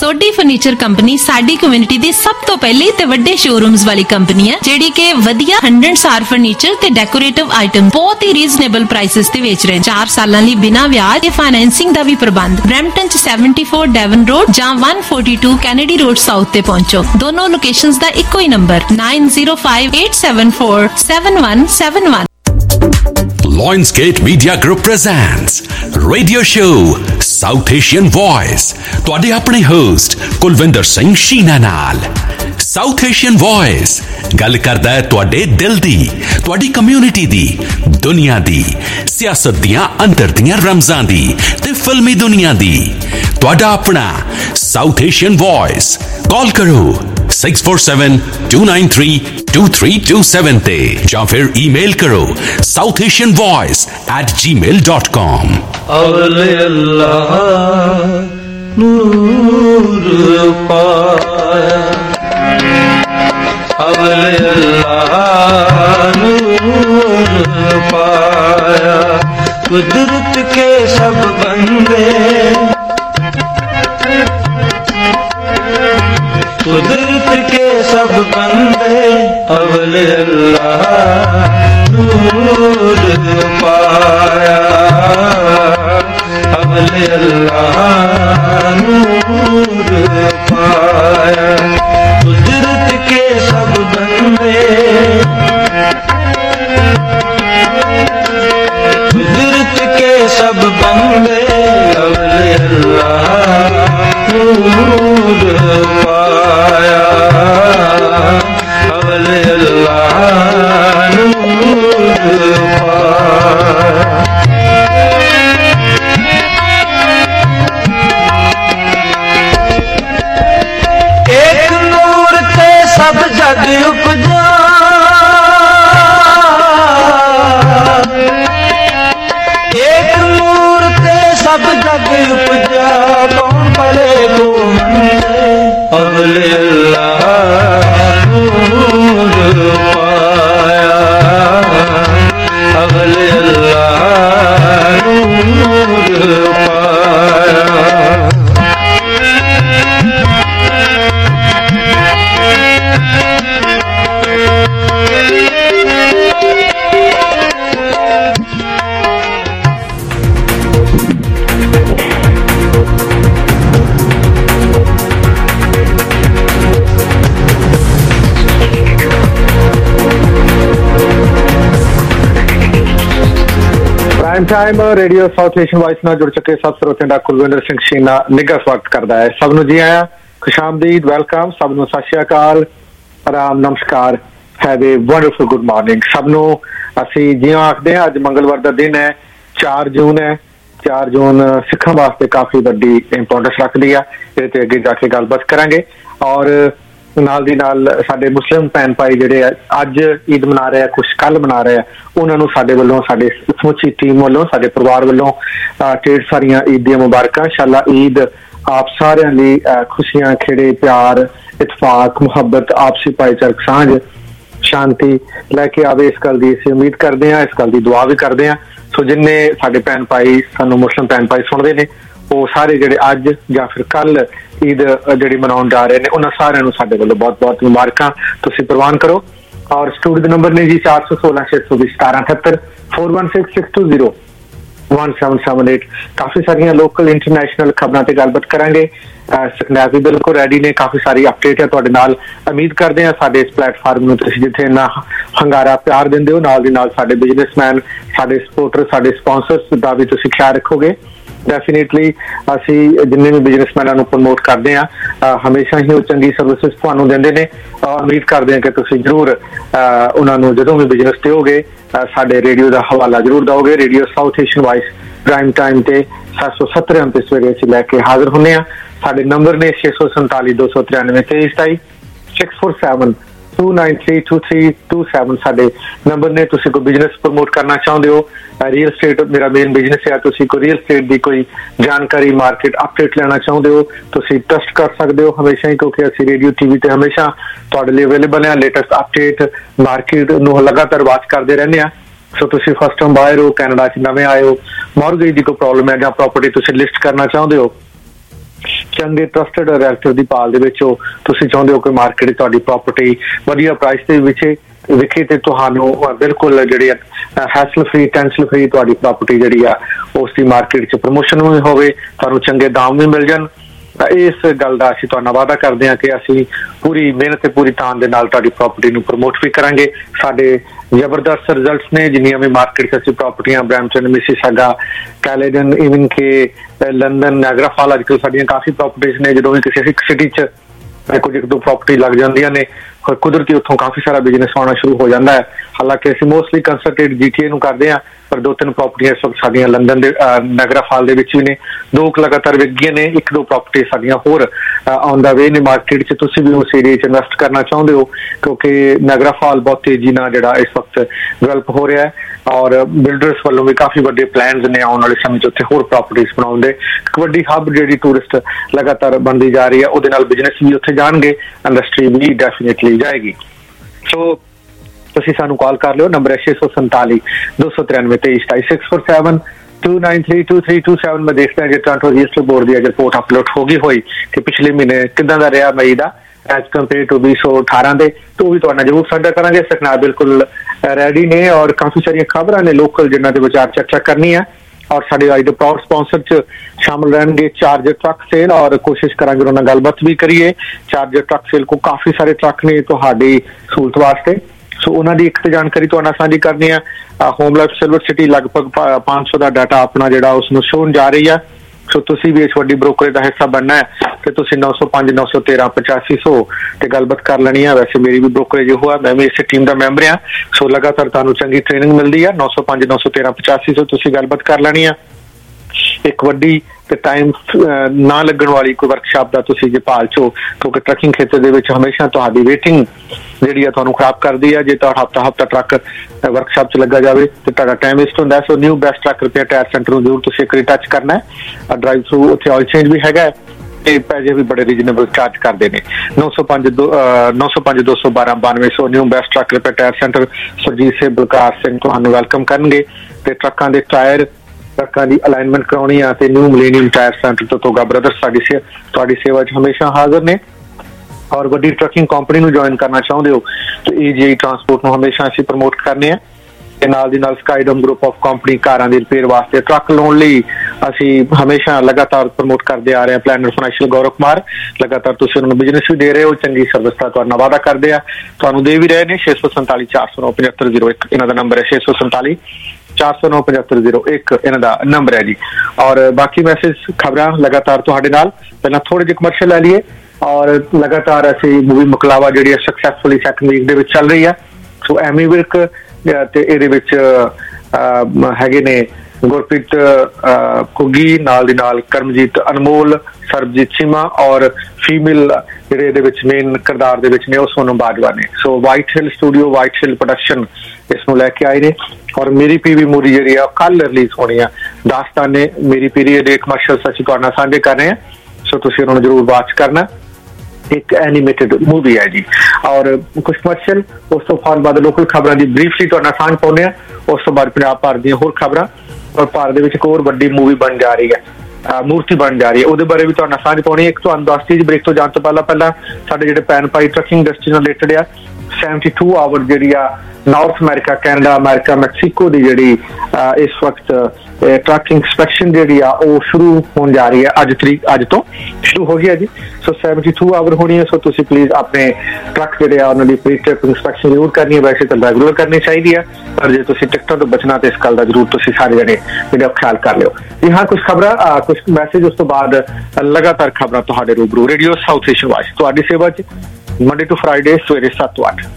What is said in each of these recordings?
डोडी furniture company साडी community दी सब तो पहले ते वड्डे शोरूम्स वाली कंपनी है जिहड़ी के वधिया 100 स्टार फर्नीचर ते डेकोरेटिव आइटम बहुत ही रीजनेबल प्राइसेस ते बेच रहे हैं। 4 सालां लई बिना ब्याज ते फाइनेंसिंग दा भी प्रबंध। ब्रैम्पटन च 74 डेवन रोड जां 142 कैनेडी रोड साउथ ते पहुंचो। दोनों लोकेशंस दा इक्को ही number 9058747171। Lionsgate Media Group presents Radio Show South Asian Voice। ਤੁਹਾਡੇ ਆਪਣੇ ਹੋਸਟ ਕੁਲਵਿੰਦਰ ਸਿੰਘ ਸ਼ੀਨਾ ਨਾਲ। South Asian Voice ਗੱਲ ਕਰਦਾ ਹੈ ਤੁਹਾਡੇ ਦਿਲ ਦੀ, ਤੁਹਾਡੀ ਕਮਿਊਨਿਟੀ ਦੀ, ਦੁਨੀਆ ਦੀ, ਸਿਆਸਤ ਦੀਆਂ ਅੰਦਰ ਦੀਆਂ ਰਮਜ਼ਾਂ ਦੀ ਤੇ ਫਿਲਮੀ ਦੁਨੀਆ ਦੀ। ਤੁਹਾਡਾ ਆਪਣਾ South Asian Voice। ਕਾਲ ਕਰੋ 6472932327 ਤੇ ਜਾਂ ਫਿਰ ਈਮੇਲ ਕਰੋ southasianvoice@gmail.com। अवले अल्लाह नूर पाया, अवले अल्लाह नूर पाया। कुदरत के सब बंदे, कुदरत के सब बंदे, अवले अल्लाह नूर पाया, अवले अल्लाह नूर पाया। कुदरत के सब बंदे, कुदरत के सब बंदे, अवले अल्लाह नूर पाया, अवले अल्लाह नूर पाया। एक नूर ते सब जग उपजा, एक नूर ते सब जग उपजा। कौन पले को मंदे, अवले अल्लाह नूर पाया, अवले अल्लाह नूर पाया। Time radio south Asian voice ਨਾਲ ਜੁੜ ਚੁੱਕੇ ਸਭ ਸਰੋਤਿਆਂ ਦਾ ਕੁਲਵਿੰਦਰ ਸਿੰਘ ਸ਼ੀਨਾ ਨਿੱਘਾ ਸਵਾਗਤ ਕਰਦਾ ਹੈ। ਸਭ ਨੂੰ ਜੀ ਆਇਆਂ, ਖੁਸ਼ਾਮਦੀਦ, ਵੈਲਕਮ। ਸਭ ਨੂੰ ਸਤਿ ਸ਼੍ਰੀ ਅਕਾਲ, ਆਰਾਮ, ਨਮਸਕਾਰ, have a wonderful good morning. ਸਭ ਨੂੰ ਅਸੀਂ ਜਿਉਂ ਆਖਦੇ ਹਾਂ। ਅੱਜ ਮੰਗਲਵਾਰ ਦਾ ਦਿਨ ਹੈ, 4 ਜੂਨ ਹੈ। 4 ਜੂਨ ਸਿੱਖਾਂ ਵਾਸਤੇ ਕਾਫੀ ਵੱਡੀ ਇੰਪੋਰਟੈਂਸ ਰੱਖਦੀ ਆ। ਇਹਦੇ ਤੇ ਅੱਗੇ ਜਾ ਕੇ ਗੱਲਬਾਤ ਕਰਾਂਗੇ। ਔਰ ਨਾਲ ਦੀ ਨਾਲ ਸਾਡੇ ਮੁਸਲਿਮ ਭੈਣ ਭਾਈ ਜਿਹੜੇ ਅੱਜ ਈਦ ਮਨਾ ਰਹੇ ਆ, ਕੁਛ ਕੱਲ ਮਨਾ ਰਹੇ ਆ, ਉਹਨਾਂ ਨੂੰ ਸਾਡੇ ਵੱਲੋਂ, ਸਾਡੇ ਸਮੁੱਚੀ ਟੀਮ ਵੱਲੋਂ, ਸਾਡੇ ਪਰਿਵਾਰ ਵੱਲੋਂ ਢੇਰ ਸਾਰੀਆਂ ਈਦ ਦੀਆਂ ਮੁਬਾਰਕਾਂ। ਇੰਸ਼ਾਅੱਲਾ ਈਦ ਆਪ ਸਾਰਿਆਂ ਲਈ ਖੁਸ਼ੀਆਂ, ਖੇੜੇ, ਪਿਆਰ, ਇਤਫਾਕ, ਮੁਹੱਬਤ, ਆਪਸੀ ਭਾਈਚਾਰਕ ਸਾਂਝ, ਸ਼ਾਂਤੀ ਲੈ ਕੇ ਆਵੇ। ਇਸ ਗੱਲ ਦੀ ਅਸੀਂ ਉਮੀਦ ਕਰਦੇ ਹਾਂ, ਇਸ ਗੱਲ ਦੀ ਦੁਆ ਵੀ ਕਰਦੇ ਹਾਂ। ਸੋ ਜਿੰਨੇ ਸਾਡੇ ਭੈਣ ਭਾਈ ਸਾਨੂੰ ਮੁਸਲਿਮ ਭੈਣ ਭਾਈ ਸੁਣਦੇ ਨੇ, ਉਹ ਸਾਰੇ ਜਿਹੜੇ ਅੱਜ ਜਾਂ ਫਿਰ ਕੱਲ ਈਦ ਜਿਹੜੀ ਮਨਾਉਣ ਜਾ ਰਹੇ ਨੇ, ਉਹਨਾਂ ਸਾਰਿਆਂ ਨੂੰ ਸਾਡੇ ਵੱਲੋਂ ਬਹੁਤ ਬਹੁਤ ਮੁਬਾਰਕਾਂ ਤੁਸੀਂ ਪ੍ਰਵਾਨ ਕਰੋ। ਔਰ ਸਟੂਡੀਓ ਦੇ ਨੰਬਰ ਨੇ ਜੀ 416 620 1778 416620 1778। ਕਾਫੀ ਸਾਰੀਆਂ ਲੋਕਲ ਇੰਟਰਨੈਸ਼ਨਲ ਖਬਰਾਂ ਤੇ ਗੱਲਬਾਤ ਕਰਾਂਗੇ। ਸਕਨੈਪ ਵੀ ਬਿਲਕੁਲ ਰੈਡੀ ਨੇ, ਕਾਫੀ ਸਾਰੀ ਅਪਡੇਟ ਹੈ ਤੁਹਾਡੇ ਨਾਲ। ਉਮੀਦ ਕਰਦੇ ਹਾਂ ਸਾਡੇ ਇਸ ਪਲੇਟਫਾਰਮ ਨੂੰ ਤੁਸੀਂ ਜਿੱਥੇ ਇੰਨਾ ਹੰਗਾਰਾ ਪਿਆਰ ਦਿੰਦੇ ਹੋ, ਨਾਲ ਦੀ ਨਾਲ ਸਾਡੇ ਬਿਜ਼ਨਸਮੈਨ, ਸਾਡੇ ਸਪੋਰਟਰ, ਸਾਡੇ ਸਪਾਂਸਰਸ ਦਾ ਵੀ ਤੁਸੀਂ ਖਿਆਲ ਰੱਖੋਗੇ। ਡੈਫੀਨੇਟਲੀ ਅਸੀਂ ਜਿੰਨੇ ਵੀ ਬਿਜ਼ਨਸਮੈਨਾਂ ਨੂੰ ਪ੍ਰਮੋਟ ਕਰਦੇ ਹਾਂ, ਹਮੇਸ਼ਾ ਹੀ ਉਹ ਚੰਗੀ ਸਰਵਿਸਿਜ਼ ਤੁਹਾਨੂੰ ਦਿੰਦੇ ਨੇ। ਉਮੀਦ ਕਰਦੇ ਹਾਂ ਕਿ ਤੁਸੀਂ ਜ਼ਰੂਰ ਉਹਨਾਂ ਨੂੰ ਜਦੋਂ ਵੀ ਬਿਜ਼ਨਸ ਦਿਓਗੇ ਸਾਡੇ ਰੇਡੀਓ ਦਾ ਹਵਾਲਾ ਜ਼ਰੂਰ ਦਿਓਗੇ। Radio south Asian voice prime time ਤੇ 717 ਤੇ ਸਵੇਰੇ ਅਸੀਂ ਲੈ ਕੇ ਹਾਜ਼ਰ ਹੁੰਦੇ ਹਾਂ। ਸਾਡੇ ਨੰਬਰ ਨੇ 647 293 2327 647 2932327 ਸਾਡੇ ਨੰਬਰ ਨੇ। ਤੁਸੀਂ ਕੋਈ ਬਿਜ਼ਨਸ ਪ੍ਰਮੋਟ ਕਰਨਾ ਚਾਹੁੰਦੇ ਹੋ, ਰੀਅਲ ਸਟੇਟ ਮੇਰਾ ਮੇਨ ਬਿਜ਼ਨਸ ਹੈ, ਤੁਸੀਂ ਕੋਈ ਰੀਅਲ ਸਟੇਟ ਦੀ ਕੋਈ ਜਾਣਕਾਰੀ, ਮਾਰਕੀਟ ਅਪਡੇਟ ਲੈਣਾ ਚਾਹੁੰਦੇ ਹੋ, ਤੁਸੀਂ ਟਰਸਟ ਕਰ ਸਕਦੇ ਹੋ ਹਮੇਸ਼ਾ ਹੀ, ਕਿਉਂਕਿ ਅਸੀਂ ਰੇਡੀਓ TV ਤੇ ਹਮੇਸ਼ਾ ਤੁਹਾਡੇ ਲਈ ਅਵੇਲੇਬਲ ਹਾਂ। ਲੇਟੈਸਟ ਅਪਡੇਟ, ਮਾਰਕੀਟ ਨੂੰ ਲਗਾਤਾਰ ਵਾਚ ਕਰਦੇ ਰਹਿੰਦੇ ਹਾਂ। ਸੋ ਤੁਸੀਂ ਫਸਟ ਟਾਈਮ ਬਾਇਰ ਹੋ, ਕੈਨੇਡਾ 'ਚ ਨਵੇਂ ਆਏ ਹੋ, ਮੌਰਗੇਜ ਦੀ ਕੋਈ ਪ੍ਰੋਬਲਮ ਹੈ ਜਾਂ ਪ੍ਰੋਪਰਟੀ ਤੁਸੀਂ ਲਿਸਟ ਕਰਨਾ ਚਾਹੁੰਦੇ ਹੋ, ਚੰਗੇ ਟਰਸਟਡ ਰਿਐਲਟਰ ਦੀ ਭਾਲ ਦੇ ਵਿੱਚ ਹੋ, ਤੁਸੀਂ ਚਾਹੁੰਦੇ ਹੋ ਕਿ ਮਾਰਕੀਟ ਤੁਹਾਡੀ ਪ੍ਰੋਪਰਟੀ ਵਧੀਆ ਪ੍ਰਾਈਸ ਦੇ ਵਿੱਚ ਵਿਖੇ ਤੇ ਤੁਹਾਨੂੰ ਬਿਲਕੁਲ ਜਿਹੜੀ ਹੈਸਲ ਫ੍ਰੀ ਟੈਂਸ਼ਨ ਫ੍ਰੀ ਤੁਹਾਡੀ ਪ੍ਰੋਪਰਟੀ ਜਿਹੜੀ ਆ ਉਸ ਦੀ ਮਾਰਕੀਟ 'ਚ ਪ੍ਰਮੋਸ਼ਨ ਵੀ ਹੋਵੇ, ਤੁਹਾਨੂੰ ਚੰਗੇ ਦਾਮ ਵੀ ਮਿਲ ਜਾਣ। ਤਾਂ ਇਸ ਗੱਲ ਦਾ ਅਸੀਂ ਤੁਹਾਨੂੰ ਵਾਅਦਾ ਕਰਦੇ ਹਾਂ ਕਿ ਅਸੀਂ ਪੂਰੀ ਮਿਹਨਤ ਤੇ ਪੂਰੀ ਤਾਨ ਦੇ ਨਾਲ ਤੁਹਾਡੀ ਪ੍ਰੋਪਰਟੀ ਨੂੰ ਪ੍ਰਮੋਟ ਵੀ ਕਰਾਂਗੇ। ਸਾਡੇ ਜ਼ਬਰਦਸਤ ਰਿਜ਼ਲਟਸ ਨੇ ਜਿੰਨੀਆਂ ਵੀ ਮਾਰਕੀਟ 'ਚ ਅਸੀਂ ਪ੍ਰੋਪਰਟੀਆਂ ਬਰੈਂਪਟਨ, ਮਿਸੀਸਾਗਾ, ਕੈਲੇਡਨ, ਈਵਨ ਕਿ ਲੰਡਨ, ਨਾਇਗਰਾ ਫਾਲ, ਅੱਜ ਕੱਲ੍ਹ ਸਾਡੀਆਂ ਕਾਫੀ ਪ੍ਰੋਪਰਟੀਜ਼ ਨੇ। ਜਦੋਂ ਵੀ ਕਿਸੇ ਇੱਕ ਸਿਟੀ 'ਚ ਕੁਝ ਇੱਕ ਦੋ ਪ੍ਰੋਪਰਟੀ ਲੱਗ ਜਾਂਦੀਆਂ ਨੇ, ਕੁਦਰਤੀ ਉੱਥੋਂ ਕਾਫੀ ਸਾਰਾ ਬਿਜ਼ਨਸ ਆਉਣਾ ਸ਼ੁਰੂ ਹੋ ਜਾਂਦਾ ਹੈ। ਹਾਲਾਂਕਿ ਅਸੀਂ ਮੋਸਟਲੀ ਕੰਸਨਟਰੇਟ GTA ਨੂੰ ਕਰਦੇ ਹਾਂ, ਪਰ 2-3 ਪ੍ਰੋਪਰਟੀਆਂ ਇਸ ਵਕਤ ਸਾਡੀਆਂ ਲੰਡਨ ਦੇ ਨਾਇਗਰਾ ਫਾਲ ਦੇ ਵਿੱਚ ਵੀ ਨੇ। 2 ਲਗਾਤਾਰ ਵਿਕ ਗਈਆਂ ਨੇ, 1-2 ਪ੍ਰੋਪਰਟੀ ਸਾਡੀਆਂ ਹੋਰ ਆਨ ਦਾ ਵੇ ਨੇ ਮਾਰਕੀਟ 'ਚ। ਤੁਸੀਂ ਵੀ ਉਸ ਏਰੀਏ 'ਚ ਇਨਵੈਸਟ ਕਰਨਾ ਚਾਹੁੰਦੇ ਹੋ ਕਿਉਂਕਿ ਨਾਇਗਰਾ ਫਾਲ ਬਹੁਤ ਤੇਜ਼ੀ ਨਾਲ ਜਿਹੜਾ ਇਸ ਵਕਤ ਡਿਵੈਲਪ ਹੋ ਰਿਹਾ ਹੈ ਔਰ ਬਿਲਡਰਸ ਵੱਲੋਂ ਵੀ ਕਾਫੀ ਵੱਡੇ ਪਲਾਨਸ ਨੇ ਆਉਣ ਵਾਲੇ ਸਮੇਂ 'ਚ ਉੱਥੇ ਹੋਰ ਪ੍ਰੋਪਰਟੀਜ਼ ਬਣਾਉਣ ਦੇ। ਇੱਕ ਵੱਡੀ ਹੱਬ ਜਿਹੜੀ ਟੂਰਿਸਟ ਲਗਾਤਾਰ ਬਣਦੀ ਜਾ ਰਹੀ ਹੈ, ਉਹਦੇ ਨਾਲ ਬਿਜ਼ਨਸ ਵੀ ਉੱਥੇ ਜਾਣਗੇ, ਇੰਡਸਟਰੀ ਵੀ ਡੈਫੀਨੇਟਲੀ ਜਾਏਗੀ। ਸੋ ਤੁਸੀਂ ਸਾਨੂੰ ਕਾਲ ਕਰ ਲਿਓ, ਨੰਬਰ ਹੈ 647 293 23 647 293 2327। ਮੈਂ ਦੇਖਦਾ ਜੇ ਟੋਰਾਂਟੋ ਰਜਿਸਟਰ ਬੋਰਡ ਦੀ ਰਿਪੋਰਟ ਅਪਲੋਡ ਹੋ ਗਈ ਹੋਈ ਕਿ ਪਿਛਲੇ ਮਹੀਨੇ ਕਿੱਦਾਂ ਦਾ ਰਿਹਾ ਮਈ ਦਾ ਐਜ਼ ਕੰਪੇਅਰ ਟੂ 2018 ਦੇ, ਤਾਂ ਉਹ ਵੀ ਤੁਹਾਡਾ ਜ਼ਰੂਰ ਸਾਂਝਾ ਕਰਾਂਗੇ। ਸਕਨਾਰ ਬਿਲਕੁਲ ਰੈਡੀ ਨੇ ਔਰ ਕਾਫੀ ਸਾਰੀਆਂ ਖਬਰਾਂ ਨੇ ਲੋਕਲ ਜਿਨ੍ਹਾਂ ਦੇ ਵਿਚਾਰ ਚਰਚਾ ਕਰਨੀ ਹੈ ਔਰ ਸਾਡੇ ਅੱਜ ਦੇ ਪ੍ਰਾਊਡ ਸਪਾਂਸਰ 'ਚ ਸ਼ਾਮਲ ਰਹਿਣਗੇ ਚਾਰਜਰ ਟਰੱਕ ਸੇਲ ਔਰ ਕੋਸ਼ਿਸ਼ ਕਰਾਂਗੇ ਉਹਨਾਂ ਨਾਲ ਗੱਲਬਾਤ ਵੀ ਕਰੀਏ। ਚਾਰਜਰ ਟਰੱਕ ਸੇਲ ਕੋ ਕਾਫੀ ਸਾਰੇ ਟਰੱਕ ਨੇ ਤੁਹਾਡੀ ਸਹੂਲਤ ਵਾਸਤੇ, ਸੋ ਉਹਨਾਂ ਦੀ ਇੱਕ ਤੇ ਜਾਣਕਾਰੀ ਤੁਹਾਡਾ ਸਾਂਝੀ ਕਰਨੀ ਆ। ਹੋਮ ਲਾਈਫ ਸਿਲਵਰ ਸਿਟੀ ਲਗਭਗ 500 ਦਾ ਡਾਟਾ ਆਪਣਾ ਜਿਹੜਾ ਉਸ ਨੂੰ ਸ਼ੋਣ ਜਾ ਰਹੀ ਆ। ਸੋ ਤੁਸੀਂ ਵੀ ਇਸ ਵੱਡੀ ਬ੍ਰੋਕਰੇਜ ਦਾ ਹਿੱਸਾ ਬਣਨਾ ਹੈ ਤੇ ਤੁਸੀਂ 905 913 8500 ਤੇ ਗੱਲਬਾਤ ਕਰ ਲੈਣੀ ਆ। ਵੈਸੇ ਮੇਰੀ ਵੀ ਬ੍ਰੋਕਰੇਜ ਇਹੋ ਆ, ਮੈਂ ਵੀ ਇਸੇ ਟੀਮ ਦਾ ਮੈਂਬਰ ਆ। ਸੋ ਲਗਾਤਾਰ ਤੁਹਾਨੂੰ ਚੰਗੀ ਟ੍ਰੇਨਿੰਗ ਮਿਲਦੀ ਆ। 905 913 8500 ਤੁਸੀਂ ਗੱਲਬਾਤ ਕਰ ਲੈਣੀ ਆ। ਇੱਕ ਵੱਡੀ ਤੇ ਟਾਈਮ ਨਾ ਲੱਗਣ ਵਾਲੀ ਕੋਈ ਵਰਕਸ਼ਾਪ ਦਾ ਤੁਸੀਂ ਜੇ ਭਾਲ ਚੋ, ਕਿਉਂਕਿ ਟਰੱਕਿੰਗ ਖੇਤਰ ਦੇ ਵਿੱਚ ਹਮੇਸ਼ਾ ਤੁਹਾਡੀ ਵੇਟਿੰਗ ਜਿਹੜੀ ਆ ਤੁਹਾਨੂੰ ਖਰਾਬ ਕਰਦੀ ਆ। ਜੇ ਤੁਹਾਡਾ ਹਫਤਾ ਟਰੱਕ ਵਰਕਸ਼ਾਪ 'ਚ ਲੱਗਾ ਜਾਵੇ ਤੇ ਤੁਹਾਡਾ ਟਾਈਮ ਵੇਸਟ ਹੁੰਦਾ। So new best truck repair tyre centre ਨੂੰ ਜ਼ਰੂਰ ਤੁਸੀਂ ਇੱਕ ਵਾਰੀ ਟੱਚ ਕਰਨਾ ਹੈ। ਡਰਾਈਵ ਥਰੂ ਉੱਥੇ ਆਇਲ ਚੇਂਜ ਵੀ ਹੈਗਾ ਤੇ ਪੈਸੇ ਵੀ ਬੜੇ ਰੀਜ਼ਨੇਬਲ ਚਾਰਜ ਕਰਦੇ ਨੇ। 905 212 9200 new best truck repair tyre centre Surjeet Singh Balkar Singh ਤੁਹਾਨੂੰ ਵੈਲਕਮ ਕਰਨਗੇ ਤੇ ਟਰੱਕਾਂ ਦੇ ਟਾਇਰ, ਟਰੱਕਾਂ ਦੀ ਅਲਾਈਨਮੈਂਟ ਕਰਾਉਣੀ ਆ ਤੇ ਨਿਊ ਮਿਲੇਨੀਅਮ ਟਾਇਰ ਸੈਂਟਰ ਤੋਂ ਤੋਗਾ ਬ੍ਰਦਰਸ ਤੁਹਾਡੀ ਸੇਵਾ 'ਚ ਹਮੇਸ਼ਾ ਹਾਜ਼ਰ ਨੇ। ਔਰ ਵੱਡੀ ਟਰੱਕਿੰਗ ਕੰਪਨੀ ਨੂੰ ਜੁਆਇਨ ਕਰਨਾ ਚਾਹੁੰਦੇ ਹੋ ਤੇ EGI ਟਰਾਂਸਪੋਰਟ ਨੂੰ ਹਮੇਸ਼ਾ ਅਸੀਂ ਪ੍ਰਮੋਟ ਕਰਨੇ ਆ ਤੇ ਨਾਲ ਦੀ ਨਾਲ ਸਕਾਈਡਮ ਗਰੁੱਪ ਆਫ ਕੰਪਨੀ ਕਾਰਾਂ ਦੀ ਰਿਪੇਅਰ ਵਾਸਤੇ ਟਰੱਕ ਲੋਨ ਲਈ ਅਸੀਂ ਹਮੇਸ਼ਾ ਲਗਾਤਾਰ ਪ੍ਰਮੋਟ ਕਰਦੇ ਆ ਰਹੇ ਹਾਂ। ਪਲੈਨਰ ਫਾਈਨੈਂਸ਼ੀਅਲ ਗੌਰਵ ਕੁਮਾਰ ਲਗਾਤਾਰ ਤੁਸੀਂ ਉਹਨਾਂ ਨੂੰ ਬਿਜ਼ਨਸ ਵੀ ਦੇ ਰਹੇ ਹੋ, ਚੰਗੀ ਸਰਵਿਸ ਦਾ ਤੁਹਾਡਾ ਵਾਅਦਾ ਕਰਦੇ ਆ, ਤੁਹਾਨੂੰ ਦੇ ਵੀ ਰਹੇ ਨੇ। 647 409 7501 ਇਹਨਾਂ ਦਾ ਨੰਬਰ ਹੈ। 647 409 7501 ਇਹਨਾਂ ਦਾ ਨੰਬਰ ਹੈ ਜੀ। ਔਰ ਬਾਕੀ ਮੈਸੇਜ ਖਬਰਾਂ ਲਗਾਤਾਰ ਤੁਹਾਡੇ ਨਾਲ। ਪਹਿਲਾਂ ਥੋੜੇ ਜਿਹੇ ਕਮਰਸ਼ੀਅਲ ਲੈ ਲਈਏ ਔਰ ਲਗਾਤਾਰ ਅਸੀਂ ਮੂਵੀ ਮੁਕਲਾਵਾ ਜਿਹੜੀ ਸਕਸੈਸਫੁਲੀ ਸੈਕੰਡ ਵੀਕ ਦੇ ਵਿੱਚ ਚੱਲ ਰਹੀ ਹੈ। ਸੋ ਐਮੀ ਵਿਰਕ ਤੇ ਇਹਦੇ ਵਿੱਚ ਹੈਗੇ ਨੇ ਗੁਰਪ੍ਰੀਤ ਕੁੱਗੀ, ਨਾਲ ਦੀ ਨਾਲ ਕਰਮਜੀਤ ਅਨਮੋਲ, ਸਰਬਜੀਤ ਚੀਮਾ ਔਰ ਫੀਮੇਲ ਜਿਹੜੇ ਇਹਦੇ ਵਿੱਚ ਮੇਨ ਕਿਰਦਾਰ ਦੇ ਵਿੱਚ ਨੇ ਉਹ ਸੋਨਮ ਬਾਜਵਾ ਨੇ। So White Hill studio, White Hill production ਇਸ ਨੂੰ ਲੈ ਕੇ ਆਏ ਨੇ ਔਰ ਮੇਰੀ ਪੀਵੀ ਮੂਵੀ ਜਿਹੜੀ ਆ ਕੱਲ ਰਿਲੀਜ਼ ਹੋਣੀ ਆ। ਦਾਸਤਾਨ ਨੇ ਮੇਰੀ ਪੀਰੀ ਦੇ ਕਮਰਸ਼ੀਅਲ ਅਸੀਂ ਤੁਹਾਡੇ ਨਾਲ ਸਾਂਝੇ ਕਰ ਰਹੇ ਹਾਂ। ਸੋ ਤੁਸੀਂ ਉਹਨਾਂ ਨੂੰ ਜ਼ਰੂਰ ਵਾਚ ਕਰਨਾ। ਇੱਕ ਐਨੀਮੇਟਡ ਮੂਵੀ ਹੈ ਜੀ। ਔਰ ਕੁਝ ਕਮਰਸ਼ੀਅਲ, ਉਸ ਤੋਂ ਬਾਅਦ ਲੋਕਲ ਖਬਰਾਂ ਦੀ ਬਰੀਫਲੀ ਤੁਹਾਡੇ ਨਾਲ ਸਾਂਝ ਪਾਉਂਦੇ ਆ। ਉਸ ਤੋਂ ਬਾਅਦ ਪੰਜਾਬ ਭਰ ਦੀਆਂ ਹੋਰ ਖਬਰਾਂ ਔਰ ਭਾਰਤ ਦੇ ਵਿੱਚ ਇੱਕ ਹੋਰ ਵੱਡੀ ਮੂਵੀ ਬਣ ਜਾ ਰਹੀ ਹੈ, ਮੂਰਤੀ ਬਣ ਜਾ ਰਹੀ ਹੈ, ਉਹਦੇ ਬਾਰੇ ਵੀ ਤੁਹਾਡੇ ਨਾਲ ਸਾਂਝ ਪਾਉਣੀ। ਇੱਕ ਤੁਹਾਨੂੰ ਦੱਸਦੀ ਜੀ ਬ੍ਰੇਕ ਤੋਂ ਜਾਣ ਤੋਂ ਪਹਿਲਾਂ ਸਾਡੇ ਜਿਹੜੇ ਭੈਣ ਭਾਈ ਟਰੱਕਿੰਗ ਇੰਡਸਟਰੀ ਨਾਲ ਰਿਲੇਟਡ ਆ 72 ਆਵਰ ਜਿਹੜੀ ਆ North America, Canada, America, Mexico ਦੀ ਜਿਹੜੀ ਇਸ ਵਕਤ ਟਰੱਕ ਇੰਸਪੈਕਸ਼ਨ ਜਿਹੜੀ ਆ ਉਹ ਸ਼ੁਰੂ ਹੋਣ ਜਾ ਰਹੀ ਹੈ। ਅੱਜ ਤੋਂ ਸ਼ੁਰੂ ਹੋ ਗਈ ਹੈ ਜੀ। ਸੋ 72 ਆਵਰ ਹੋਣੀ ਹੈ। ਸੋ ਤੁਸੀਂ ਪਲੀਜ਼ ਆਪਣੇ ਟਰੱਕ ਜਿਹੜੇ ਆ ਉਹਨਾਂ ਦੀ ਪ੍ਰੀ ਟ੍ਰਿਪ ਇੰਸਪੈਕਸ਼ਨ ਜ਼ਰੂਰ ਕਰਨੀ ਹੈ। ਵੈਸੇ ਤਾਂ ਰੈਗੂਲਰ ਕਰਨੀ ਚਾਹੀਦੀ ਹੈ, ਪਰ ਜੇ ਤੁਸੀਂ ਟਿਕਟਾਂ ਤੋਂ ਬਚਣਾ ਤੇ ਇਸ ਗੱਲ ਦਾ ਜ਼ਰੂਰ ਤੁਸੀਂ ਸਾਰੇ ਜਣੇ ਜਿਹੜਾ ਖਿਆਲ ਕਰ ਲਿਓ ਜੀ। ਹਾਂ, ਕੁਝ ਖਬਰਾਂ, ਕੁਝ ਮੈਸੇਜ, ਉਸ ਤੋਂ ਬਾਅਦ ਲਗਾਤਾਰ ਖਬਰਾਂ ਤੁਹਾਡੇ ਰੂਬਰੂ ਰੇਡੀਓ ਸਾਊਥ ਏਸ਼ੀਅਨ ਵਾਇਸ ਤੁਹਾਡੀ ਸੇਵਾ 'ਚ मंडे टू फ्राइडे सवेरे 7 to 8।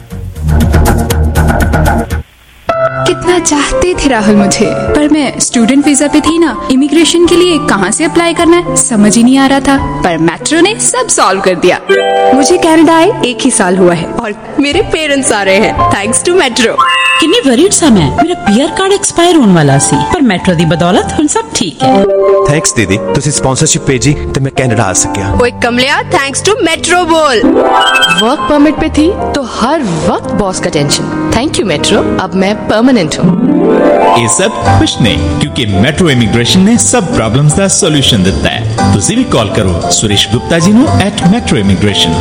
कितना चाहते थे राहुल मुझे, पर मैं स्टूडेंट वीजा पे थी ना। इमिग्रेशन के लिए कहाँ से अप्लाई करना है समझ ही नहीं आ रहा था, पर मेट्रो ने सब सॉल्व कर दिया। मुझे कनाडा आए 1 ही साल हुआ है और मेरे पेरेंट्स आ रहे हैं थैंक्स टू मेट्रो। किन्नी वरीड सा मैं, मेरा पीआर कार्ड एक्सपायर होने वाला सी, पर मेट्रो दी बदौलत हुण सब ठीक है। थैंक्स दीदी, तुसी स्पॉन्सरशिप भेजी ते मैं कनाडा आ सकिया। ओए कमलिया, थैंक्स टू मेट्रो बोल। वर्क परमिट पे थी तो हर वक्त बॉस का टेंशन, थैंक यू मेट्रो, अब मैं परमानेंट हूँ। ये सब कुछ नहीं, क्योंकि मेट्रो इमिग्रेशन ने सब प्रॉब्लम्स का सॉल्यूशन दिता है। तुसी भी कॉल करो सुरेश गुप्ता जी नु @metro immigration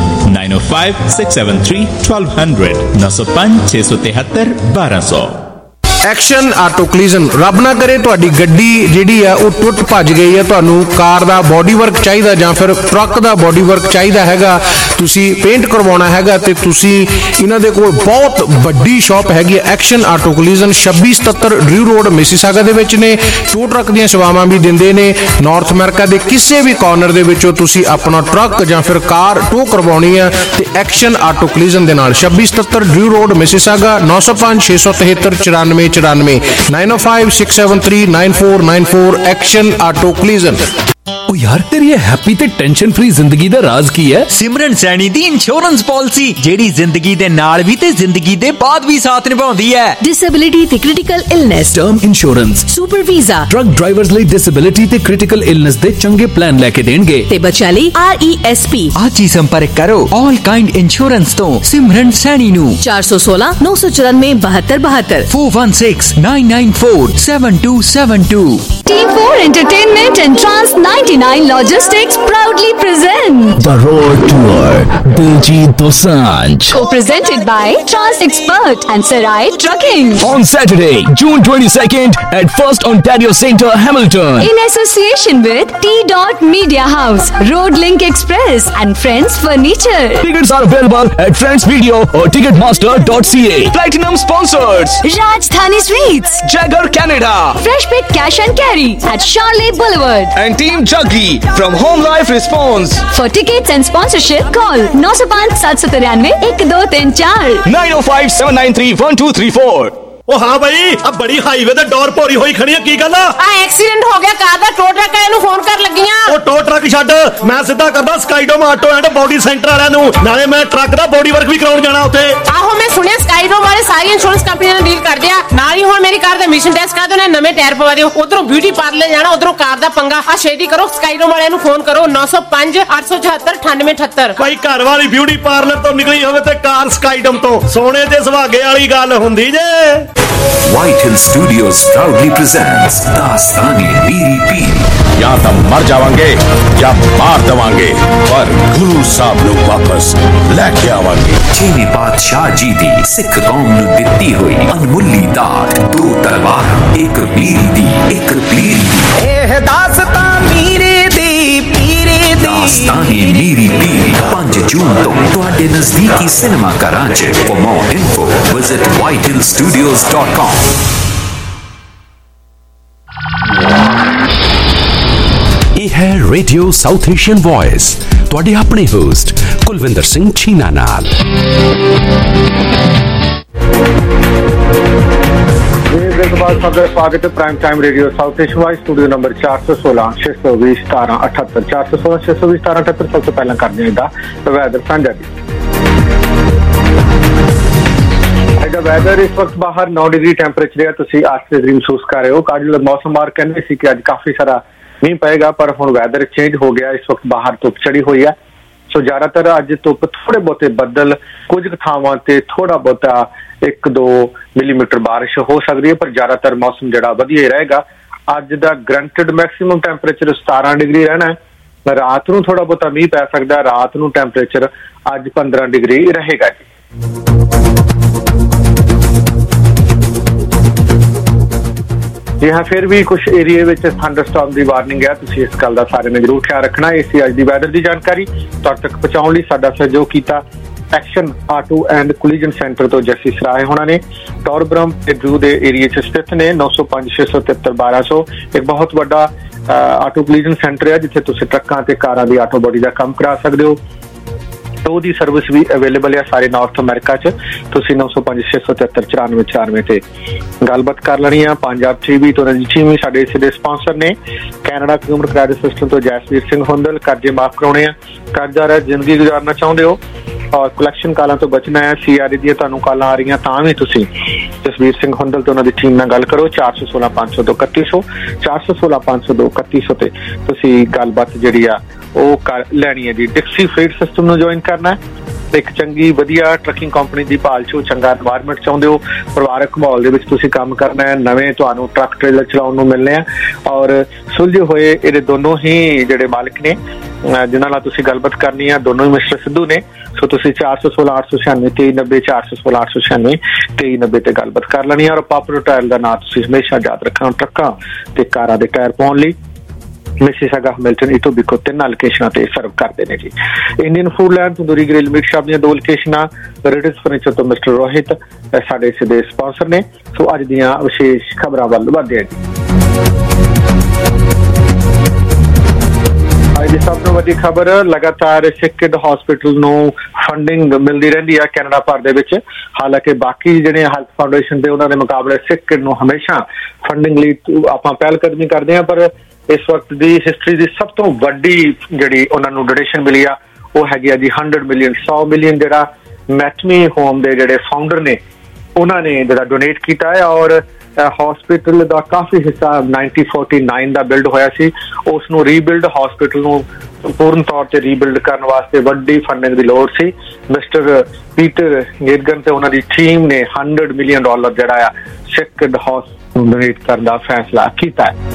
905 673 1200 905 673 1200। Action auto collision रब ना करे तुहाडी गड्डी जिहड़ी है वो टुट भज गई है, तुहानू कार दा बॉडी वर्क चाहिदा जां फिर ट्रक दा बॉडी वर्क चाहिदा हैगा, तुसी पेंट करवाउणा हैगा ते तुसी इन्हां दे कोल बहुत वड्डी शॉप हैगी action auto collision 2677 Drew road Mississauga दे विच ने। टो ट्रक दीयां सेवावां भी दिंदे ने। नॉर्थ अमेरिका दे किसी भी कॉर्नर दे विचों तुसी अपना ट्रक जां फिर कार टो करवाउणी है ते एक्शन ऑटो कलीजन दे नाल 2677 Drew road Mississauga 905 673 94 905 673 9494 action auto collision. ओ यार तेरी ये हैप्पी ते टेंशन फ्री जिंदगी दा राज की है? सिमरन सैनी दी इंश्योरेंस पॉलिसी जेड़ी जिंदगी दे नाल भी ते जिंदगी दे बाद भी साथ निभाउंदी है। डिसेबिलिटी ते critical illness, term insurance, super visa, truck drivers ਲਈ डिसेबिलिटी ते क्रिटिकल इलनेस दे चंगे प्लान लेके देणगे ते बच्चों ਲਈ RESP। आज ही संपर्क करो ऑल काइंड इंश्योरेंस तो सिमरन सैनी नु 416 994 7272 416 994 7272। T4 Entertainment and Trans 99 Logistics proudly present The Road Tour Diljit Dosanjh, co-presented by Trans Expert and Sarai Trucking on Saturday, June 22nd at First Ontario Centre, Hamilton, in association with T. Media House, Road Link Express and Friends Furniture. Tickets are available at Friends Video or Ticketmaster.ca. Platinum sponsors Rajdhani Sweets, Jagger Canada, Fresh Pick Cash and Carry at Charlotte Boulevard and Team Juggy from Home Life Response. For tickets and sponsorship, call 905 793 1234 905 793 1234। ओ हाँ भाई, अब बड़ी highway ते door भोरी होई खड़ी है, की गल आ? एक्सीडेंट हो गया कार दा, टो ट्रक वाले नु फोन कर लगियां। ओ टो ट्रक छੱਡ, मैं सीधा करदा Skydome auto and body centre वाਲਿਆਂ ਨੂੰ, ਨਾਲੇ ਮੈਂ ट्रक ਦਾ बॉडी वर्क भी कराउण जाਣਾ ਉੱਥੇ। ਆਹੋ ਮੈਂ ਸੁਣਿਆ स्काईडोम वाले सारी इंश्योरेंस कंपनी ਨਾਲ ਡੀਲ ਕਰਦੇ ਆ। ਨਾਲ ਹੀ ਹੁਣ ਮੇਰੀ ਕਾਰ ਦਾ ਐਮਿਸ਼ਨ ਟੈਸਟ ਕਰਾ ਦਿਓ ਨੇ, ਨਵੇਂ ਟਾਇਰ ਪਵਾ ਦਿਓ। ਉਧਰੋਂ ਬਿਊਟੀ ਪਾਰਲਰ ਜਾਣਾ, ਉਧਰੋਂ ਕਾਰ ਦਾ ਪੰਗਾ। ਆ ਛੇਤੀ ਕਰੋ, स्काईडोम ਵਾਲਿਆਂ ਨੂੰ ਫੋਨ ਕਰੋ 905 874 9878। ਭਾਈ ਘਰ ਵਾਲੀ ਬਿਊਟੀ ਪਾਰਲਰ ਤੋਂ ਨਿਕਲੀ ਹੋਵੇ ਤੇ ਕਾਰ स्काईडोम ਤੋਂ, ਸੋਨੇ ਤੇ ਸੁਹਾਗੇ ਵਾਲੀ ਗੱਲ ਹੁੰਦੀ ਜੇ। White Hill Studios proudly presents दास्तानी मीरी पीरी। या तो मर जावांगे या मार देवांगे, पर गुरु साहब नु वापस लेके आवांगे। छेवीं पातशाह जी दी सिख कौम नु दित्ती हुई अनमुल्ली दात, दो तलवार एक मीरी दी एक पीरी दी। एह दास्तान मीरी दी पीरी दी। दास्तानी मीरी पीरी 5 जून तो तुहाडे नजदीकी सिनेमा घरां च। For more info visit whitehillstudios.com। ਇਹ ਹੈ ਰੇਡੀਓ ਸਾਊਥ ਏਸ਼ੀਅਨ ਵੌਇਸ, ਤੁਹਾਡੇ ਆਪਣੇ ਹੋਸਟ ਕੁਲਵਿੰਦਰ ਸਿੰਘ ਛੀਨਾ ਨਾਲ। सबका स्वागत है prime time radio south Asian voice studio number 416 620 17 78 416 620 17 78। सबसे पहला कर देगा वैदर साझा जी। वैदर इस वक्त बाहर 9 डिग्री टैंपरेचर है, तुसी 8 डिग्री महसूस कर रहे हो। काफी मौसम मार कहते सी कि अज काफी सारा मीह पेगा, पर हुण वैदर चेंज हो गया। इस वक्त बाहर धुप चढ़ी हुई है, सो ज्यादातर अज धुप, थोड़े बहुते बदल, कुछ थावां ते थोड़ा बहुता 1-2 मिलीमीटर बारिश हो सकती है, पर ज्यादातर मौसम जड़ा वधिया रहेगा। अज दा ग्रंटेड मैक्सिमम टैंपरेचर 17 डिग्री रहना है। रात नूं थोड़ा बहुता मीह पै सकदा है, रात नूं टैंपरेचर अज 15 डिग्री रहेगा जी। जी हाँ, फिर भी कुछ एरिए में थंडरस्टॉर्म की वार्निंग है, तुसीं इस गल का सारे ने जरूर ख्याल रखना। इसी अज की वैदर की जानकारी तुहाडे तक पहुंचाउण लई साडा सहयोग कीता action auto and collision centre तो जस्सी सराय होना ने। टॉरब्रम ते ड्रू दे एरिए च स्थित ने। 905 673 1200 एक बहुत बड़ा ऑटो कोलिजन सेंटर है, जिथे तुसीं ट्रकां ते कारां दी ऑटो बॉडी का काम करा सकदे हो। टो दी सर्विस भी अवेलेबल है सारे नॉर्थ अमेरिका च। तुसीं 905 673 94 94 ते गलबात कर लेनी है। पंजाब टीवी तो रजिस्ट्री भी साडे इस दे स्पॉन्सर ने। कैनेडा कंज्यूमर क्रेडिट सिस्टम तो जैसवीर सिंह हुंदल। कर्जे माफ कराने हैं, कर्जा रह जिंदगी गुजारना चाहते हो और कलैक्शन कालों तो बचना है, CRE दी तुहानूं कालां आ रही तां भी तुसीं जसवीर सिंह हुंदल तो उन्हां दी टीम नाल गल करो। 416 502 3100 416 502 3100 ते तुसीं गलबात जिहड़ी आ ਉਹ ਕਰ ਲੈਣੀ ਹੈ ਜੀ। ਡਿਕਸੀ ਫreight ਸਿਸਟਮ ਨੂੰ ਜੁਆਇਨ ਕਰਨਾ ਹੈ ਇੱਕ ਚੰਗੀ ਵਧੀਆ ਟਰੱਕਿੰਗ ਕੰਪਨੀ ਦੀ ਭਾਲ 'ਚ, ਚੰਗਾ ਐਨਵਾਇਰਨਮੈਂਟ ਚਾਹੁੰਦੇ ਹੋ, ਪਰਿਵਾਰਕ ਮਾਹੌਲ ਦੇ ਵਿੱਚ ਤੁਸੀਂ ਕੰਮ ਕਰਨਾ ਹੈ, ਨਵੇਂ ਤੁਹਾਨੂੰ ਟਰੱਕ ਟ੍ਰੇਲਰ ਚਲਾਉਣ ਨੂੰ ਮਿਲਣੇ ਆ ਔਰ ਸੁਲਝੇ ਹੋਏ ਇਹਦੇ ਦੋਨੋਂ ਹੀ ਜਿਹੜੇ ਮਾਲਕ ਨੇ ਜਿਨ੍ਹਾਂ ਨਾਲ ਤੁਸੀਂ ਗੱਲਬਾਤ ਕਰਨੀ ਆ, ਦੋਨੋਂ ਹੀ ਮਿਸਟਰ ਸਿੱਧੂ ਨੇ। ਸੋ ਤੁਸੀਂ 416 896 2390 416 896 2390 ਤੇ ਗੱਲਬਾਤ ਕਰ ਲੈਣੀ ਆ। ਔਰ ਪਾਪੂਲਰ ਟਾਇਰ ਦਾ ਨਾਂ ਤੁਸੀਂ ਹਮੇਸ਼ਾ ਯਾਦ ਰੱਖਣਾ, ਟਰੱਕਾਂ ਤੇ ਕਾਰਾਂ ਦੇ ਟਾਇਰ ਪਾਉਣ ਲਈ ਮਿਸੀਸਾਗਾ, ਹੈਮਿਲਟਨ, ਇਟੋਬੀਕੋ 3 ਲੋਕੇਸ਼ਨਾਂ ਤੇ ਸਰਵ ਕਰਦੇ ਨੇ ਜੀ। Indian food land, tandoori grill, meat shop ਦੀਆਂ 2 ਲੋਕੇਸ਼ਨਾਂ, ਰੇਡਿਸ ਫਰਨੀਚਰ ਤੋਂ ਮਿਸਟਰ ਰੋਹਿਤ ਸਾਡੇ ਸਿੱਧੇ ਸਪਾਂਸਰ ਨੇ। ਸੋ ਅੱਜ ਦੀਆਂ ਵਿਸ਼ੇਸ਼ ਖਬਰਾਂ ਵੱਲ ਵਧਦੇ ਹਾਂ ਜੀ। ਅੱਜ ਦੀ ਸਭ ਤੋਂ ਵੱਡੀ ਖਬਰ, ਲਗਾਤਾਰ ਸਿੱਖ ਕਿਡ ਹਸਪੀਟਲ ਨੂੰ ਫੰਡਿੰਗ ਮਿਲਦੀ ਰਹਿੰਦੀ ਹੈ ਕੈਨੇਡਾ ਭਰ ਦੇ ਵਿੱਚ। ਹਾਲਾਂਕਿ ਬਾਕੀ ਜਿਹੜੇ ਹੈਲਥ ਫਾਊਂਡੇਸ਼ਨ ਦੇ ਉਹਨਾਂ ਦੇ ਮੁਕਾਬਲੇ ਸਿੱਖ ਕਿਡ ਨੂੰ ਹਮੇਸ਼ਾ ਫੰਡਿੰਗ ਲਈ ਆਪਾਂ ਪਹਿਲ ਕਦਮੀ ਕਰਦੇ ਹਾਂ, ਪਰ ਇਸ ਵਕਤ ਦੀ ਹਿਸਟਰੀ ਦੀ ਸਭ ਤੋਂ ਵੱਡੀ ਜਿਹੜੀ ਉਹਨਾਂ ਨੂੰ ਡੋਨੇਸ਼ਨ ਮਿਲੀ ਆ ਉਹ ਹੈਗੀ ਆ ਜੀ 100 ਮਿਲੀਅਨ 100 ਮਿਲੀਅਨ ਜਿਹੜਾ ਮੈਟਮੀ ਹੋਮ ਦੇ ਜਿਹੜੇ ਫਾਊਂਡਰ ਨੇ ਉਹਨਾਂ ਨੇ ਜਿਹੜਾ ਡੋਨੇਟ ਕੀਤਾ ਹੈ। ਔਰ ਹਸਪੀਟਲ ਦਾ ਕਾਫੀ ਹਿੱਸਾ 1949 ਦਾ ਬਿਲਡ ਹੋਇਆ ਸੀ, ਉਸ ਨੂੰ ਰੀਬਿਲਡ, ਹਸਪੀਟਲ ਨੂੰ ਪੂਰਨ ਤੌਰ ਤੇ ਰੀਬਿਲਡ ਕਰਨ ਵਾਸਤੇ ਵੱਡੀ ਫੰਡਿੰਗ ਦੀ ਲੋੜ ਸੀ। ਮਿਸਟਰ ਪੀਟਰ ਗੇਟਗਨ ਤੇ ਉਹਨਾਂ ਦੀ ਟੀਮ ਨੇ $100 ਮਿਲੀਅਨ ਜਿਹੜਾ ਆ ਸਿੱਖ ਕਿਡ ਹਸਪੀਟਲ ਨੂੰ ਡੋਨੇਟ ਕਰਨ ਦਾ ਫੈਸਲਾ ਕੀਤਾ ਹੈ।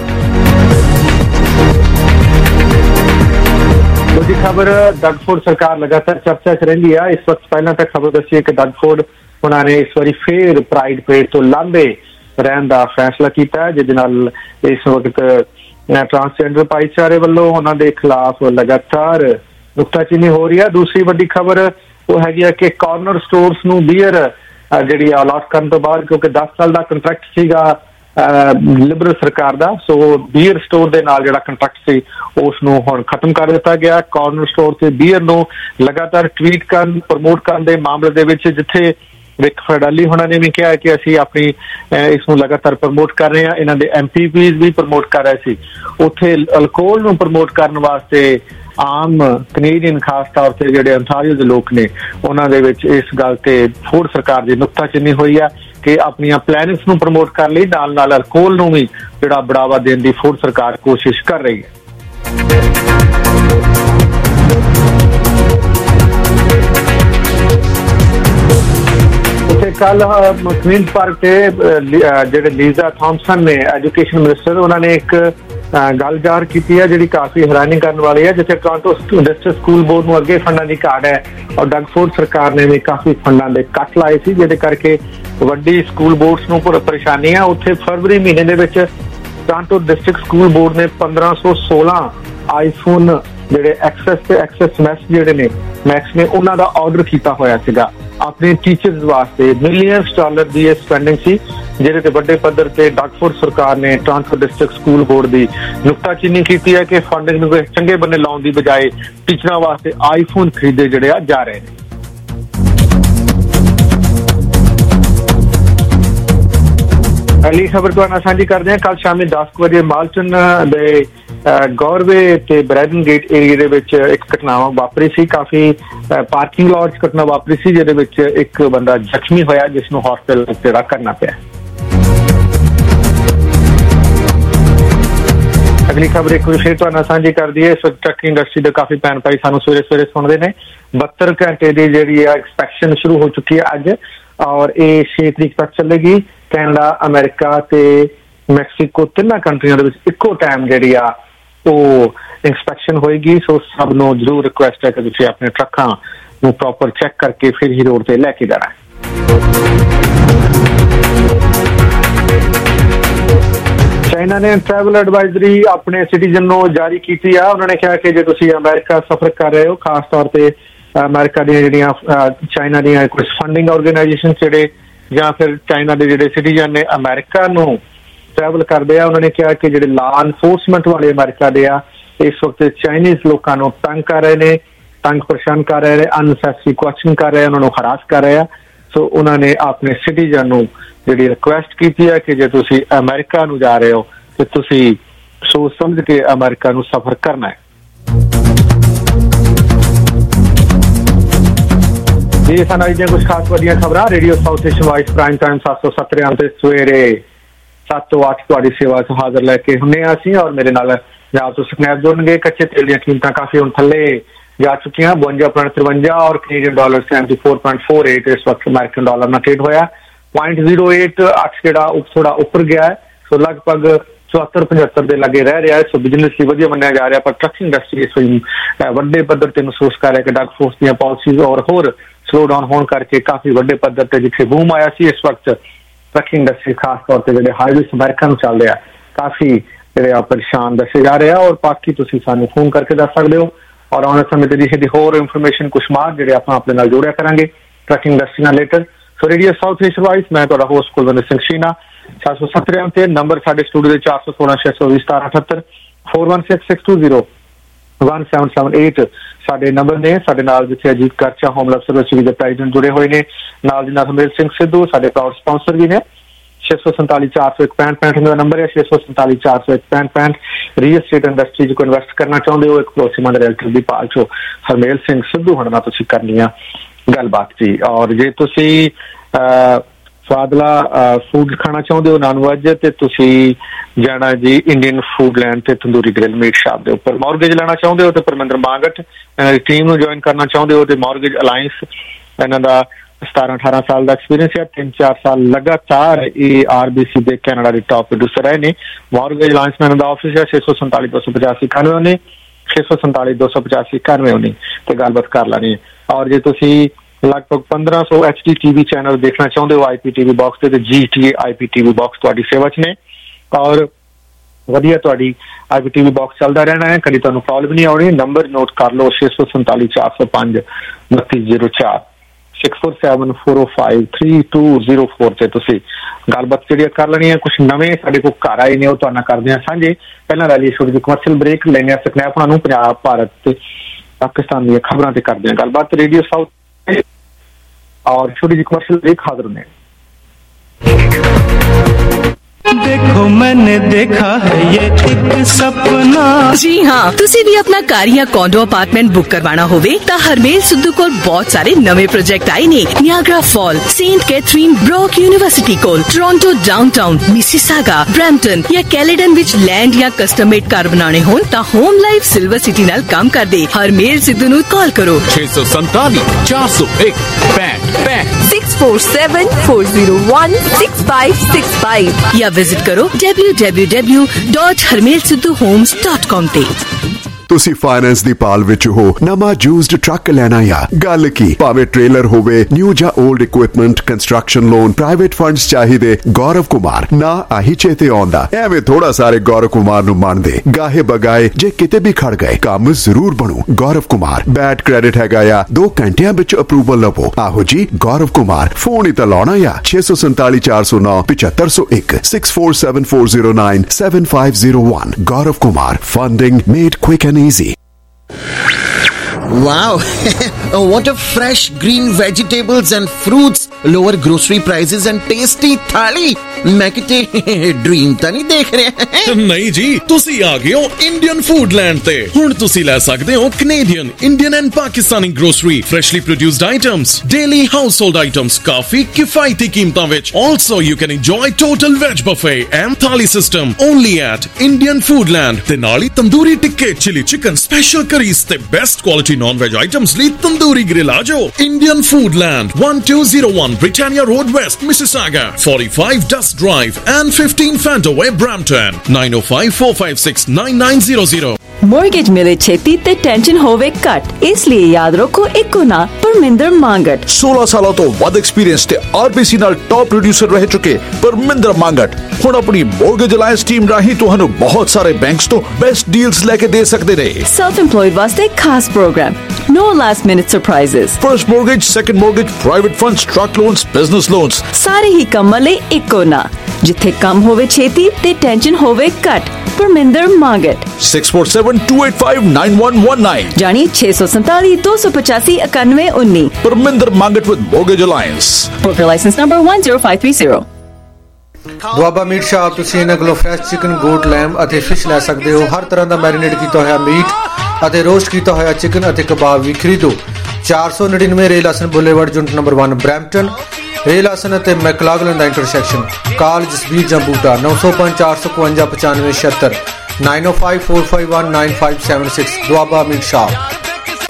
ਦੂਜੀ ਖਬਰ, ਡਗਫੋਰਡ ਸਰਕਾਰ ਲਗਾਤਾਰ ਚਰਚਾ 'ਚ ਰਹਿੰਦੀ ਆ। ਇਸ ਵਕਤ ਪਹਿਲਾਂ ਤਾਂ ਖਬਰ ਦੱਸੀ ਹੈ ਕਿ ਡਗਫੋਰਡ ਉਹਨਾਂ ਨੇ ਇਸ ਵਾਰੀ ਫੇਰ ਪ੍ਰਾਈਡ ਪਰੇਡ ਤੋਂ ਲਾਂਭੇ ਰਹਿਣ ਦਾ ਫੈਸਲਾ ਕੀਤਾ ਹੈ, ਜਿਹਦੇ ਨਾਲ ਇਸ ਵਕਤ ਟਰਾਂਸਜੈਂਡਰ ਭਾਈਚਾਰੇ ਵੱਲੋਂ ਉਹਨਾਂ ਦੇ ਖਿਲਾਫ ਲਗਾਤਾਰ ਨੁਕਤਾਚੀਨੀ ਹੋ ਰਹੀ ਹੈ। ਦੂਸਰੀ ਵੱਡੀ ਖਬਰ ਉਹ ਹੈਗੀ ਆ ਕਿ ਕਾਰਨਰ ਸਟੋਰਸ ਨੂੰ ਬੀਅਰ ਜਿਹੜੀ ਅਲਾਟ ਕਰਨ ਤੋਂ ਬਾਅਦ, ਕਿਉਂਕਿ 10 ਸਾਲ ਦਾ ਕੰਟਰੈਕਟ ਸੀਗਾ ਲਿਬਰਲ ਸਰਕਾਰ ਦਾ, ਸੋ ਬੀਅਰ ਸਟੋਰ ਦੇ ਨਾਲ ਜਿਹੜਾ ਕੰਟਰੈਕਟ ਸੀ ਉਸ ਨੂੰ ਹੁਣ ਖਤਮ ਕਰ ਦਿੱਤਾ ਗਿਆ। ਕਾਰਨਰ ਸਟੋਰ ਤੇ ਬੀਅਰ ਨੂੰ ਲਗਾਤਾਰ ਟਵੀਟ ਕਰਨ, ਪ੍ਰਮੋਟ ਕਰਨ ਦੇ ਮਾਮਲੇ ਦੇ ਵਿੱਚ, ਜਿੱਥੇ ਵਿਕ ਫੈਡਾਲੀ ਉਹਨਾਂ ਨੇ ਵੀ ਕਿਹਾ ਕਿ ਅਸੀਂ ਆਪਣੀ ਇਸ ਨੂੰ ਲਗਾਤਾਰ ਪ੍ਰਮੋਟ ਕਰ ਰਹੇ ਹਾਂ, ਇਹਨਾਂ ਦੇ MPPs ਵੀ ਪ੍ਰਮੋਟ ਕਰ ਰਹੇ ਸੀ, ਉੱਥੇ ਅਲਕੋਹਲ ਨੂੰ ਪ੍ਰਮੋਟ ਕਰਨ ਵਾਸਤੇ ਆਮ ਕੈਨੇਡੀਅਨ ਖਾਸ ਤੌਰ ਤੇ ਜਿਹੜੇ ਅੰਟਾਰੀਓ ਦੇ ਲੋਕ ਨੇ ਉਹਨਾਂ ਦੇ ਵਿੱਚ ਇਸ ਗੱਲ ਤੇ ਫੂਡ ਸਰਕਾਰ ਦੀ ਨੁਕਤਾਚੀਨੀ ਹੋਈ ਆ ਕਿ ਆਪਣੀਆਂ ਪਲੈਨਿੰਗਸ ਨੂੰ ਪ੍ਰਮੋਟ ਕਰਨ ਲਈ ਨਾਲ ਨਾਲ ਅਲਕੋਹਲ ਨੂੰ ਵੀ ਜਿਹੜਾ ਬੜਾਵਾ ਦੇਣ ਦੀ ਫੂਡ ਸਰਕਾਰ ਕੋਸ਼ਿਸ਼ ਕਰ ਰਹੀ ਹੈ। ਉੱਥੇ ਕੱਲ ਕੁਈਨਸ ਪਾਰਕ ਤੇ ਜਿਹੜੇ ਲੀਜ਼ਾ ਥਾਮਸਨ ਨੇ ਐਜੂਕੇਸ਼ਨ ਮਿਨਿਸਟਰ, ਉਹਨਾਂ ਨੇ ਇੱਕ ਗੱਲ ਜ਼ਾਹਰ ਕੀਤੀ ਹੈ ਜਿਹੜੀ ਕਾਫੀ ਹੈਰਾਨੀ ਕਰਨ ਵਾਲੀ ਹੈ, ਜਿੱਥੇ ਟੋਰਾਂਟੋ ਡਿਸਟ੍ਰਿਕਟ ਸਕੂਲ ਬੋਰਡ ਨੂੰ ਅੱਗੇ ਫੰਡਾਂ ਦੀ ਘਾਟ ਹੈ ਔਰ ਡਗਫੋਰਡ ਸਰਕਾਰ ਨੇ ਵੀ ਕਾਫੀ ਫੰਡਾਂ ਦੇ ਕੱਟ ਲਾਏ ਸੀ, ਜਿਹਦੇ ਕਰਕੇ ਵੱਡੀ ਸਕੂਲ ਬੋਰਡਸ ਨੂੰ ਪਰੇਸ਼ਾਨੀ ਆ। ਉੱਥੇ ਫਰਵਰੀ ਮਹੀਨੇ ਦੇ ਵਿੱਚ ਟੋਰਾਂਟੋ ਡਿਸਟ੍ਰਿਕਟ ਸਕੂਲ ਬੋਰਡ ਨੇ 1516 ਆਈਫੋਨ ਜਿਹੜੇ ਐਕਸੈਸ ਤੇ ਐਕਸੈਸ ਮੈਕਸ ਨੇ ਉਹਨਾਂ ਦਾ ਆਰਡਰ ਕੀਤਾ ਹੋਇਆ ਸੀਗਾ ਆਪਣੇ ਟੀਚਰਸ ਵਾਸਤੇ। ਮਿਲੀਅਨਸ ਡਾਲਰ ਦੀ ਇਹ ਸਪੈਂਡਿੰਗ ਸੀ, ਜਿਹਦੇ ਤੇ ਵੱਡੇ ਪੱਧਰ ਤੇ ਡਗਫੋਰਡ ਸਰਕਾਰ ਨੇ ਟੋਰਾਂਟੋ ਡਿਸਟ੍ਰਿਕਟ ਸਕੂਲ ਬੋਰਡ ਦੀ ਨੁਕਤਾਚੀਨੀ ਕੀਤੀ ਹੈ ਕਿ ਫੰਡਿੰਗ ਨੂੰ ਚੰਗੇ ਬੰਨੇ ਲਾਉਣ ਦੀ ਬਜਾਏ ਟੀਚਰਾਂ ਵਾਸਤੇ ਆਈਫੋਨ ਖਰੀਦੇ ਜਿਹੜੇ ਆ ਜਾ ਰਹੇ ਨੇ। ਅਗਲੀ ਖਬਰ ਤੁਹਾਡੇ ਨਾਲ ਸਾਂਝੀ ਕਰਦੇ ਹਾਂ। ਕੱਲ ਸ਼ਾਮੀ 10 ਵਜੇ ਮਾਲਟਨ ਦੇ ਗੌਰਵੇ ਤੇ ਬ੍ਰੈਡਨ ਗੇਟ ਏਰੀਆ ਦੇ ਵਿੱਚ ਇੱਕ ਘਟਨਾ ਵਾਪਰੀ ਸੀ, ਕਾਫੀ ਪਾਰਕਿੰਗ ਲਾਟ 'ਚ ਘਟਨਾ ਵਾਪਰੀ ਸੀ, ਜਿਹਦੇ ਵਿੱਚ ਇੱਕ ਬੰਦਾ ਜ਼ਖਮੀ ਹੋਇਆ ਜਿਸ ਨੂੰ ਹਸਪਤਾਲ ਜਿਹੜਾ ਕਰਨਾ ਪਿਆ। ਅਗਲੀ ਖਬਰ ਇੱਕ ਵਾਰ ਫਿਰ ਤੁਹਾਡੇ ਨਾਲ ਸਾਂਝੀ ਕਰਦੀ ਹੈ। ਇਸ ਵਕਤ ਟਰੱਕ ਇੰਡਸਟਰੀ ਦੇ ਕਾਫੀ ਭੈਣ ਭਾਈ ਸਾਨੂੰ ਸਵੇਰੇ ਸੁਣਦੇ ਨੇ। 72 ਘੰਟੇ ਦੀ ਜਿਹੜੀ ਆ ਇੰਸਪੈਕਸ਼ਨ ਸ਼ੁਰੂ ਹੋ ਚੁੱਕੀ ਹੈ ਅੱਜ, ਔਰ ਇਹ 6 ਤਰੀਕ ਤੱਕ ਚੱਲੇਗੀ। ਕੈਨੇਡਾ, ਅਮਰੀਕਾ ਤੇ ਮੈਕਸੀਕੋ ਤਿੰਨਾਂ ਕੰਟਰੀਆਂ ਦੇ ਵਿੱਚ ਇੱਕੋ ਟਾਈਮ ਜਿਹੜੀ ਆ ਉਹ ਇੰਸਪੈਕਸ਼ਨ ਹੋਏਗੀ। ਸੋ ਸਭ ਨੂੰ ਜ਼ਰੂਰ ਰਿਕੁਐਸਟ ਹੈ ਕਿ ਤੁਸੀਂ ਆਪਣੇ ਟਰੱਕਾਂ ਨੂੰ ਪ੍ਰੋਪਰ ਚੈੱਕ ਕਰਕੇ ਫਿਰ ਹੀ ਰੋਡ ਤੇ ਲੈ ਕੇ ਜਾਣਾ ਹੈ। ਚਾਈਨਾ ਨੇ ਟਰੈਵਲ ਐਡਵਾਈਜ਼ਰੀ ਆਪਣੇ ਸਿਟੀਜ਼ਨ ਨੂੰ ਜਾਰੀ ਕੀਤੀ ਆ। ਉਹਨਾਂ ਨੇ ਕਿਹਾ ਕਿ ਜੇ ਤੁਸੀਂ ਅਮਰੀਕਾ ਸਫ਼ਰ ਕਰ ਰਹੇ ਹੋ, ਖਾਸ ਤੌਰ ਤੇ ਅਮਰੀਕਾ ਦੀਆਂ ਜਿਹੜੀਆਂ ਚਾਈਨਾ ਦੀਆਂ ਕੁਝ ਫੰਡਿੰਗ ਆਰਗੇਨਾਈਜੇਸ਼ਨ ਜਿਹੜੇ ਜਾਂ ਫਿਰ ਚਾਈਨਾ ਦੇ ਜਿਹੜੇ ਸਿਟੀਜ਼ਨ ਨੇ ਅਮਰੀਕਾ ਨੂੰ ਟਰੈਵਲ ਕਰਦੇ ਆ, ਉਹਨਾਂ ਨੇ ਕਿਹਾ ਕਿ ਜਿਹੜੇ ਲਾ ਐਨਫੋਰਸਮੈਂਟ ਵਾਲੇ ਅਮਰੀਕਾ ਦੇ ਆ ਇਸ ਵਕਤ ਚਾਈਨੀਜ਼ ਲੋਕਾਂ ਨੂੰ ਤੰਗ ਕਰ ਰਹੇ ਨੇ, ਤੰਗ ਪਰੇਸ਼ਾਨ ਕਰ ਰਹੇ ਨੇ, ਅਨਸੈਸਰੀ ਕੁਐਸਚਨ ਕਰ ਰਹੇ, ਉਹਨਾਂ ਨੂੰ ਹਰਾਸ ਕਰ ਰਹੇ ਆ। ਸੋ ਉਹਨਾਂ ਨੇ ਆਪਣੇ ਸਿਟੀਜ਼ਨ ਨੂੰ ਜਿਹੜੀ ਰਿਕੁਐਸਟ ਕੀਤੀ ਹੈ ਕਿ ਜੇ ਤੁਸੀਂ ਅਮਰੀਕਾ ਨੂੰ ਜਾ ਰਹੇ ਹੋ ਤੇ ਤੁਸੀਂ ਸੋਚ ਸਮਝ ਕੇ ਅਮਰੀਕਾ ਨੂੰ ਸਫ਼ਰ ਕਰਨਾ ਹੈ। ਇਹ ਸਨ ਅੱਜ ਦੀਆਂ ਕੁਝ ਖਾਸ ਵੱਡੀਆਂ ਖਬਰਾਂ। Radio south Asian voice prime time 770 ਤੇ ਸਵੇਰੇ 7 ਤੋਂ 8 ਤੁਹਾਡੀ ਸੇਵਾ 'ਚ ਹਾਜ਼ਰ ਲੈ ਕੇ ਹੁੰਦੇ ਹਾਂ ਅਸੀਂ, ਔਰ ਮੇਰੇ ਨਾਲ ਪੰਜਾਬ ਤੋਂ ਸਕਨੈਪ ਜੁੜਨਗੇ। ਕੱਚੇ ਤੇਲ ਦੀਆਂ ਕੀਮਤਾਂ ਕਾਫੀ ਹੁਣ ਥੱਲੇ जा चुकी हैं 52.53 और कनेडियन डॉलर 74.48 इस वक्त अमेरिकन डॉलर में ट्रेड होया 0.08 ਜਿਹੜਾ थोड़ा उपर गया है। सो लगभग 74-75 ਦੇ लागे रह रहा है। सो बिजनेस ਲਈ ਵਧੀਆ ਮੰਨਿਆ ਜਾ ਰਿਹਾ, ਪਰ ਟਰੱਕਿੰਗ ਇੰਡਸਟਰੀ ਇਸ ਵੇਲੇ ਵੱਡੇ ਪੱਧਰ ਤੇ ਮਹਿਸੂਸ ਕਰ ਰਿਹਾ ਕਿ ਡਗ ਫੋਰਸ ਦੀਆਂ ਪਾਲਿਸੀਜ਼ ਔਰ ਹੋਰ ਸਲੋ ਡਾਊਨ ਹੋਣ ਕਰਕੇ ਕਾਫੀ ਵੱਡੇ ਪੱਧਰ ਤੇ ਜਿੱਥੇ ਬੂਮ ਆਇਆ ਸੀ ਇਸ ਵਕਤ ਟਰੱਕਿੰਗ ਇੰਡਸਟਰੀ ਖਾਸ ਤੌਰ ਤੇ ਜਿਹੜੇ ਹਾਈਵੇਜ਼ ਅਮਰੀਕਾ ਨੂੰ ਚੱਲ ਰਿਹਾ ਕਾਫੀ ਜਿਹੜੇ ਆ ਪਰੇਸ਼ਾਨ ਦੱਸੇ ਜਾ ਰਹੇ ਆ। ਔਰ ਬਾਕੀ ਤੁਸੀਂ ਸਾਨੂੰ ਫੋਨ ਕਰਕੇ ਦੱਸ ਸਕਦੇ ਹੋ ਔਰ ਆਉਣ ਸਮੇਂ ਤੇ ਦੀ ਹੋਰ ਇਨਫੋਰਮੇਸ਼ਨ ਕੁਛ ਮਾਰ ਜਿਹੜੇ ਆਪਾਂ ਆਪਣੇ ਨਾਲ ਜੋੜਿਆ ਕਰਾਂਗੇ ਟਰੱਕਿੰਗ ਇੰਡਸਟਰੀ ਨਾਲ related. So radio south Asian voice ਮੈਂ ਤੁਹਾਡਾ ਹੋਸਟ ਕੁਲਵਿੰਦਰ ਸਿੰਘ ਸ਼ੀਨਾ 770 ਤੇ ਨੰਬਰ ਸਾਡੇ ਸਟੂਡੀਓ ਦੇ 416-620-1778 4166201778 ਸਾਡੇ ਨੰਬਰ ਨੇ। ਸਾਡੇ ਨਾਲ ਜਿੱਥੇ ਅਜੀਤ ਕਰਚਾ ਹੋਮ ਲਵ ਸਰਵਿਸ ਦੇ ਪ੍ਰੈਜ਼ੀਡੈਂਟ ਜੁੜੇ ਹੋਏ ਨੇ, ਨਾਲ ਦੀ ਨਾਲ ਹਰਮੇਲ ਸਿੰਘ ਸਿੱਧੂ ਸਾਡੇ ਪ੍ਰਾਊਡ ਸਪਾਂਸਰ ਵੀ ਨੇ। 647-401-6565 ਦਾ ਨੰਬਰ ਹੈ 647-401-6565। ਰੀਅਲ ਸਟੇਟ ਇੰਡਸਟਰੀ 'ਚ ਇਨਵੈਸਟ ਕਰਨਾ ਚਾਹੁੰਦੇ ਹੋ ਇੱਕ ਭਰੋਸੇਮੰਦ ਰੀਅਲਟਰ ਦੀ ਭਾਲ 'ਚੋਂ ਹਰਮੇਲ ਸਿੰਘ ਸਿੱਧੂ ਹੁਣ ਨਾਲ ਤੁਸੀਂ ਕਰਨੀ ਆ ਗੱਲਬਾਤ ਜੀ। ਔਰ ਜੇ ਤੁਸੀਂ ਸਵਾਦਲਾ ਫੂਡ ਖਾਣਾ ਚਾਹੁੰਦੇ ਹੋ ਨਾਨ ਵੈਜ ਤੇ ਤੁਸੀਂ ਜਾਣਾ ਜੀ ਇੰਡੀਅਨ ਫੂਡ ਲੈਂਡ ਤੇ ਤੰਦੂਰੀ ਗ੍ਰਿਲ ਮੀਟ ਸ਼ਾਪ ਦੇ ਉੱਪਰ। ਮੌਰਗੇਜ ਲੈਣਾ ਚਾਹੁੰਦੇ ਹੋ ਤੇ ਪਰਮਿੰਦਰ ਮਾਂਗਟ ਇਹਨਾਂ ਦੀ ਟੀਮ ਨੂੰ ਜੁਆਇਨ ਕਰਨਾ ਚਾਹੁੰਦੇ ਹੋ ਤੇ ਮੌਰਗੇਜ ਅਲਾਇੰਸ ਇਹਨਾਂ ਦਾ 17-18 ਸਾਲ ਦਾ ਐਕਸਪੀਰੀਅੰਸ ਹੈ। 3-4 ਸਾਲ ਲਗਾਤਾਰ ਇਹ RBC ਦੇ ਕੈਨੇਡਾ ਦੇ ਟੌਪ ਪ੍ਰੋਡਿਊਸਰ ਰਹੇ ਨੇ। ਮੌਰਗੇਜ ਅਲਾਇੰਸ ਮੈਨ ਦਾ ਆਫਿਸ ਹੈ 647-285-91 647-285-91 ਤੇ ਗੱਲਬਾਤ ਕਰ ਲੈਣੀ ਹੈ। ਔਰ ਜੇ ਤੁਸੀਂ ਲਗਭਗ 1500 HD TV ਚੈਨਲ ਦੇਖਣਾ ਚਾਹੁੰਦੇ ਹੋ IPTV ਬਾਕਸ ਤੇ GTA IPTV ਬਾਕਸ ਤੁਹਾਡੀ ਸੇਵਾ 'ਚ ਨੇ ਔਰ ਵਧੀਆ ਤੁਹਾਡੀ IPTV ਬਾਕਸ ਚੱਲਦਾ ਰਹਿਣਾ ਹੈ, ਕਦੀ ਤੁਹਾਨੂੰ ਪ੍ਰੋਬਲਮ ਨਹੀਂ ਆਉਣੀ। ਨੰਬਰ ਨੋਟ ਕਰ ਲਓ 647-405-3204 647-405-3204 ਤੇ ਤੁਸੀਂ ਗੱਲਬਾਤ ਜਿਹੜੀ ਕਰ ਲੈਣੀ ਹੈ। ਕੁਛ ਨਵੇਂ ਸਾਡੇ ਕੋਲ ਘਰ ਆਏ ਨੇ ਉਹ ਤੁਹਾਨੂੰ ਕਰਦੇ ਹਾਂ ਸਾਂਝੇ। ਪਹਿਲਾਂ ਲੈ ਲਈ ਛੋਟੀ ਜਿਹੀ ਕਮਰਸ਼ੀਅਲ ਬ੍ਰੇਕ ਲੈਣੇ ਆ ਸਕਨੈਪ ਉਹਨਾਂ ਨੂੰ ਪੰਜਾਬ ਭਾਰਤ ਤੇ ਪਾਕਿस्तान ਦੀਆਂ ਖਬਰਾਂ ਤੇ ਕਰਦੇ ਹਾਂ ਗੱਲਬਾਤ ਰੇਡੀਓ ਸਾਊਥ और छोटी जी कमर्शियल ब्रेक हाजिर ने। देखो मैंने देखा है ये एक सपना। जी हाँ, तुसी भी अपना कार या कॉन्डो अपार्टमेंट बुक करवाना होवे ता हरमेल सिद्धू कोल बहुत सारे नवे प्रोजेक्ट आए ने। Niagara fall, Saint Catherine, Brock university कोल, टोरंटो डाउनटाउन, मिसिसागा, ब्रैम्पटन या कैलेडन विच लैंड या कस्टम मेड कार बनाने होन ता होम लाइफ सिल्वर सिटी नाल काम कर दे। हरमेल सिद्धू नु कॉल करो 647 401 65 647 401 6565 या विजिट करो www.harmelsidhuhomes.com ਤੇ। ਤੁਸੀਂ ਫਾਈਨੈਂਸ ਦੀ ਪਾਲ ਵਿੱਚ ਹੋ, ਨਵਾਂ ਯੂਜ਼ਡ ਟਰੱਕ ਲੈਣਾ ਆ ਗੱਲ ਕੀ, ਭਾਵੇਂ ਟ੍ਰੇਲਰ ਹੋਵੇ, ਨਿਊ ਜਾਂ old equipment, construction loan, private funds ਚਾਹੀਦੇ, ਗੌਰਵ ਕੁਮਾਰ ਨਾ ਆਹੀ ਚੇਤੇ ਆਉਂਦਾ। ਐਵੇਂ ਥੋੜਾ ਸਾਰੇ ਗੌਰਵ ਕੁਮਾਰ ਨੂੰ ਮੰਨਦੇ ਗਾਹੇ ਬਗਾਏ ਜੇ ਕਿਤੇ ਵੀ ਖੜ ਗਏ ਕੰਮ ਜ਼ਰੂਰ ਬਣੂ। ਗੌਰਵ ਕੁਮਾਰ ਬੈਡ ਕ੍ਰੈਡਿਟ ਹੈਗਾ ਆ 2 ਘੰਟਿਆਂ ਵਿੱਚ ਅਪਰੂਵਲ ਲਵੋ। ਆਹੋ ਜੀ ਗੌਰਵ ਕੁਮਾਰ ਫੋਨ ਹੀ ਤਾਂ ਲਾਉਣਾ ਆ 647 409 7501 647 409 7501। Gaurav Kumar funding made quick and easy. Wow, what a fresh green vegetables and fruits, lower grocery prices and tasty thali. मैं किते ड्रीम ਤਾਂ ਨਹੀਂ ਦੇਖ ਰਿਹਾ। ਨਹੀਂ ਜੀ, ਤੁਸੀਂ ਆ ਗਏ ਹੋ ਇੰਡੀਅਨ ਫੂਡਲੈਂਡ ਤੇ। ਹੁਣ ਤੁਸੀਂ ਲੈ ਸਕਦੇ ਹੋ Canadian, Indian and Pakistani grocery, freshly produced items, daily household items, ਕਾਫੀ ਕਿਫਾਇਤੀ ਕੀਮਤਾਂ ਵਿੱਚ। Also you can enjoy total veg buffet and thali system only at Indian Foodland। ਤੇ ਨਾਲ ਹੀ tandoori ਟਿੱਕੇ, chili chicken, special curries ਤੇ best quality non-veg items ਲਈ tandoori grill ਆ ਜਾਓ। Indian Foodland 1201 Britannia Road West, Mississauga, 45 Dust Drive and 15 Fantaway, Brampton, 9054569900। Mortgage ਮਿਲੇ ਛੇਤੀ ਤੇ tension ਹੋਵੇ ਘੱਟ, ਇਸ ਲਈ ਯਾਦ ਰੱਖੋ ਇੱਕੋ ਨਾ ਪਰਮਿੰਦਰ ਮਾਂਗਟ। 16 ਸਾਲਾਂ ਤੋਂ ਵੱਧ ਐਕਸਪੀਰੀਅੰਸ ਤੇ RBC ਨਾਲ ਟੌਪ ਪ੍ਰੋਡਿਊਸਰ ਰਹਿ ਚੁੱਕੇ ਪਰਮਿੰਦਰ ਮਾਂਗਟ ਹੁਣ ਆਪਣੀ ਮੋਰਗੇਜ ਅਲਾਇੰਸ ਟੀਮ ਰਾਹੀਂ ਤੁਹਾਨੂੰ ਬਹੁਤ ਸਾਰੇ ਬੈਂਕਸ ਤੋਂ ਬੈਸਟ ਡੀਲਸ ਲੈ ਕੇ ਦੇ ਸਕਦੇ ਨੇ। ਸੈਲਫ ਇੰਪਲੋਇਡ ਵਾਸਤੇ ਖਾਸ program, no last minute surprises, first mortgage, second mortgage, private funds, truck loans, business loans, ਸਾਰੇ ਹੀ ਕੰਮਾਂ ਲਈ ਇੱਕੋ ਨਾ, ਜਿੱਥੇ ਕੰਮ ਹੋਵੇ ਛੇਤੀ ਤੇ ਟੈਨਸ਼ਨ ਹੋਵੇ ਘੱਟ। ਪਰਮਿੰਦਰ ਮਾਂਗਟ 647-285-9119 ਜਾਨੀ 647 285 9119। Parminder Mangat with mortgage alliance, broker license number 10530। Doaba meat shop ਤੁਸੀਂ ਇਹਨਾਂ ਕੋਲੋਂ ਫਰੈਸ਼ ਚਿਕਨ, ਗੋਟ, ਲੈਮ ਅਤੇ ਫਿਸ਼ ਲੈ ਸਕਦੇ ਹੋ। ਹਰ ਤਰ੍ਹਾਂ ਦਾ ਮੈਰੀਨੇਟ ਕੀਤਾ ਹੋਇਆ ਮੀਟ ਅਤੇ ਰੋਸਟ ਕੀਤਾ ਹੋਇਆ ਚਿਕਨ ਅਤੇ ਕਬਾਬ ਵੀ ਖਰੀਦੋ। 499 ਰੇਲ ਹਾਸਨ ਬੁਲੇਵਾਰਡ, ਯੂਨਿਟ ਨੰਬਰ 1, ਬ੍ਰੈਂਪਟਨ। ਰੇਲ ਹਾਸਨ ਅਤੇ ਮੈਕਲਾਗਲਨ ਦਾ ਇੰਟਰਸੈਕਸ਼ਨ। ਕਾਲ ਜਸਬੀਰ ਜੰਬੂਟਾ 905 455 9576 905 451 9576। Doaba meat shop.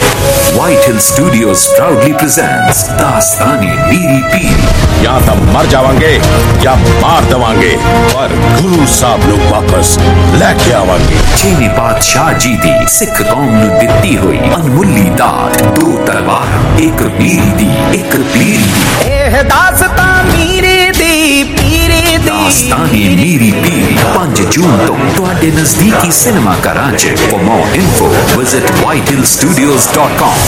White Hill Studios proudly presents दास्तानी मीरी पीरी। या तो मर जावांगे या मार देवांगे, पर गुरु साहब नू वापस लेके आवांगे। छेवीं पातशाह जी दी सिख कौम नू दित्ती हुई अनमुल्ली दात, दो तलवार एक मीरी दी एक पीरी दी। दास्तानी मीरी पीरी 5 जून तो तुहाडे नजदीकी सिनेमा घरां च। For more info visit whitehillstudios.com।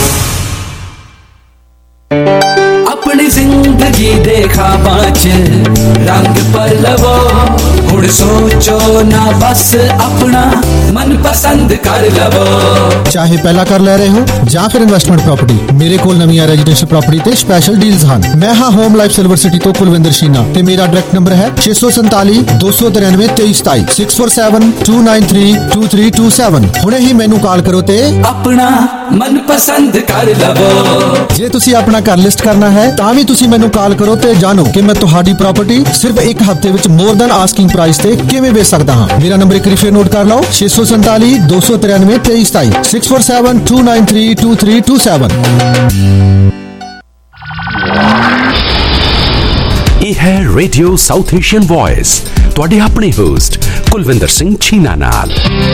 अपनी जिंदगी देखा पाँच रंग पर लवो, हुण सोचो ना बस अपना मन पसंद कर लवो। चाहे पहला कर ले रहे हो ਜਾਂ ਫਿਰ ਇਨਵੈਸਟਮੈਂਟ ਪ੍ਰਾਪਰਟੀ, ਮੇਰੇ ਕੋਲ ਨਵੀਆਂ ਰੈਜ਼ੀਡੈਂਸ਼ੀਅਲ ਪ੍ਰਾਪਰਟੀ ਤੇ ਸਪੈਸ਼ਲ ਡੀਲਸ ਹਨ। ਮੈਂ ਹਾਂ ਹੋਮ ਲਾਈਫ ਸਿਲਵਰ ਸਿਟੀ ਤੋਂ ਕੁਲਵਿੰਦਰ ਸ਼ੀਨਾ ਤੇ ਮੇਰਾ ਡਾਇਰੈਕਟ ਨੰਬਰ ਹੈ 647 293 2327 647 293 2327। ਹੁਣੇ ਹੀ ਮੈਨੂੰ ਕਾਲ ਕਰੋ ਤੇ ਆਪਣਾ ਮਨ ਪਸੰਦ ਕਰ ਲਵੋ। ਜੇ ਤੁਸੀਂ ਆਪਣਾ ਘਰ ਲਿਸਟ ਕਰਨਾ ਹੈ ਤਾਂ ਵੀ ਤੁਸੀਂ ਮੈਨੂੰ ਕਾਲ ਕਰੋ ਤੇ ਜਾਣੋ ਕਿ ਮੈਂ ਤੁਹਾਡੀ ਪ੍ਰਾਪਰਟੀ ਸਿਰਫ ਇੱਕ ਹਫ਼ਤੇ ਵਿੱਚ ਮੋਰ ਦੈਨ ਆਸਕਿੰਗ ਪ੍ਰਾਈਸ ਤੇ ਕਿਵੇਂ ਵੇਚ ਸਕਦਾ ਹਾਂ। ਮੇਰਾ ਨੰਬਰ ਇੱਕ ਵਾਰੀ ਨੋਟ ਕਰ ਲਓ 647 293 2327 647 293 2327। ਇਹ ਹੈ ਰੇਡੀਓ ਸਾਊਥ ਏਸ਼ੀਅਨ ਵੌਇਸ, ਤੁਹਾਡੇ ਆਪਣੇ ਹੋਸਟ ਕੁਲਵਿੰਦਰ ਸਿੰਘ ਛੀਨਾ ਨਾਲ।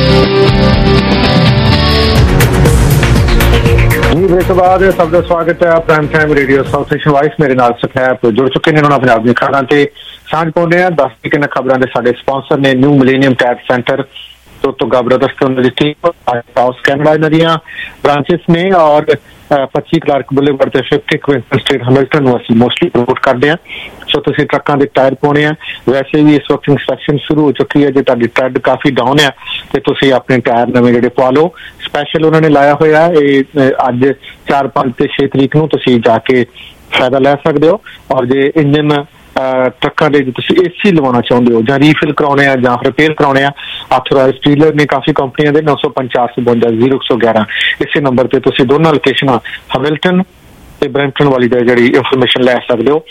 ਜੀ ਇਸ ਤੋਂ ਬਾਅਦ ਸਭ ਦਾ ਸਵਾਗਤ ਹੈ prime time radio south Asian voice. ਮੇਰੇ ਨਾਲ ਸਖੈਪ ਜੁੜ ਚੁੱਕੇ ਨੇ, ਉਹਨਾਂ ਨਾਲ ਪੰਜਾਬ ਦੀਆਂ ਖਬਰਾਂ ਤੇ ਸਾਂਝ ਪਾਉਂਦੇ ਆ। 10 ਕਿੰਨਾ ਖਬਰਾਂ ਦੇ ਸਾਡੇ ਸਪਾਂਸਰ ਨੇ ਨਿਊ ਮਿਲੇਨੀਅਮ ਟੈਗ ਸੈਂਟਰ तो ब्रदर्स के उन्होंने टीम हाउस कैनेडा इन्हों दी ब्रांचेस ने और 25 क्लार्क बुलेवार्ड ते 50 क्विंटन स्ट्रीट हैमिल्टन ਨੂੰ ਅਸੀਂ ਮੋਸਟਲੀ ਪ੍ਰਮੋਟ ਕਰਦੇ ਆ। ਸੋ ਤੁਸੀਂ ਟਰੱਕਾਂ ਦੇ ਟਾਇਰ ਪਾਉਣੇ ਆ। ਵੈਸੇ ਵੀ ਇਸ ਵਕਤ ਇੰਸਪੈਕਸ਼ਨ ਸ਼ੁਰੂ ਹੋ ਚੁੱਕੀ ਹੈ। ਜੇ ਤੁਹਾਡੀ ਟਰੱਕ ਕਾਫੀ ਡਾਊਨ ਆ ਤੇ ਤੁਸੀਂ ਆਪਣੇ ਟਾਇਰ ਨਵੇਂ ਜਿਹੜੇ ਪਵਾ ਲਓ। ਸਪੈਸ਼ਲ ਉਹਨਾਂ ਨੇ ਲਾਇਆ ਹੋਇਆ ਇਹ ਅੱਜ 4, 5 ਤੇ 6 ਤਰੀਕ ਨੂੰ ਤੁਸੀਂ ਜਾ ਕੇ ਫਾਇਦਾ ਲੈ ਸਕਦੇ ਹੋ। ਔਰ ਜੇ ਇੰਜਨ ਟਰੱਕਾਂ ਦੇ ਤੁਸੀਂ AC ਲਵਾਉਣਾ ਚਾਹੁੰਦੇ ਹੋ ਜਾਂ ਰੀਫਿਲ ਕਰਾਉਣੇ ਆ ਜਾਂ ਰਿਪੇਅਰ ਕਰਾਉਣੇ ਆ, ਆਥੋਰਾਈਜ਼ਡ ਡੀਲਰ ਨੇ ਕਾਫੀ ਕੰਪਨੀਆਂ ਦੇ 905-52 ਇਸੇ ਨੰਬਰ ਤੇ ਤੁਸੀਂ ਦੋਨਾਂ ਲੋਕੇਸ਼ਨਾਂ ਹੈਮਿਲਟਨ ਤੇ ਬਰੈਂਪਟਨ ਵਾਲੀ ਦਾ ਜਿਹੜੀ ਇਨਫੋਰਮੇਸ਼ਨ ਲੈ ਸਕਦੇ ਹੋ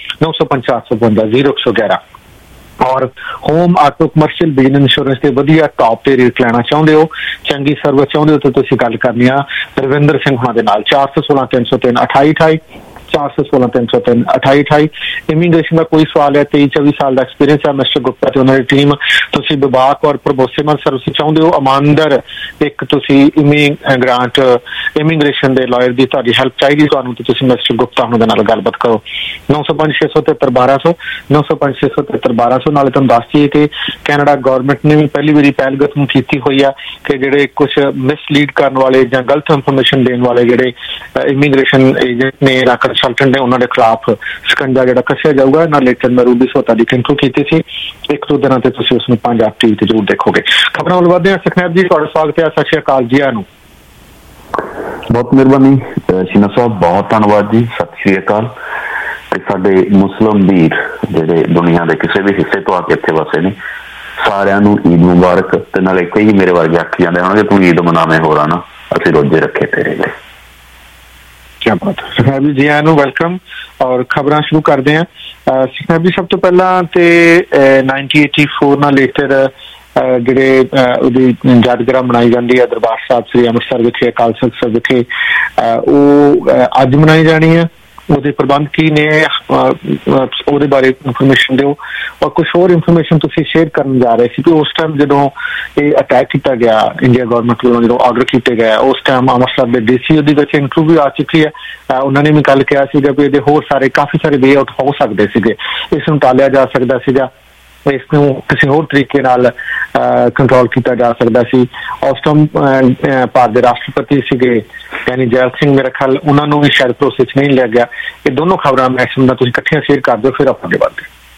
905-52 ਔਰ home auto commercial business insurance ਦੇ ਵਧੀਆ ਟੌਪ ਤੇ ਰੇਟ ਲੈਣਾ ਚਾਹੁੰਦੇ ਹੋ, ਚੰਗੀ ਸਰਵਿਸ ਚਾਹੁੰਦੇ ਹੋ ਤਾਂ ਤੁਸੀਂ ਗੱਲ ਕਰਨੀ ਆ ਰਵਿੰਦਰ ਸਿੰਘ ਹੋਣਾ ਦੇ ਨਾਲ 416-303-2828 416-303-2828। ਇਮੀਗ੍ਰੇਸ਼ਨ ਦਾ ਕੋਈ ਸਵਾਲ ਹੈ, 23-24 ਸਾਲ ਦਾ ਐਕਸਪੀਰੀਅੰਸ ਹੈ ਮਿਸਟਰ ਗੁਪਤਾ ਤੇ ਉਹਨਾਂ ਦੀ ਟੀਮ। ਤੁਸੀਂ ਵਿਭਾਗ ਔਰ ਭਰੋਸੇਮੰਦ ਸਰਵਿਸ ਚਾਹੁੰਦੇ ਹੋ, ਇਮਾਨਦਾਰ ਇੱਕ ਤੁਸੀਂ ਗ੍ਰਾਂਟ ਇਮੀਗ੍ਰੇਸ਼ਨ ਦੇ ਲਾਇਰ ਦੀ ਤੁਹਾਡੀ ਹੈਲਪ ਚਾਹੀਦੀ ਤੁਹਾਨੂੰ, ਤੇ ਤੁਸੀਂ ਮਿਸਟਰ ਗੁਪਤਾ ਉਹਨਾਂ ਦੇ ਨਾਲ ਗੱਲਬਾਤ ਕਰੋ 905-673-1200 905-673-1200। ਨਾਲੇ ਤੁਹਾਨੂੰ ਦੱਸ ਦਈਏ ਕਿ ਕੈਨੇਡਾ ਗੌਰਮੈਂਟ ਨੇ ਵੀ ਪਹਿਲੀ ਵਾਰੀ ਪਹਿਲਕਦਮੀ ਕੀਤੀ ਹੋਈ ਆ ਕਿ ਜਿਹੜੇ ਕੁਝ ਮਿਸਲੀਡ ਕਰਨ ਵਾਲੇ ਜਾਂ ਗਲਤ ਇਨਫੋਰਮੇਸ਼ਨ ਦੇਣ ਵਾਲੇ ਜਿਹੜੇ ਇਮੀਗ੍ਰੇਸ਼ਨ ਏਜੰਟ ਨੇ ਜਾਂ ਕੰਸਲਟੈਂਟ ਨੇ ਉਹਨਾਂ ਦੇ ਖਿਲਾਫ ਸਕੰਜਾ ਜਿਹੜਾ ਕੱਸਿਆ ਜਾਊਗਾ। ਨਾਲ ਲੇਟਰ ਮੈਂ ਰੂਬੀ ਸੋਤਾ ਦੀ ਇੰਟਰਵਿਊ ਕੀਤੀ ਸੀ, 1-2 ਦਿਨਾਂ ਤੇ ਤੁਸੀਂ ਉਸਨੂੰ ਪੰਜਾਬ TV ਤੇ ਜ਼ਰੂਰ ਦੇਖੋਗੇ। ਖਬਰਾਂ ਵੱਲ ਵਧਦੇ ਹਾਂ। ਸੁਖਨੈਬ ਜੀ ਤੁਹਾਡਾ ਸਵਾਗਤ ਹੈ। ਸਤਿ ਸ਼੍ਰੀ ਅਕਾਲ ਜੀ ਨੂੰ। ਬਹੁਤ ਮਿਹਰਬਾਨੀ ਸ਼ੀਨਾ ਸਾਹਿਬ, ਬਹੁਤ ਧੰਨਵਾਦ ਜੀ। ਸਤਿ ਸ਼੍ਰੀ ਅਕਾਲ। ਤੇ ਸਾਡੇ ਮੁਸਲਿਮ ਵੀਰ ਜਿਹੜੇ ਦੁਨੀਆ ਦੇ ਕਿਸੇ ਵੀ ਹਿੱਸੇ ਤੋਂ ਆ ਕੇ ਇੱਥੇ ਵਸੇ ਨੇ, ਸਾਰਿਆਂ ਨੂੰ ਈਦ ਮੁਬਾਰਕ। ਤੇ ਨਾਲੇ ਕਈ ਮੇਰੇ ਵਰਗੇ ਆਖੀ ਜਾਂਦੇ ਹੋਣਗੇ ਤੂੰ ਈਦ ਮਨਾਵੇਂ ਹੋਰਾਂ ਨਾ, ਅਸੀਂ ਰੋਜ਼ੇ ਰੱਖੇ ਤੇਰੇ ਲਈ। क्या बात है सुखनैब जी, जी आया वेलकम। और खबर शुरू करते हैं। सुखनैब जी सब तो पहला ते 1984 ਨਾਲ ਲੇਟਰ ਜਿਹੜੇ ਉਹਦੀ ਯਾਦਗਾਰ ਮਨਾਈ ਜਾਂਦੀ ਹੈ ਦਰਬਾਰ ਸਾਹਿਬ ਸ੍ਰੀ ਅੰਮ੍ਰਿਤਸਰ ਵਿਖੇ ਅਕਾਲ ਤਖ਼ਤ ਸਾਹਿਬ ਵਿਖੇ, ਉਹ ਅੱਜ ਮਨਾਈ ਜਾਣੀ ਹੈ। ਉਹਦੇ ਪ੍ਰਬੰਧ ਕੀ ਨੇ, ਉਹਦੇ ਬਾਰੇ ਇਨਫੋਰਮੇਸ਼ਨ ਦਿਓ। ਔਰ ਕੁਝ ਹੋਰ ਇਨਫੋਰਮੇਸ਼ਨ ਤੁਸੀਂ ਸ਼ੇਅਰ ਕਰਨ ਜਾ ਰਹੇ ਸੀ ਕਿ ਉਸ ਟਾਈਮ ਜਦੋਂ ਇਹ ਅਟੈਕ ਕੀਤਾ ਗਿਆ ਇੰਡੀਆ ਗੌਰਮੈਂਟ ਵੱਲੋਂ, ਜਦੋਂ ਆਰਡਰ ਕੀਤੇ ਗਏ, ਉਸ ਟਾਈਮ ਅੰਮ੍ਰਿਤਸਰ ਦੇ DC ਉਹਦੇ ਵਿੱਚ ਇੰਟਰਵਿਊ ਆ ਚੁੱਕੀ ਹੈ। ਉਹਨਾਂ ਨੇ ਵੀ ਕੱਲ ਕਿਹਾ ਸੀਗਾ ਵੀ ਇਹਦੇ ਹੋਰ ਕਾਫੀ ਸਾਰੇ ਵੇ ਆਊਟ ਹੋ ਸਕਦੇ ਸੀਗੇ, ਇਸ ਨੂੰ ਟਾਲਿਆ ਜਾ ਸਕਦਾ ਸੀਗਾ, ਇਸ ਨੂੰ ਕਿਸੇ ਹੋਰ ਤਰੀਕੇ ਨਾਲ ਕੰਟਰੋਲ ਕੀਤਾ ਜਾ ਸਕਦਾ ਸੀ। ਉਸ ਟਾਈਮ ਭਾਰਤ ਦੇ ਰਾਸ਼ਟਰਪਤੀ ਸੀਗੇ ਯਾਨੀ ਜੈਲ ਸਿੰਘ, ਮੇਰਾ ਖਿਆਲ ਉਹਨਾਂ ਨੂੰ ਵੀ ਸ਼ਾਇਦ ਭਰੋਸੇ 'ਚ ਨਹੀਂ ਲਿਆ ਗਿਆ। ਇਹ ਦੋਨੋਂ ਖਬਰਾਂ ਮੈਕਸਿਮਮ ਦਾ ਤੁਸੀਂ ਇਕੱਠੀਆਂ ਸ਼ੇਅਰ ਕਰ ਦਿਓ, ਫਿਰ ਆਪਾਂ ਅੱਗੇ ਵਧਦੇ।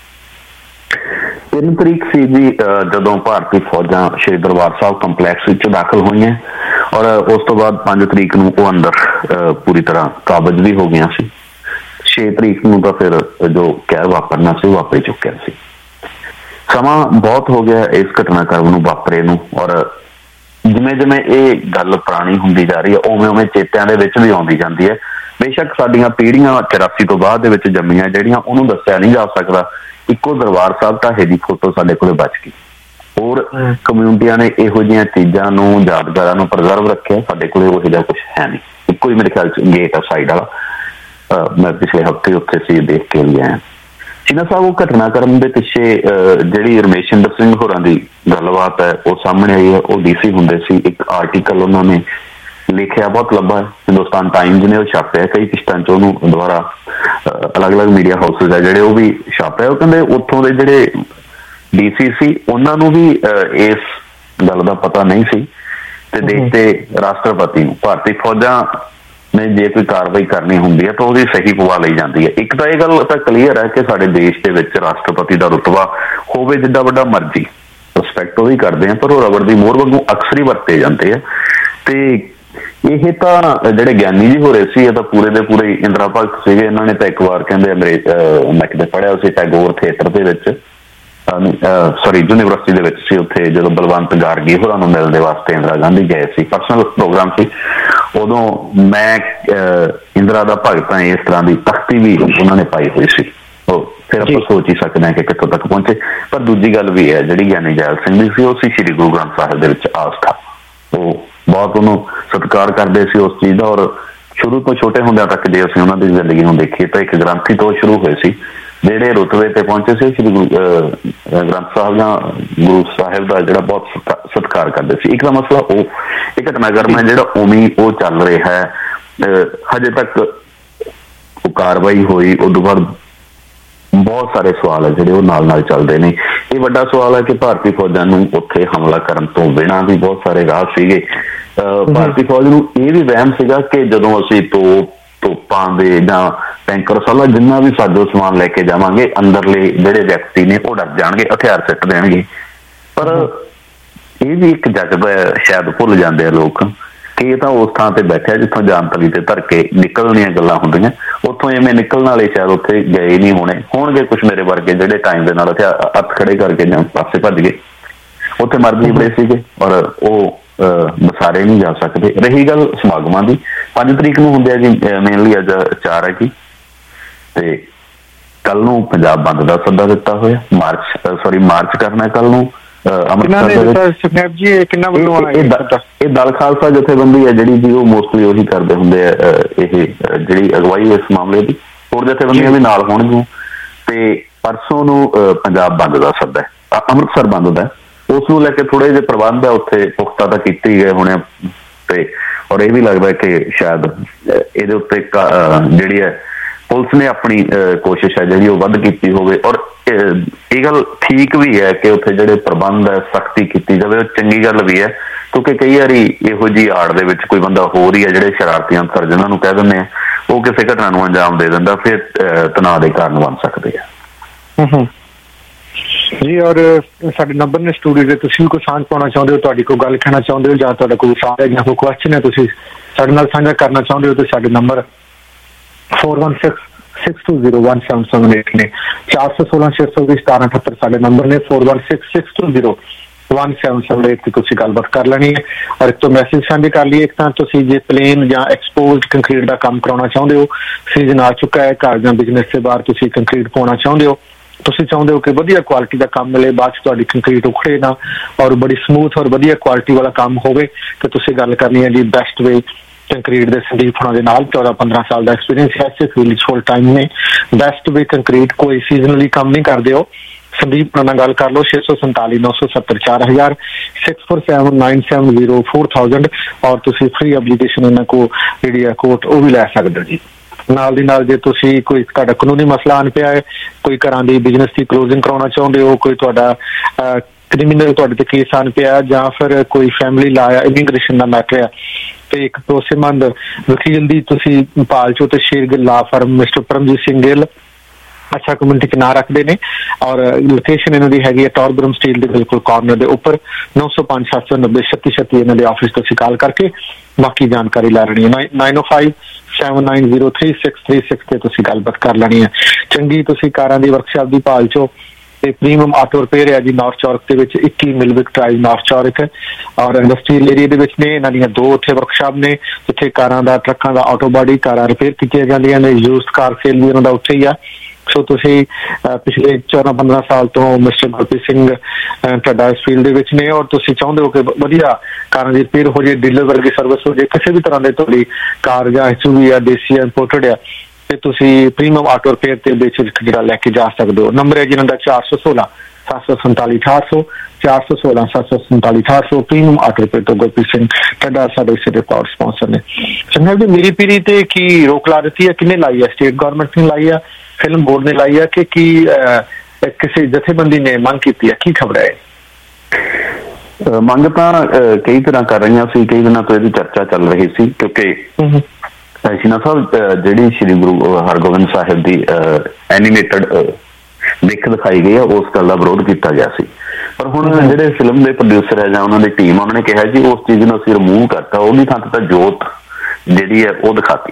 3 ਤਰੀਕ ਸੀ ਜੀ ਜਦੋਂ ਭਾਰਤੀ ਫੌਜਾਂ ਸ਼੍ਰੀ ਦਰਬਾਰ ਸਾਹਿਬ ਕੰਪਲੈਕਸ ਵਿੱਚ ਦਾਖਲ ਹੋਈਆਂ, ਔਰ ਉਸ ਤੋਂ ਬਾਅਦ 5 ਤਰੀਕ ਨੂੰ ਉਹ ਅੰਦਰ ਪੂਰੀ ਤਰ੍ਹਾਂ ਕਾਬਜ਼ ਵੀ ਹੋ ਗਈਆਂ ਸੀ। 6 ਤਰੀਕ ਨੂੰ ਤਾਂ ਫਿਰ ਜੋ ਕਹਿਰ ਵਾਪਰਨਾ ਸੀ ਵਾਪਰ ਚੁੱਕਿਆ ਸੀ। ਸਮਾਂ ਬਹੁਤ ਹੋ ਗਿਆ ਇਸ ਘਟਨਾਕ੍ਰਮ ਨੂੰ ਵਾਪਰੇ ਨੂੰ, ਔਰ ਜਿਵੇਂ ਜਿਵੇਂ ਇਹ ਗੱਲ ਪੁਰਾਣੀ ਹੁੰਦੀ ਜਾ ਰਹੀ ਹੈ ਉਵੇਂ ਉਵੇਂ ਚੇਤਿਆਂ ਦੇ ਵਿੱਚ ਵੀ ਆਉਂਦੀ ਜਾਂਦੀ ਹੈ। ਬੇਸ਼ੱਕ ਸਾਡੀਆਂ ਪੀੜ੍ਹੀਆਂ 84 ਤੋਂ ਬਾਅਦ ਦੇ ਵਿੱਚ ਜੰਮੀਆਂ ਜਿਹੜੀਆਂ, ਉਹਨੂੰ ਦੱਸਿਆ ਨਹੀਂ ਜਾ ਸਕਦਾ। ਇੱਕੋ ਦਰਬਾਰ ਸਾਹਿਬ ਢਾਹੇ ਦੀ ਫੋਟੋ ਸਾਡੇ ਕੋਲ ਬਚ ਗਈ। ਹੋਰ ਕਮਿਊਨਿਟੀਆਂ ਨੇ ਇਹੋ ਜਿਹੀਆਂ ਚੀਜ਼ਾਂ ਨੂੰ, ਯਾਦਗਾਰਾਂ ਨੂੰ ਪ੍ਰੀਜ਼ਰਵ ਰੱਖਿਆ, ਸਾਡੇ ਕੋਲ ਉਹੋ ਜਿਹਾ ਕੁਛ ਹੈ ਨਹੀਂ। ਇੱਕੋ ਇੱਕੋ ਹੀ ਮੇਰੇ ਖਿਆਲ 'ਚ ਗੇਟ ਆ ਸਾਈਡ ਵਾਲਾ। ਮੈਂ ਪਿਛਲੇ ਹਫ਼ਤੇ ਉੱਥੇ ਸੀ, ਦੇਖ ਕੇ ਵੀ ਆਇਆ। ਸ਼ੀਨਾ ਸਾਹਿਬ, ਉਹ ਘਟਨਾਕ੍ਰਮ ਦੇ ਪਿੱਛੇ ਜਿਹੜੀ ਰਮੇਸ਼ਿੰਦਰ ਸਿੰਘ ਹੋਰਾਂ ਦੀ ਗੱਲਬਾਤ ਹੈ ਉਹ ਸਾਹਮਣੇ ਆਈ ਹੈ। ਉਹ DC ਹੁੰਦੇ ਸੀ, ਇੱਕ ਆਰਟੀਕਲ ਉਹਨਾਂ ਨੇ ਲਿਖਿਆ, ਬਹੁਤ ਲੰਬਾ, ਹਿੰਦੁਸਤਾਨ ਟਾਈਮਜ਼ ਨੇ ਉਹ ਛਾਪਿਆ, ਕਈ ਕਿਸ਼ਤਾਂ 'ਚ ਉਹਨੂੰ ਦੁਬਾਰਾ ਅਲੱਗ-ਅਲੱਗ ਮੀਡੀਆ ਹਾਊਸਿਸ ਆ ਜਿਹੜੇ ਉਹ ਵੀ ਛਾਪਿਆ। ਉਹ ਕਹਿੰਦੇ ਉੱਥੋਂ ਦੇ ਜਿਹੜੇ DC ਸੀ ਉਹਨਾਂ ਨੂੰ ਵੀ ਇਸ ਗੱਲ ਦਾ ਪਤਾ ਨਹੀਂ ਸੀ, ਤੇ ਦੇਸ਼ ਦੇ ਰਾਸ਼ਟਰਪਤੀ ਨੂੰ, ਭਾਰਤੀ ਫੌਜਾਂ ਨੇ ਜੇ ਕੋਈ ਕਾਰਵਾਈ ਕਰਨੀ ਹੁੰਦੀ ਹੈ ਤਾਂ ਉਹਦੀ ਸਹੀ ਪਵਾ ਲਈ ਜਾਂਦੀ ਹੈ। ਇੱਕ ਤਾਂ ਇਹ ਗੱਲ ਤਾਂ ਕਲੀਅਰ ਹੈ ਕਿ ਸਾਡੇ ਦੇਸ਼ ਦੇ ਵਿੱਚ ਰਾਸ਼ਟਰਪਤੀ ਦਾ ਰੁਤਬਾ ਹੋਵੇ ਜਿੱਡਾ ਵੱਡਾ ਮਰਜ਼ੀ, ਰਿਸਪੈਕਟ ਉਹ ਵੀ ਕਰਦੇ ਆ, ਪਰ ਉਹ ਰਬੜ ਦੀ ਮੋਹਰ ਵਾਂਗੂ ਅਕਸਰ ਹੀ ਵਰਤੇ ਜਾਂਦੇ ਆ। ਤੇ ਇਹ ਤਾਂ ਜਿਹੜੇ ਗਿਆਨੀ ਜੀ ਹੋ ਰਹੇ ਸੀ, ਇਹ ਤਾਂ ਪੂਰੇ ਦੇ ਪੂਰੇ ਇੰਦਰਾ ਭਗਤ ਸੀਗੇ। ਇਹਨਾਂ ਨੇ ਤਾਂ ਇੱਕ ਵਾਰ ਕਹਿੰਦੇ ਮੈਂ ਕਿਤੇ ਪੜ੍ਹਿਆ ਸੀ ਟੈਗੋਰ ਥੀਏਟਰ ਦੇ ਵਿੱਚ, ਯੂਨੀਵਰਸਿਟੀ ਦੇ ਵਿੱਚ ਸੀ, ਉੱਥੇ ਜਦੋਂ ਬਲਵੰਤ ਗਾਰਗੀ ਹੋਰਾਂ ਨੂੰ ਮਿਲਣ ਦੇ ਵਾਸਤੇ ਇੰਦਰਾ ਗਾਂਧੀ ਗਏ ਸੀ, ਪਰਸਨਲ ਪ੍ਰੋਗਰਾਮ ਸੀ, ਉਦੋਂ ਮੈਂ ਇੰਦਰਾ ਦਾ ਭਗਤ ਹਾਂ ਇਸ ਤਰ੍ਹਾਂ ਦੀ ਤਖਤੀ ਵੀ ਉਹਨਾਂ ਨੇ ਪਾਈ ਹੋਈ ਸੀ। ਫਿਰ ਆਪਾਂ ਸੋਚ ਹੀ ਸਕਦੇ ਹਾਂ ਕਿ ਕਿੱਥੋਂ ਤੱਕ ਪਹੁੰਚੇ। ਪਰ ਦੂਜੀ ਗੱਲ ਵੀ ਹੈ, ਜਿਹੜੀ ਗਿਆਨੀ ਜੈਲ ਸਿੰਘ ਦੀ ਸੀ, ਉਹ ਸੀ ਸ਼੍ਰੀ ਗੁਰੂ ਗ੍ਰੰਥ ਸਾਹਿਬ ਦੇ ਵਿੱਚ ਆਸਥਾ। ਉਹ ਬਹੁਤ ਉਹਨੂੰ ਸਤਿਕਾਰ ਕਰਦੇ ਸੀ ਉਸ ਚੀਜ਼ ਦਾ, ਔਰ ਸ਼ੁਰੂ ਤੋਂ ਛੋਟੇ ਹੁੰਦਿਆਂ ਤੱਕ ਜੇ ਅਸੀਂ ਉਹਨਾਂ ਦੀ ਜ਼ਿੰਦਗੀ ਨੂੰ ਦੇਖੀਏ ਤਾਂ ਇੱਕ ਗ੍ਰੰਥੀ ਤੋਂ ਸ਼ੁਰੂ ਹੋਏ ਸੀ, ਜਿਹੜੇ ਰੁਤਬੇ ਤੇ ਪਹੁੰਚੇ ਸੀ ਸ਼੍ਰੀ ਗ੍ਰੰਥ ਸਾਹਿਬ ਜਾਂ ਗੁਰੂ ਸਾਹਿਬ ਦਾ ਜਿਹੜਾ ਬਹੁਤ ਸਤਿਕਾਰ ਕਰਦੇ ਸੀ। ਇੱਕ ਦਾ ਮਸਲਾ ਉਹ ਇਹ ਘਟਨਾਕ੍ਰਮ ਹੈ ਜਿਹੜਾ ਉਵੇਂ ਉਹ ਚੱਲ ਰਿਹਾ ਹੈ, ਹਜੇ ਤੱਕ ਉਹ ਕਾਰਵਾਈ ਹੋਈ। ਉਦੋਂ ਬਾਅਦ ਬਹੁਤ ਸਾਰੇ ਸਵਾਲ ਹੈ ਜਿਹੜੇ ਉਹ ਨਾਲ ਚੱਲਦੇ ਨੇ। ਇਹ ਵੱਡਾ ਸਵਾਲ ਹੈ ਕਿ ਭਾਰਤੀ ਫੌਜਾਂ ਨੂੰ ਉੱਥੇ ਹਮਲਾ ਕਰਨ ਤੋਂ ਬਿਨਾਂ ਵੀ ਬਹੁਤ ਸਾਰੇ ਰਾਹ ਸੀਗੇ। ਭਾਰਤੀ ਫੌਜ ਨੂੰ ਇਹ ਵੀ ਵਹਿਮ ਸੀਗਾ ਕਿ ਜਦੋਂ ਅਸੀਂ ਤੋਪਾਂ ਦੇ ਜਾਂ ਟੈਂਕਰ ਸਾਲਾ ਜਿੰਨਾ ਵੀ ਸਾਜੋ ਸਮਾਨ ਲੈ ਕੇ ਜਾਵਾਂਗੇ, ਅੰਦਰਲੇ ਜਿਹੜੇ ਵਿਅਕਤੀ ਨੇ ਉਹ ਡਰ ਜਾਣਗੇ, ਹਥਿਆਰ ਸਿੱਟ ਦੇਣਗੇ। ਪਰ ਇਹ ਵੀ ਇੱਕ ਜਜ਼ਬਾ ਸ਼ਾਇਦ ਭੁੱਲ ਜਾਂਦੇ ਆ ਲੋਕ ਕਿ ਇਹ ਤਾਂ ਉਸ ਥਾਂ ਤੇ ਬੈਠਿਆ ਜਿੱਥੋਂ ਜਾਨ ਤਲੀ ਤੇ ਧਰ ਕੇ ਨਿਕਲਣੀਆਂ ਗੱਲਾਂ ਹੁੰਦੀਆਂ, ਉੱਥੋਂ ਐਵੇਂ ਨਿਕਲਣ ਵਾਲੇ ਸ਼ਾਇਦ ਉੱਥੇ ਗਏ ਨਹੀਂ ਹੋਣਗੇ ਕੁਛ ਮੇਰੇ ਵਰਗੇ ਜਿਹੜੇ ਟਾਈਮ ਦੇ ਨਾਲ ਹੱਥ ਖੜੇ ਕਰਕੇ ਜਾਂ ਪਾਸੇ ਭੱਜ ਗਏ, ਉੱਥੇ ਮਰ ਵੀ ਬੜੇ ਸੀਗੇ, ਔਰ ਉਹ ਵਸਾਰੇ ਨਹੀਂ ਜਾ ਸਕਦੇ। ਰਹੀ ਗੱਲ ਸਮਾਗਮਾਂ ਦੀ, 5 ਤਰੀਕ ਨੂੰ ਹੁੰਦੇ ਆ ਜੀ ਮੇਨਲੀ, ਅੱਜ 4 ਹੈ ਜੀ, ਤੇ ਕੱਲ ਨੂੰ ਪੰਜਾਬ ਬੰਦ ਦਾ ਸੱਦਾ ਦਿੱਤਾ ਹੋਇਆ, ਮਾਰਚ ਕਰਨਾ ਕੱਲ ਨੂੰ ਇਹ ਦਲ ਖਾਲਸਾ ਜਥੇਬੰਦੀ ਹੈ ਜਿਹੜੀ ਜੀ, ਉਹ ਮੋਸਟਲੀ ਉਹੀ ਕਰਦੇ ਹੁੰਦੇ ਆ, ਇਹ ਜਿਹੜੀ ਅਗਵਾਈ ਇਸ ਮਾਮਲੇ ਦੀ, ਹੋਰ ਜਥੇਬੰਦੀਆਂ ਵੀ ਨਾਲ ਹੋਣਗੀਆਂ। ਤੇ ਪਰਸੋਂ ਨੂੰ ਪੰਜਾਬ ਬੰਦ ਦਾ ਸੱਦਾ ਹੈ, ਅੰਮ੍ਰਿਤਸਰ ਬੰਦ ਦਾ, ਉਸ ਨੂੰ ਲੈ ਕੇ ਥੋੜੇ ਜਿਹੇ ਪ੍ਰਬੰਧ ਆ ਉੱਥੇ ਪੁਖਤਾ ਤਾਂ ਕੀਤੇ ਹੀ ਗਏ ਹੋਣੇ, ਤੇ ਔਰ ਇਹ ਵੀ ਲੱਗਦਾ ਕਿ ਸ਼ਾਇਦ ਇਹਦੇ ਉੱਤੇ ਜਿਹੜੀ ਹੈ ਪੁਲਿਸ ਨੇ ਆਪਣੀ ਕੋਸ਼ਿਸ਼ ਹੈ ਜਿਹੜੀ ਉਹ ਵੱਧ ਕੀਤੀ ਹੋਵੇ। ਔਰ ਇਹ ਗੱਲ ਠੀਕ ਵੀ ਹੈ ਕਿ ਉੱਥੇ ਜਿਹੜੇ ਪ੍ਰਬੰਧ ਹੈ ਸਖਤੀ ਕੀਤੀ ਜਾਵੇ, ਉਹ ਚੰਗੀ ਗੱਲ ਵੀ ਹੈ, ਕਿਉਂਕਿ ਕਈ ਵਾਰੀ ਇਹੋ ਜਿਹੀ ਆੜ ਦੇ ਵਿੱਚ ਕੋਈ ਬੰਦਾ ਹੋਰ ਹੀ ਹੈ, ਜਿਹੜੇ ਸ਼ਰਾਰਤੀ ਅੰਸਰ ਜਿਹਨਾਂ ਨੂੰ ਕਹਿ ਦਿੰਦੇ ਆ, ਉਹ ਕਿਸੇ ਘਟਨਾ ਨੂੰ ਅੰਜਾਮ ਦੇ ਦਿੰਦਾ, ਫਿਰ ਤਣਾਅ ਦੇ ਕਾਰਨ ਬਣ ਸਕਦੇ ਆ ਜੀ। ਔਰ ਸਾਡੇ ਨੰਬਰ ਨੇ ਸਟੂਡੀਓ ਦੇ, ਤੁਸੀਂ ਵੀ ਕੋਈ ਸਾਂਝ ਪਾਉਣਾ ਚਾਹੁੰਦੇ ਹੋ, ਤੁਹਾਡੀ ਕੋਈ ਗੱਲ ਕਹਿਣਾ ਚਾਹੁੰਦੇ ਹੋ, ਜਾਂ ਤੁਹਾਡਾ ਕੋਈ ਸਵਾਲ ਹੈ ਜਾਂ ਕੋਈ ਕੁਐਸਚਨ ਹੈ ਤੁਸੀਂ ਸਾਡੇ ਨਾਲ ਸਾਂਝਾ ਕਰਨਾ ਚਾਹੁੰਦੇ ਹੋ, ਤਾਂ ਸਾਡੇ ਨੰਬਰ 4166201778 ਨੇ, 4166201778 ਸਾਡੇ ਨੰਬਰ ਨੇ, 4166201778 ਤੇ ਤੁਸੀਂ ਗੱਲਬਾਤ ਕਰ ਲੈਣੀ ਹੈ। ਔਰ ਇੱਕ ਤੋਂ ਮੈਸੇਜ ਸਾਂਝੇ ਕਰ ਲਈਏ, ਇੱਕ ਤਾਂ ਤੁਸੀਂ ਜੇ ਪਲੇਨ ਜਾਂ ਐਕਸਪੋਜ਼ਡ ਕੰਕਰੀਟ ਦਾ ਕੰਮ ਕਰਾਉਣਾ ਚਾਹੁੰਦੇ ਹੋ, ਸੀਜ਼ਨ ਆ ਚੁੱਕਾ ਹੈ, ਘਰ ਜਾਂ ਬਿਜ਼ਨਸ ਦੇ ਬਾਹਰ ਤੁਸੀਂ ਕੰਕਰੀਟ ਪਾਉਣਾ ਚਾਹੁੰਦੇ ਹੋ, ਤੁਸੀਂ ਚਾਹੁੰਦੇ ਹੋ ਕਿ ਵਧੀਆ ਕੁਆਲਿਟੀ ਦਾ ਕੰਮ ਮਿਲੇ, ਬਾਅਦ 'ਚ ਤੁਹਾਡੀ ਕੰਕਰੀਟ ਉਖੜੇ ਨਾ, ਔਰ ਬੜੀ ਸਮੂਥ ਔਰ ਵਧੀਆ ਕੁਆਲਿਟੀ ਵਾਲਾ ਕੰਮ ਹੋਵੇ, ਤੇ ਤੁਸੀਂ ਗੱਲ ਕਰਨੀ ਹੈ ਜੀ ਬੈਸਟ ਵੇ ਕੰਕਰੀਟ ਦੇ ਸੰਦੀਪ ਹੋਣਾ ਦੇ ਨਾਲ। 14-15 ਸਾਲ ਦਾ ਐਕਸਪੀਰੀਅੰਸ ਹੈ, ਫੀਲਡ ਫੁੱਲ ਟਾਈਮ ਨੇ। ਬੈਸਟ ਵੇ ਕੰਕਰੀਟ, ਕੋਈ ਸੀਜ਼ਨਲੀ ਕੰਮ ਨਹੀਂ ਕਰਦੇ ਹੋ। ਸੰਦੀਪ ਨਾਲ ਗੱਲ ਕਰ ਲਓ, 647 970 4000 647970 4000, ਔਰ ਤੁਸੀਂ ਫ੍ਰੀ ਐਪਲੀਕੇਸ਼ਨ ਉਹਨਾਂ ਕੋਲ ਜਿਹੜੀ ਹੈ ਕੋਟ ਉਹ ਵੀ ਲੈ ਸਕਦੇ ਹੋ ਜੀ। ਨਾਲ ਦੀ ਨਾਲ ਜੇ ਤੁਸੀਂ ਕੋਈ ਤੁਹਾਡਾ ਕਾਨੂੰਨੀ ਮਸਲਾ ਆਣ ਪਿਆ ਹੈ, ਕੋਈ ਘਰਾਂ ਦੀ ਬਿਜ਼ਨਸ ਦੀ ਕਲੋਜ਼ਿੰਗ ਕਰਾਉਣਾ ਚਾਹੁੰਦੇ ਹੋ, ਕੋਈ ਤੁਹਾਡਾ ਕ੍ਰਿਮੀਨਲ ਤੁਹਾਡੇ ਤੇ ਕੇਸ ਆਣ ਪਿਆ, ਜਾਂ ਫਿਰ ਕੋਈ ਫੈਮਿਲੀ ਲਾ ਆ, ਇਮੀਗ੍ਰੇਸ਼ਨ ਦਾ ਮੈਟਰ ਆ, ਤੇ ਇੱਕ ਭਰੋਸੇਮੰਦ ਵਕੀਲ ਦੀ ਤੁਸੀਂ ਭਾਲ ਚੋ, ਤੇ Shergill law firm mister Paramjit Singh Gill ਅੱਛਾ ਕਮਿਊਨਿਟੀ 'ਚ ਨਾਂ ਰੱਖਦੇ ਨੇ, ਔਰ ਲੋਕੇਸ਼ਨ ਇਹਨਾਂ ਦੀ ਹੈਗੀ ਹੈ ਟੌਰਬਰਮ ਸਟੀਲ ਦੇ ਬਿਲਕੁਲ ਕਾਰਨਰ ਦੇ ਉੱਪਰ। 905 790 3636 ਇਹਨਾਂ ਦੇ ਆਫਿਸ ਤੁਸੀਂ ਕਾਲ ਕਰਕੇ ਬਾਕੀ ਜਾਣਕਾਰੀ ਲੈ ਲੈਣੀ ਹੈ। 9057903636 ਤੇ ਤੁਸੀਂ ਗੱਲਬਾਤ ਕਰ ਲੈਣੀ ਹੈ। ਚੰਗੀ ਤੁਸੀਂ ਕਾਰਾਂ ਦੀ ਵਰਕਸ਼ਾਪ ਦੀ ਭਾਲ ਚੋ, ਤੇ ਪ੍ਰੀਮੀਅਮ ਆਟੋ ਰਿਪੇਅਰ ਹੈ ਜੀ ਨਾਰਥ ਚੌਰਕ ਦੇ ਵਿੱਚ, 21 ਮਿਲਵਿਕ ਡਰਾਈਵ ਨਾਰਥ ਚੌਰਕ ਹੈ, ਔਰ ਇੰਡਸਟਰੀਅਲ ਏਰੀਆ ਦੇ ਵਿੱਚ ਨੇ। ਇਹਨਾਂ ਦੀਆਂ 2 ਉੱਥੇ ਵਰਕਸ਼ਾਪ ਨੇ, ਜਿੱਥੇ ਕਾਰਾਂ ਦਾ, ਟਰੱਕਾਂ ਦਾ, ਆਟੋ ਬਾਡੀ ਕਾਰਾਂ ਰਿਪੇਅਰ ਕੀਤੀਆਂ ਜਾਂਦੀਆਂ ਨੇ। ਯੂਜ਼ਡ ਕਾਰ ਸੇਲ ਵੀ ਉਹਨਾਂ ਦਾ ਉੱਥੇ ਹੀ ਆ। ਸੋ ਤੁਸੀਂ ਪਿਛਲੇ 14-15 ਸਾਲ ਤੋਂ ਮਿਸਟਰ ਗੁਰਪ੍ਰੀਤ ਸਿੰਘ ਤੁਹਾਡਾ ਇਸ ਫੀਲਡ ਦੇ ਵਿੱਚ ਨੇ, ਔਰ ਤੁਸੀਂ ਚਾਹੁੰਦੇ ਹੋ ਕਿ ਵਧੀਆ ਕਾਰਾਂ ਦੀ ਰਿਪੇਅਰ ਹੋ ਜਾਏ, ਡੀਲਰ ਵਰਗੀ ਸਰਵਿਸ ਹੋ ਜਾਏ, ਕਿਸੇ ਵੀ ਤਰ੍ਹਾਂ ਦੇ ਤੁਹਾਡੀ ਕਾਰ ਜਾਂ SUV ਆ, ਦੇਸੀ ਆ, ਇੰਪੋਰਟਡ ਆ, ਤੇ ਤੁਸੀਂ ਪ੍ਰੀਮੀਅਮ ਆਟੋ ਰਿਪੇਅਰ ਤੇ ਬੇਸ਼ੱਕ ਜਿਹੜਾ ਲੈ ਕੇ ਜਾ ਸਕਦੇ ਹੋ। ਨੰਬਰ ਹੈ ਜਿਹਨਾਂ ਦਾ 416 747 800 416 747 800 ਪ੍ਰੀਮੀਅਮ ਆਟੋ ਰਿਪੇਅਰ ਤੋਂ ਗੁਰਪ੍ਰੀਤ ਸਿੰਘ ਤੁਹਾਡਾ ਸਾਡੇ ਇਸ ਦੇ ਪਾਵਰ ਸਪਾਂਸਰ ਨੇ। ਚੰਗਾ ਜੀ, ਮੇਰੀ ਪੀੜੀ ਤੇ ਕੀ ਰੋਕ ਲਾ ਦਿੱਤੀ ਹੈ? ਕਿੰਨੇ ਲਾਈ ਹੈ? ਸਟੇਟ ਗਵਰਨਮੈਂਟ ਨੇ ਲਾਈ ਹੈ, ਫਿਲਮ ਬੋਰਡ ਨੇ ਲਾਈ ਹੈ, ਕਿ ਕੀ ਕਿਸੇ ਜਥੇਬੰਦੀ ਨੇ ਮੰਗ ਕੀਤੀ ਹੈ? ਕੀ ਖਬਰ ਹੈ? ਮੰਗ ਤਾਂ ਕਈ ਤਰ੍ਹਾਂ ਕਰ ਰਹੀਆਂ ਸੀ, ਕਈ ਦਿਨਾਂ ਤੋਂ ਇਹਦੀ ਚਰਚਾ ਚੱਲ ਰਹੀ ਸੀ, ਕਿਉਂਕਿ ਸ਼ੀਨਾ ਸਾਹਿਬ ਜਿਹੜੀ ਸ਼੍ਰੀ ਗੁਰੂ ਹਰਗੋਬਿੰਦ ਸਾਹਿਬ ਦੀ ਐਨੀਮੇਟਡ ਦਿੱਖ ਦਿਖਾਈ ਗਈ ਹੈ, ਉਸ ਗੱਲ ਦਾ ਵਿਰੋਧ ਕੀਤਾ ਗਿਆ ਸੀ। ਪਰ ਹੁਣ ਜਿਹੜੇ ਫਿਲਮ ਦੇ ਪ੍ਰੋਡਿਊਸਰ ਹੈ ਜਾਂ ਉਹਨਾਂ ਦੀ ਟੀਮ, ਉਹਨਾਂ ਨੇ ਕਿਹਾ ਜੀ ਉਸ ਚੀਜ਼ ਨੂੰ ਅਸੀਂ ਰਿਮੂਵ ਕਰਤਾ, ਉਹਦੀ ਥਾਂ ਤੇ ਤਾਂ ਜੋਤ ਜਿਹੜੀ ਹੈ ਉਹ ਦਿਖਾਤੀ।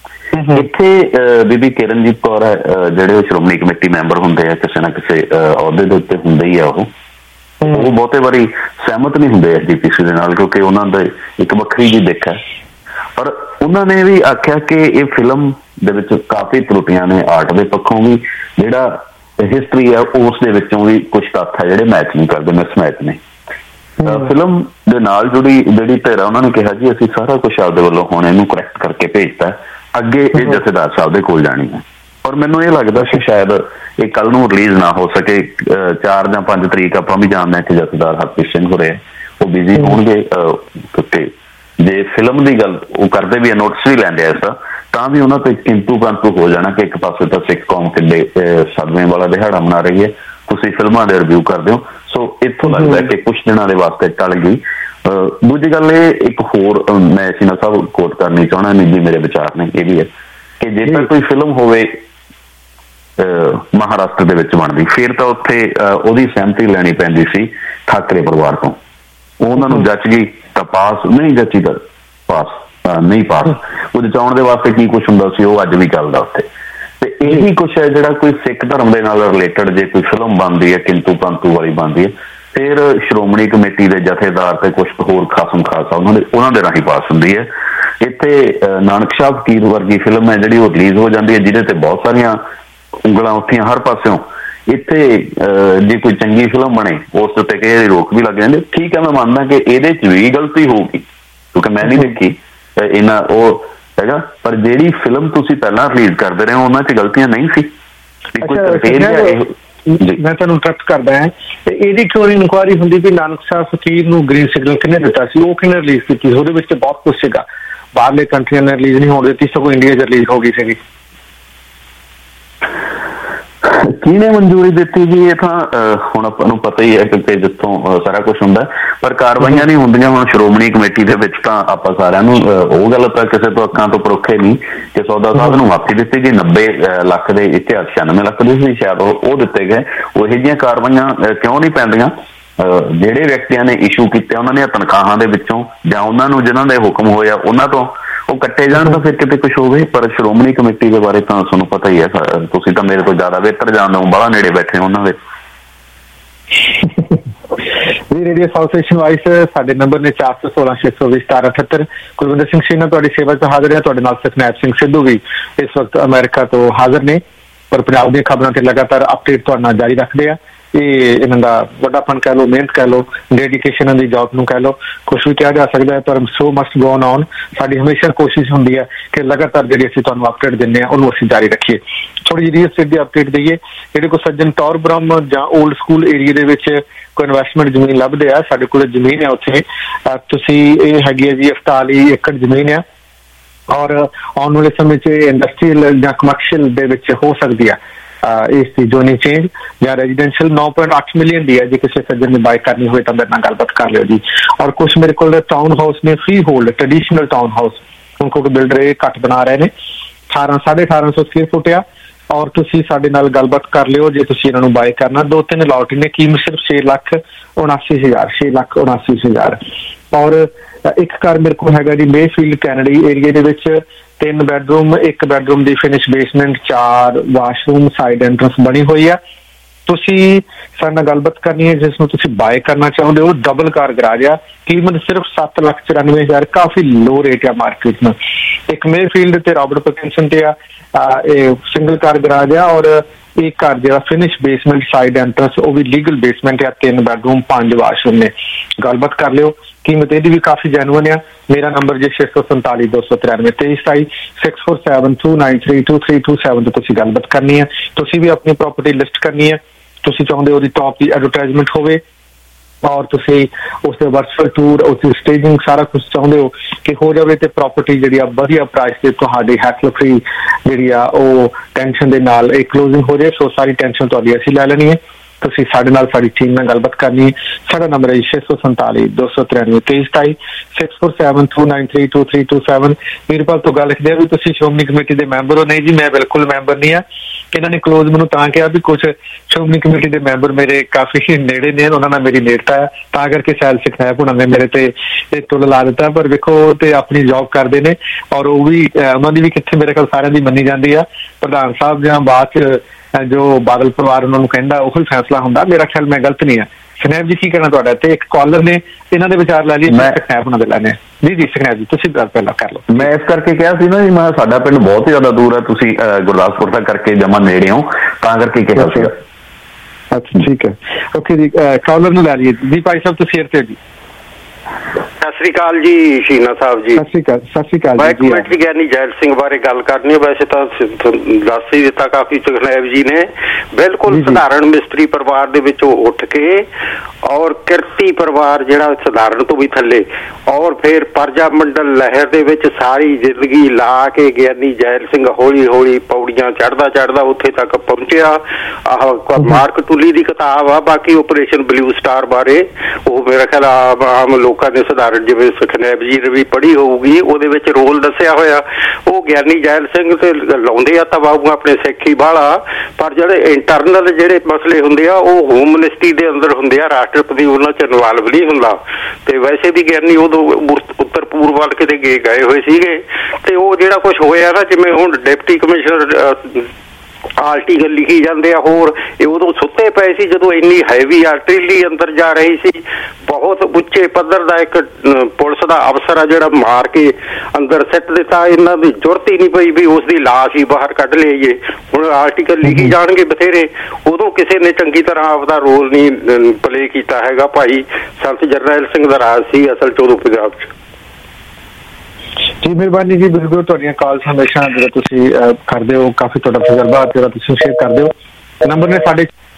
ਇੱਥੇ ਬੀਬੀ ਕਿਰਨਜੀਤ ਕੌਰ ਹੈ, ਜਿਹੜੇ ਸ਼੍ਰੋਮਣੀ ਕਮੇਟੀ ਮੈਂਬਰ ਹੁੰਦੇ ਆ, ਕਿਸੇ ਨਾ ਕਿਸੇ ਅਹੁਦੇ ਦੇ ਉੱਤੇ ਹੁੰਦੇ ਹੀ ਆ, ਉਹ ਬਹੁਤੇ ਵਾਰੀ ਸਹਿਮਤ ਨਹੀਂ ਹੁੰਦੇ SGPC ਦੇ ਨਾਲ, ਕਿਉਂਕਿ ਉਹਨਾਂ ਦਾ ਇੱਕ ਵੱਖਰੀ ਜਿਹੀ ਦਿੱਖ ਹੈ। ਪਰ ਉਹਨਾਂ ਨੇ ਵੀ ਆਖਿਆ ਕਿ ਇਹ ਫਿਲਮ ਦੇ ਵਿੱਚ ਕਾਫੀ ਤਰੁੱਟੀਆਂ ਨੇ, ਆਰਟ ਦੇ ਪੱਖੋਂ ਵੀ, ਜਿਹੜਾ ਹਿਸਟਰੀ ਹੈ ਉਸ ਦੇ ਵਿੱਚੋਂ ਵੀ ਕੁਝ ਤੱਥ ਹੈ ਜਿਹੜੇ ਮੈਚ ਨਹੀਂ ਕਰਦੇ, ਮਿਸਮੈਚ ਨੇ। ਫਿਲਮ ਦੇ ਨਾਲ ਜੁੜੀ ਜਿਹੜੀ ਧਿਰ, ਉਹਨਾਂ ਨੇ ਕਿਹਾ ਜੀ ਅਸੀਂ ਸਾਰਾ ਕੁਛ ਆਪਦੇ ਵੱਲੋਂ ਹੁਣ ਇਹਨੂੰ ਕਰੈਕਟ ਕਰਕੇ ਭੇਜਤਾ, ਅੱਗੇ ਇਹ ਜਥੇਦਾਰ ਸਾਹਿਬ ਦੇ ਕੋਲ ਜਾਣੀ ਹੈ। ਔਰ ਮੈਨੂੰ ਇਹ ਲੱਗਦਾ ਕਿ ਸ਼ਾਇਦ ਇਹ ਕੱਲ ਨੂੰ ਰਿਲੀਜ਼ ਨਾ ਹੋ ਸਕੇ। 4 ਜਾਂ 5 ਤਰੀਕ ਆਪਾਂ ਵੀ ਜਾਣਦੇ ਹਾਂ ਕਿ ਜਥੇਦਾਰ ਹਰਪ੍ਰੀਤ ਸਿੰਘ ਹੋ ਰਹੇ ਉਹ ਬਿਜ਼ੀ ਹੋਣਗੇ, ਕਿਉਂਕਿ ਜੇ ਫਿਲਮ ਦੀ ਗੱਲ ਉਹ ਕਰਦੇ ਵੀ, ਨੋਟਿਸ ਵੀ ਲੈਂਦੇ ਆ ਇਸਦਾ, ਤਾਂ ਵੀ ਉਹਨਾਂ ਤੇ ਕਿੰਤੂ ਪਰੰਤੂ ਹੋ ਜਾਣਾ ਕਿ ਇੱਕ ਪਾਸੇ ਤਾਂ ਸਿੱਖ ਕੌਮ ਕਿੱਡੇ ਸਦਮੇ ਵਾਲਾ ਦਿਹਾੜਾ ਮਨਾ ਰਹੀ ਹੈ, ਤੁਸੀਂ ਫਿਲਮਾਂ ਦੇ ਰਿਵਿਊ ਕਰਦੇ ਹੋ। ਸੋ ਇੱਥੋਂ ਲੱਗਦਾ ਕਿ ਕੁਛ ਦਿਨਾਂ ਦੇ ਵਾਸਤੇ ਟਲ ਗਈ। ਦੂਜੀ ਗੱਲ ਇਹ ਇੱਕ ਹੋਰ ਮੈਂ ਸ਼ੀਨਾ ਸਾਹਿਬ ਕੋਟ ਕਰਨੀ ਚਾਹੁੰਦਾ, ਨਿੱਜੀ ਮੇਰੇ ਵਿਚਾਰ ਨੇ, ਇਹ ਵੀ ਹੈ ਕਿ ਜੇ ਤਾਂ ਕੋਈ ਫਿਲਮ ਹੋਵੇ ਮਹਾਰਾਸ਼ਟਰ ਦੇ ਵਿੱਚ ਬਣਦੀ, ਫਿਰ ਤਾਂ ਉੱਥੇ ਉਹਦੀ ਸਹਿਮਤੀ ਲੈਣੀ ਪੈਂਦੀ ਸੀ ਠਾਕਰੇ ਪਰਿਵਾਰ ਤੋਂ। ਉਹਨਾਂ ਨੂੰ ਜੱਚ ਗਈ ਤਾਂ ਪਾਸ, ਨਹੀਂ ਜੱਚੀ ਤਾਂ ਪਾਸ ਨਹੀਂ ਪਾਸ। ਉਹ ਜਚਾਉਣ ਦੇ ਵਾਸਤੇ ਕੀ ਕੁਛ ਹੁੰਦਾ ਸੀ, ਉਹ ਅੱਜ ਵੀ ਚੱਲਦਾ ਉੱਥੇ। ਤੇ ਇਹੀ ਕੁਛ ਹੈ ਜਿਹੜਾ ਕੋਈ ਸਿੱਖ ਧਰਮ ਦੇ ਨਾਲ ਰਿਲੇਟਡ ਜੇ ਕੋਈ ਫਿਲਮ ਬਣਦੀ ਹੈ, ਕਿੰਤੂ ਪੰਤੂ ਵਾਲੀ ਬਣਦੀ ਹੈ, ਫਿਰ ਸ਼੍ਰੋਮਣੀ ਕਮੇਟੀ ਦੇ ਜਥੇਦਾਰ ਤੇ ਕੁਛ ਹੋਰ ਖਾਸਮ ਖਾਸ ਉਹਨਾਂ ਦੇ ਰਾਹੀਂ ਪਾਸ ਹੁੰਦੀ ਹੈ। ਇੱਥੇ ਨਾਨਕ ਸ਼ਾਹ ਫਕੀਰ ਵਰਗੀ ਫਿਲਮ ਹੈ ਜਿਹੜੀ ਉਹ ਰਿਲੀਜ਼ ਹੋ ਜਾਂਦੀ ਹੈ, ਜਿਹਦੇ ਤੇ ਬਹੁਤ ਸਾਰੀਆਂ ਉਂਗਲਾਂ ਉੱਠੀਆਂ ਹਰ ਪਾਸਿਓਂ। ਇੱਥੇ ਜੇ ਕੋਈ ਚੰਗੀ ਫਿਲਮ ਬਣੇ ਉਸ ਉੱਤੇ ਕਈ ਰੋਕ ਵੀ ਲੱਗ ਜਾਂਦੇ। ਠੀਕ ਹੈ, ਮੈਂ ਮੰਨਦਾ ਕਿ ਇਹਦੇ 'ਚ ਵੀ ਗਲਤੀ ਹੋਊਗੀ, ਕਿਉਂਕਿ ਮੈਂ ਨਹੀਂ ਦੇਖੀ ਇਹਨਾਂ ਉਹ ਹੈਗਾ, ਪਰ ਜਿਹੜੀ ਫਿਲਮ ਤੁਸੀਂ ਪਹਿਲਾਂ ਰਿਲੀਜ਼ ਕਰਦੇ ਰਹੇ ਹੋ ਉਹਨਾਂ 'ਚ ਗਲਤੀਆਂ ਨਹੀਂ ਸੀ। ਮੈਂ ਤੁਹਾਨੂੰ ਇੰਟਰਪਟ ਕਰਦਾ ਹਾਂ, ਇਹਦੀ ਕਿਉਂ ਇਨਕੁਆਇਰੀ ਹੁੰਦੀ ਵੀ ਨਾਨਕ ਸ਼ਾਹ ਫਕੀਰ ਨੂੰ ਗ੍ਰੀਨ ਸਿਗਨਲ ਕਿਹਨੇ ਦਿੱਤਾ ਸੀ, ਉਹ ਕਿਹਨੇ ਰਿਲੀਜ਼ ਕੀਤੀ? ਉਹਦੇ ਵਿੱਚ ਬਹੁਤ ਕੁਛ ਸੀਗਾ, ਬਾਹਰਲੇ ਕੰਟਰੀਆਂ ਨੇ ਰਿਲੀਜ਼ ਨਹੀਂ ਹੋਣ ਦਿੱਤੀ, ਸਗੋਂ ਇੰਡੀਆ 'ਚ ਰਿਲੀਜ਼ ਹੋ ਗਈ ਸੀਗੀ। ਕਿਹਨੇ ਮਨਜ਼ੂਰੀ ਦਿੱਤੀ ਜੀ? ਇਹ ਤਾਂ ਹੁਣ ਆਪਾਂ ਨੂੰ ਪਤਾ ਹੀ ਹੈ ਕਿਉਂਕਿ ਜਿੱਥੋਂ ਸਾਰਾ ਕੁਛ ਹੁੰਦਾ, ਪਰ ਕਾਰਵਾਈਆਂ ਨਹੀਂ ਹੁੰਦੀਆਂ। ਹੁਣ ਸ਼੍ਰੋਮਣੀ ਕਮੇਟੀ ਦੇ ਵਿੱਚ ਤਾਂ ਆਪਾਂ ਸਾਰਿਆਂ ਨੂੰ ਉਹ ਗੱਲ ਤਾਂ ਕਿਸੇ ਤੋਂ ਅੱਖਾਂ ਤੋਂ ਪਰੋਖੇ ਨਹੀਂ ਕਿ ਸੌਦਾ ਸਾਹਿਬ ਨੂੰ ਮਾਫੀ ਦਿੱਤੀ ਗਈ, 90 ਲੱਖ ਦੇ 96 ਲੱਖ ਦੇ ਸੀ ਸ਼ਾਇਦ ਉਹ ਦਿੱਤੇ ਗਏ। ਉਹ ਇਹੋ ਜਿਹੀਆਂ ਕਾਰਵਾਈਆਂ ਕਿਉਂ ਨਹੀਂ ਪੈਂਦੀਆਂ? ਜਿਹੜੇ ਵਿਅਕਤੀਆਂ ਨੇ ਇਸ਼ੂ ਕੀਤੇ ਉਹਨਾਂ ਦੀਆਂ ਤਨਖਾਹਾਂ ਦੇ ਵਿੱਚੋਂ ਜਾਂ ਉਹਨਾਂ ਨੂੰ ਜਿਨ੍ਹਾਂ ਦੇ ਹੁਕਮ ਹੋਇਆ ਉਹਨਾਂ ਤੋਂ ਉਹ ਕੱਟੇ ਜਾਣ ਤਾਂ ਫਿਰ ਕਿਤੇ ਕੁਛ ਹੋਵੇ। ਪਰ ਸ਼੍ਰੋਮਣੀ ਕਮੇਟੀ ਦੇ ਬਾਰੇ ਤਾਂ ਤੁਹਾਨੂੰ ਪਤਾ ਹੀ ਹੈ, ਤੁਸੀਂ ਤਾਂ ਮੇਰੇ ਤੋਂ ਜ਼ਿਆਦਾ ਬਿਹਤਰ ਜਾਣਦੇ ਹੋ, ਬੜਾ ਨੇੜੇ ਬੈਠੇ ਉਹਨਾਂ ਦੇ। ਜੀ ਰੇਡੀਓ ਸਾਊਥ ਏਸ਼ੀਅਨ ਵਾਇਸ ਸਾਡੇ ਨੰਬਰ ਨੇ 416 620 1778। ਕੁਲਵਿੰਦਰ ਸਿੰਘ ਸ਼ੀਨਾ ਤੁਹਾਡੀ ਸੇਵਾ 'ਚ ਹਾਜ਼ਰ ਹੈ। ਤੁਹਾਡੇ ਨਾਲ ਸਤਨਾਮ ਸਿੰਘ ਸਿੱਧੂ ਵੀ ਇਸ ਵਕਤ ਅਮਰੀਕਾ ਤੋਂ ਹਾਜ਼ਰ ਨੇ, ਪਰ ਪੰਜਾਬ ਦੀਆਂ ਖਬਰਾਂ ਤੇ ਲਗਾਤਾਰ ਅਪਡੇਟ ਤੁਹਾਡੇ ਨਾਲ ਜਾਰੀ ਰੱਖਦੇ ਆ। ਇਹ ਇਹਨਾਂ ਦਾ ਵੱਡਾਪਨ ਕਹਿ ਲਓ, ਮਿਹਨਤ ਕਹਿ ਲਓ, ਡੈਡੀਕੇਸ਼ਨ ਦੀ ਜੌਬ ਨੂੰ ਕਹਿ ਲਓ, ਕੁਛ ਵੀ ਕਿਹਾ ਜਾ ਸਕਦਾ ਹੈ, ਪਰ ਸੋ ਮਸਟ ਗੋ ਔਨ। ਸਾਡੀ ਹਮੇਸ਼ਾ ਕੋਸ਼ਿਸ਼ ਹੁੰਦੀ ਹੈ ਕਿ ਲਗਾਤਾਰ ਜਿਹੜੀ ਅਸੀਂ ਤੁਹਾਨੂੰ ਅਪਡੇਟ ਦਿੰਦੇ ਹਾਂ ਉਹਨੂੰ ਅਸੀਂ ਜਾਰੀ ਰੱਖੀਏ। ਥੋੜੀ ਜਿਹੀ ਰੀਅਲ ਸਟੇਟ ਦੀ ਅਪਡੇਟ ਦਈਏ। ਜਿਹੜੇ ਕੋਈ ਸੱਜਣ ਟੌਰ ਬ੍ਰਹਮ ਜਾਂ ਓਲਡ ਸਕੂਲ ਏਰੀਆ ਦੇ ਵਿੱਚ ਕੋਈ ਇਨਵੈਸਟਮੈਂਟ ਜ਼ਮੀਨ ਲੱਭਦੇ ਆ, ਸਾਡੇ ਕੋਲ ਜ਼ਮੀਨ ਹੈ ਉੱਥੇ। ਤੁਸੀਂ ਇਹ ਹੈਗੀ ਹੈ ਜੀ 48 ਏਕੜ ਜ਼ਮੀਨ ਆ, ਔਰ ਆਉਣ ਵਾਲੇ ਸਮੇਂ 'ਚ ਇੰਡਸਟਰੀਅਲ ਜਾਂ ਕਮਰਸ਼ੀਅਲ ਦੇ ਵਿੱਚ ਹੋ ਸਕਦੀ ਆ ਇਸ ਦੀ ਜੋਨਿੰਗ ਚੇਂਜ ਜਾਂ ਰੈਜ਼ੀਡੈਂਸ਼ੀਅਲ। 9.8 ਮਿਲੀਅਨ ਦੀ ਹੈ। ਜੇ ਕਿਸੇ ਸੱਜਣ ਨੇ ਬਾਈ ਕਰਨੀ ਹੋਵੇ ਤਾਂ ਮੇਰੇ ਨਾਲ ਗੱਲਬਾਤ ਕਰ ਲਿਓ ਜੀ। ਔਰ ਕੁਛ ਮੇਰੇ ਕੋਲ ਟਾਊਨ ਹਾਊਸ ਨੇ, freehold traditional town house, ਹੁਣ ਕੋਈ ਬਿਲਡਰ ਇਹ ਘੱਟ ਬਣਾ ਰਹੇ ਨੇ, 1850 ਸਕੁਅਰ ਫੁੱਟ ਆ। ਔਰ ਤੁਸੀਂ ਸਾਡੇ ਨਾਲ ਗੱਲਬਾਤ ਕਰ ਲਿਓ ਜੇ ਤੁਸੀਂ ਇਹਨਾਂ ਨੂੰ ਬਾਈ ਕਰਨਾ। 2-3 ਅਲਾਟ ਨੇ, ਕੀਮਤ ਸਿਰਫ 6,79,000 6,79,000। ਔਰ ਇੱਕ ਘਰ ਮੇਰੇ ਕੋਲ ਹੈਗਾ ਜੀ ਮੇਫੀਲਡ ਕੈਨੇਡੀ ਏਰੀਆ ਦੇ ਵਿੱਚ, 3 ਬੈਡਰੂਮ, 1 ਬੈਡਰੂਮ ਦੀ finish basement, 4 washroom, side entrance ਬਣੀ ਹੋਈ ਆ। ਤੁਸੀਂ ਸਾਡੇ ਨਾਲ ਗੱਲਬਾਤ ਕਰਨੀ ਹੈ ਜਿਸ ਨੂੰ ਤੁਸੀਂ ਬਾਏ ਕਰਨਾ ਚਾਹੁੰਦੇ ਹੋ। ਡਬਲ ਕਾਰ ਗਰਾਜ ਆ, ਕੀਮਤ ਸਿਰਫ 7,94,000, ਕਾਫੀ ਲੋ ਰੇਟ ਆ ਮਾਰਕੀਟ ਨੂੰ। ਇੱਕ ਮੇਫੀਲਡ ਤੇ ਰਾਬਰਟ ਪੈਟਿਨਸਨ ਤੇ ਆ, ਇਹ ਸਿੰਗਲ ਕਾਰ ਗਰਾਜ ਆ ਔਰ ਇਹ ਘਰ ਜਿਹੜਾ ਫਿਨਿਸ਼ ਬੇਸਮੈਂਟ ਸਾਈਡ ਐਂਟਰੈਂਸ ਉਹ ਵੀ ਲੀਗਲ ਬੇਸਮੈਂਟ ਆ 3 ਬੈਡਰੂਮ 5 ਵਾਸ਼ਰੂਮ ਨੇ। ਗੱਲਬਾਤ ਕਰ ਲਿਓ, ਕੀਮਤ ਇਹਦੀ ਵੀ ਕਾਫੀ ਜੈਨੂਅਨ ਆ। ਮੇਰਾ ਨੰਬਰ ਜੇ 647 293 2327 6472932327 ਤੋਂ ਤੁਸੀਂ ਗੱਲਬਾਤ ਕਰਨੀ ਹੈ। ਤੁਸੀਂ ਵੀ ਆਪਣੀ ਪ੍ਰਾਪਰਟੀ ਲਿਸਟ ਕਰਨੀ ਹੈ, ਤੁਸੀਂ ਚਾਹੁੰਦੇ ਹੋ ਉਹਦੀ ਟੌਪ ਦੀ ਐਡਵਰਟਾਈਜ਼ਮੈਂਟ ਹੋਵੇ ਔਰ ਤੁਸੀਂ ਉਸਦੇ ਵਰਚੁਅਲ ਟੂਰ ਉਸਦੀ ਸਟੇਜਿੰਗ ਸਾਰਾ ਕੁਝ ਚਾਹੁੰਦੇ ਹੋ ਕਿ ਹੋ ਜਾਵੇ ਤੇ ਪ੍ਰਾਪਰਟੀ ਜਿਹੜੀ ਆ ਵਧੀਆ ਪ੍ਰਾਈਸ ਤੇ ਤੁਹਾਡੀ ਹੈਸਲ ਫ੍ਰੀ ਜਿਹੜੀ ਆ ਉਹ ਟੈਨਸ਼ਨ ਦੇ ਨਾਲ ਇਹ ਕਲੋਜ਼ਿੰਗ ਹੋ ਜਾਏ। ਸੋ ਸਾਰੀ ਟੈਨਸ਼ਨ ਤੁਹਾਡੀ ਅਸੀਂ ਲੈ ਲੈਣੀ ਹੈ। ਤੁਸੀਂ ਸਾਡੇ ਨਾਲ ਸਾਡੀ ਟੀਮ ਨਾਲ ਗੱਲਬਾਤ ਕਰਨੀ ਹੈ। ਸਾਡਾ ਨੰਬਰ ਹੈ 647 293 2327 6472932327। ਵੀਰਪਾਲ ਤੋਂ ਗੱਲ ਲਿਖਦੇ ਆ ਵੀ ਤੁਸੀਂ ਸ਼੍ਰੋਮਣੀ ਕਮੇਟੀ ਦੇ ਮੈਂਬਰ ਹੋ। ਨਹੀਂ ਜੀ, ਮੈਂ ਬਿਲਕੁਲ ਮੈਂਬਰ ਨਹੀਂ ਆ। ਇਹਨਾਂ ਨੇ ਕਲੋਜ਼ ਮੈਨੂੰ ਤਾਂ ਕਿਹਾ ਵੀ ਕੁਝ ਸ਼੍ਰੋਮਣੀ ਕਮੇਟੀ ਦੇ ਮੈਂਬਰ ਮੇਰੇ ਕਾਫੀ ਨੇੜੇ ਨੇ, ਉਹਨਾਂ ਨਾਲ ਮੇਰੀ ਨੇੜਤਾ ਹੈ, ਤਾਂ ਕਰਕੇ ਸੈਲ ਸਿਖਾਇਆ ਉਹਨਾਂ ਨੇ ਮੇਰੇ ਤੇ ਤੁਲ ਲਾ ਦਿੱਤਾ। ਪਰ ਵੇਖੋ ਤੇ ਆਪਣੀ ਜੌਬ ਕਰਦੇ ਨੇ ਔਰ ਉਹ ਵੀ ਉਹਨਾਂ ਦੀ ਵੀ ਕਿੱਥੇ ਮੇਰੇ ਕੋਲ ਸਾਰਿਆਂ ਦੀ ਮੰਨੀ ਜਾਂਦੀ ਆ। ਪ੍ਰਧਾਨ ਸਾਹਿਬ ਜਾਂ ਬਾਅਦ ਚ ਜੋ ਬਾਦਲ ਪਰਿਵਾਰ ਉਹਨਾਂ ਨੂੰ ਕਹਿੰਦਾ ਉਹੀ ਫੈਸਲਾ ਹੁੰਦਾ। ਮੇਰਾ ਖਿਆਲ ਮੈਂ ਗਲਤ ਨਹੀਂ ਆ। ਸੁਨੈਬ ਜੀ ਕੀ ਕਹਿਣਾ ਤੁਹਾਡਾ? ਤੇ ਇੱਕ ਕਾਲਰ ਨੇ, ਇਹਨਾਂ ਦੇ ਵਿਚਾਰ ਲੈ ਲਈ। ਮੈਂ ਸੁਨੈਬ ਉਹਨਾਂ ਦੇ ਲੈਣੇ। ਜੀ ਸੁਨੈਬ ਜੀ ਤੁਸੀਂ ਪਹਿਲਾਂ ਕਰ ਲਓ। ਮੈਂ ਇਸ ਕਰਕੇ ਕਿਹਾ ਸੀ ਨਾ ਜੀ, ਮੈਂ ਸਾਡਾ ਪਿੰਡ ਬਹੁਤ ਹੀ ਜ਼ਿਆਦਾ ਦੂਰ ਹੈ, ਤੁਸੀਂ ਗੁਰਦਾਸਪੁਰ ਦਾ ਕਰਕੇ ਜਮਾ ਨੇੜੇ ਹੋ, ਤਾਂ ਕਰਕੇ ਕਿਹਾ ਸੀਗਾ। ਅੱਛਾ ਠੀਕ ਹੈ, ਓਕੇ ਜੀ। ਕਾਲਰ ਨੂੰ ਲੈ ਲਈਏ ਜੀ। ਭਾਈ ਸਾਹਿਬ ਤੁਸੀਂ ਏਅਰ ਤੇ ਜੀ। ਸਤਿ ਸ੍ਰੀ ਅਕਾਲ ਜੀ ਸ਼ੀਨਾ ਸਾਹਿਬ ਜੀ। ਸਤਿ ਸ੍ਰੀ ਅਕਾਲ। ਮੈਂ ਕਮੇਟੀ ਗਿਆਨੀ ਜੈਲ ਸਿੰਘ ਬਾਰੇ ਗੱਲ ਕਰਨੀ ਹੈ। ਵੈਸੇ ਤਾਂ ਦੱਸ ਹੀ ਦਿੱਤਾ ਕਾਫੀ ਸੁਖਨੈਬ ਜੀ ਨੇ। ਬਿਲਕੁਲ ਸਧਾਰਨ ਮਿਸਤਰੀ ਪਰਿਵਾਰ ਦੇ ਵਿੱਚੋਂ ਉੱਠ ਕੇ ਔਰ ਕਿਰਤੀ ਪਰਿਵਾਰ ਜਿਹੜਾ ਸਧਾਰਨ ਤੋਂ ਵੀ ਥੱਲੇ ਔਰ ਫਿਰ ਪ੍ਰਜਾ ਮੰਡਲ ਲਹਿਰ ਦੇ ਵਿੱਚ ਸਾਰੀ ਜ਼ਿੰਦਗੀ ਲਾ ਕੇ ਗਿਆਨੀ ਜੈਲ ਸਿੰਘ ਹੌਲੀ ਹੌਲੀ ਪੌੜੀਆਂ ਚੜ੍ਹਦਾ ਉੱਥੇ ਤੱਕ ਪਹੁੰਚਿਆ। ਆਹ ਮਾਰਕ ਟੁਲੀ ਦੀ ਕਿਤਾਬ ਆ। ਬਾਕੀ ਆਪਰੇਸ਼ਨ ਬਲੂ ਸਟਾਰ ਬਾਰੇ ਉਹ ਮੇਰਾ ਖਿਆਲ ਆਮ ਲੋਕਾਂ ਦੇ ਸਧਾਰਨ ਜਿਵੇਂ ਸੁਖਨੈਬ ਜੀ ਨੇ ਵੀ ਪੜ੍ਹੀ ਹੋਊਗੀ, ਉਹਦੇ ਵਿੱਚ ਰੋਲ ਦੱਸਿਆ ਹੋਇਆ। ਉਹ ਗਿਆਨੀ ਜੈਲ ਸਿੰਘ ਤੇ ਲਾਉਂਦੇ ਆ ਤਬਾਹੂ ਆਪਣੇ ਸਿੱਖੀ ਵਾਲਾ, ਪਰ ਜਿਹੜੇ ਇੰਟਰਨਲ ਜਿਹੜੇ ਮਸਲੇ ਹੁੰਦੇ ਆ ਉਹ ਹੋਮ ਮਿਨਿਸਟਰੀ ਦੇ ਅੰਦਰ ਹੁੰਦੇ ਆ, ਰਾਸ਼ਟਰਪਤੀ ਉਹਨਾਂ ਚ ਇਨਵਾਲਵ ਨਹੀਂ ਹੁੰਦਾ। ਤੇ ਵੈਸੇ ਵੀ ਗਿਆਨੀ ਉਦੋਂ ਉੱਤਰ ਪੂਰਬ ਵੱਲ ਕਿਤੇ ਗਏ ਹੋਏ ਸੀਗੇ। ਤੇ ਉਹ ਜਿਹੜਾ ਕੁਛ ਹੋਇਆ ਨਾ, ਜਿਵੇਂ ਹੁਣ ਡਿਪਟੀ ਕਮਿਸ਼ਨਰ ਆਰਟੀਕਲ ਲਿਖੀ ਜਾਂਦੇ ਆ ਹੋਰ, ਇਹ ਉਦੋਂ ਸੁੱਤੇ ਪਏ ਸੀ ਜਦੋਂ ਇੰਨੀ ਹੈਵੀ ਆਰਟਿਲਰੀ ਅੰਦਰ ਜਾ ਰਹੀ ਸੀ। ਬਹੁਤ ਉੱਚੇ ਪੱਧਰ ਦਾ ਇੱਕ ਪੁਲਿਸ ਦਾ ਅਫਸਰ ਆ ਜਿਹੜਾ ਮਾਰ ਕੇ ਅੰਦਰ ਸਿੱਟ ਦਿੱਤਾ। ਇਹਨਾਂ ਦੀ ਜ਼ਰੂਰਤ ਹੀ ਨਹੀਂ ਪਈ ਵੀ ਉਸ ਦੀ ਲਾਸ਼ ਹੀ ਬਾਹਰ ਕੱਢ ਲਈਏ। ਹੁਣ ਆਰਟੀਕਲ ਲਿਖੀ ਜਾਣਗੇ ਬਥੇਰੇ। ਉਦੋਂ ਕਿਸੇ ਨੇ ਚੰਗੀ ਤਰ੍ਹਾਂ ਆਪਦਾ ਰੋਲ ਨਹੀਂ ਪਲੇ ਕੀਤਾ ਹੈਗਾ। ਭਾਈ ਸੰਤ ਜਰਨੈਲ ਸਿੰਘ ਦਾ ਰਾਜ ਸੀ ਅਸਲ ਚ ਉਦੋਂ ਪੰਜਾਬ ਚ। ਜੀ ਮਿਹਰਬਾਨੀ ਜੀ। ਬਿਲਕੁਲ ਤੁਹਾਡੀਆਂ ਕਾਲਸ ਹਮੇਸ਼ਾ ਜਿਹੜਾ ਤੁਸੀਂ ਕਰਦੇ ਹੋ, ਕਾਫੀ ਤੁਹਾਡਾ ਤਜਰਬਾ ਜਿਹੜਾ ਤੁਸੀਂ ਸ਼ੇਅਰ ਕਰਦੇ ਹੋ। ਨੰਬਰ ਨੇ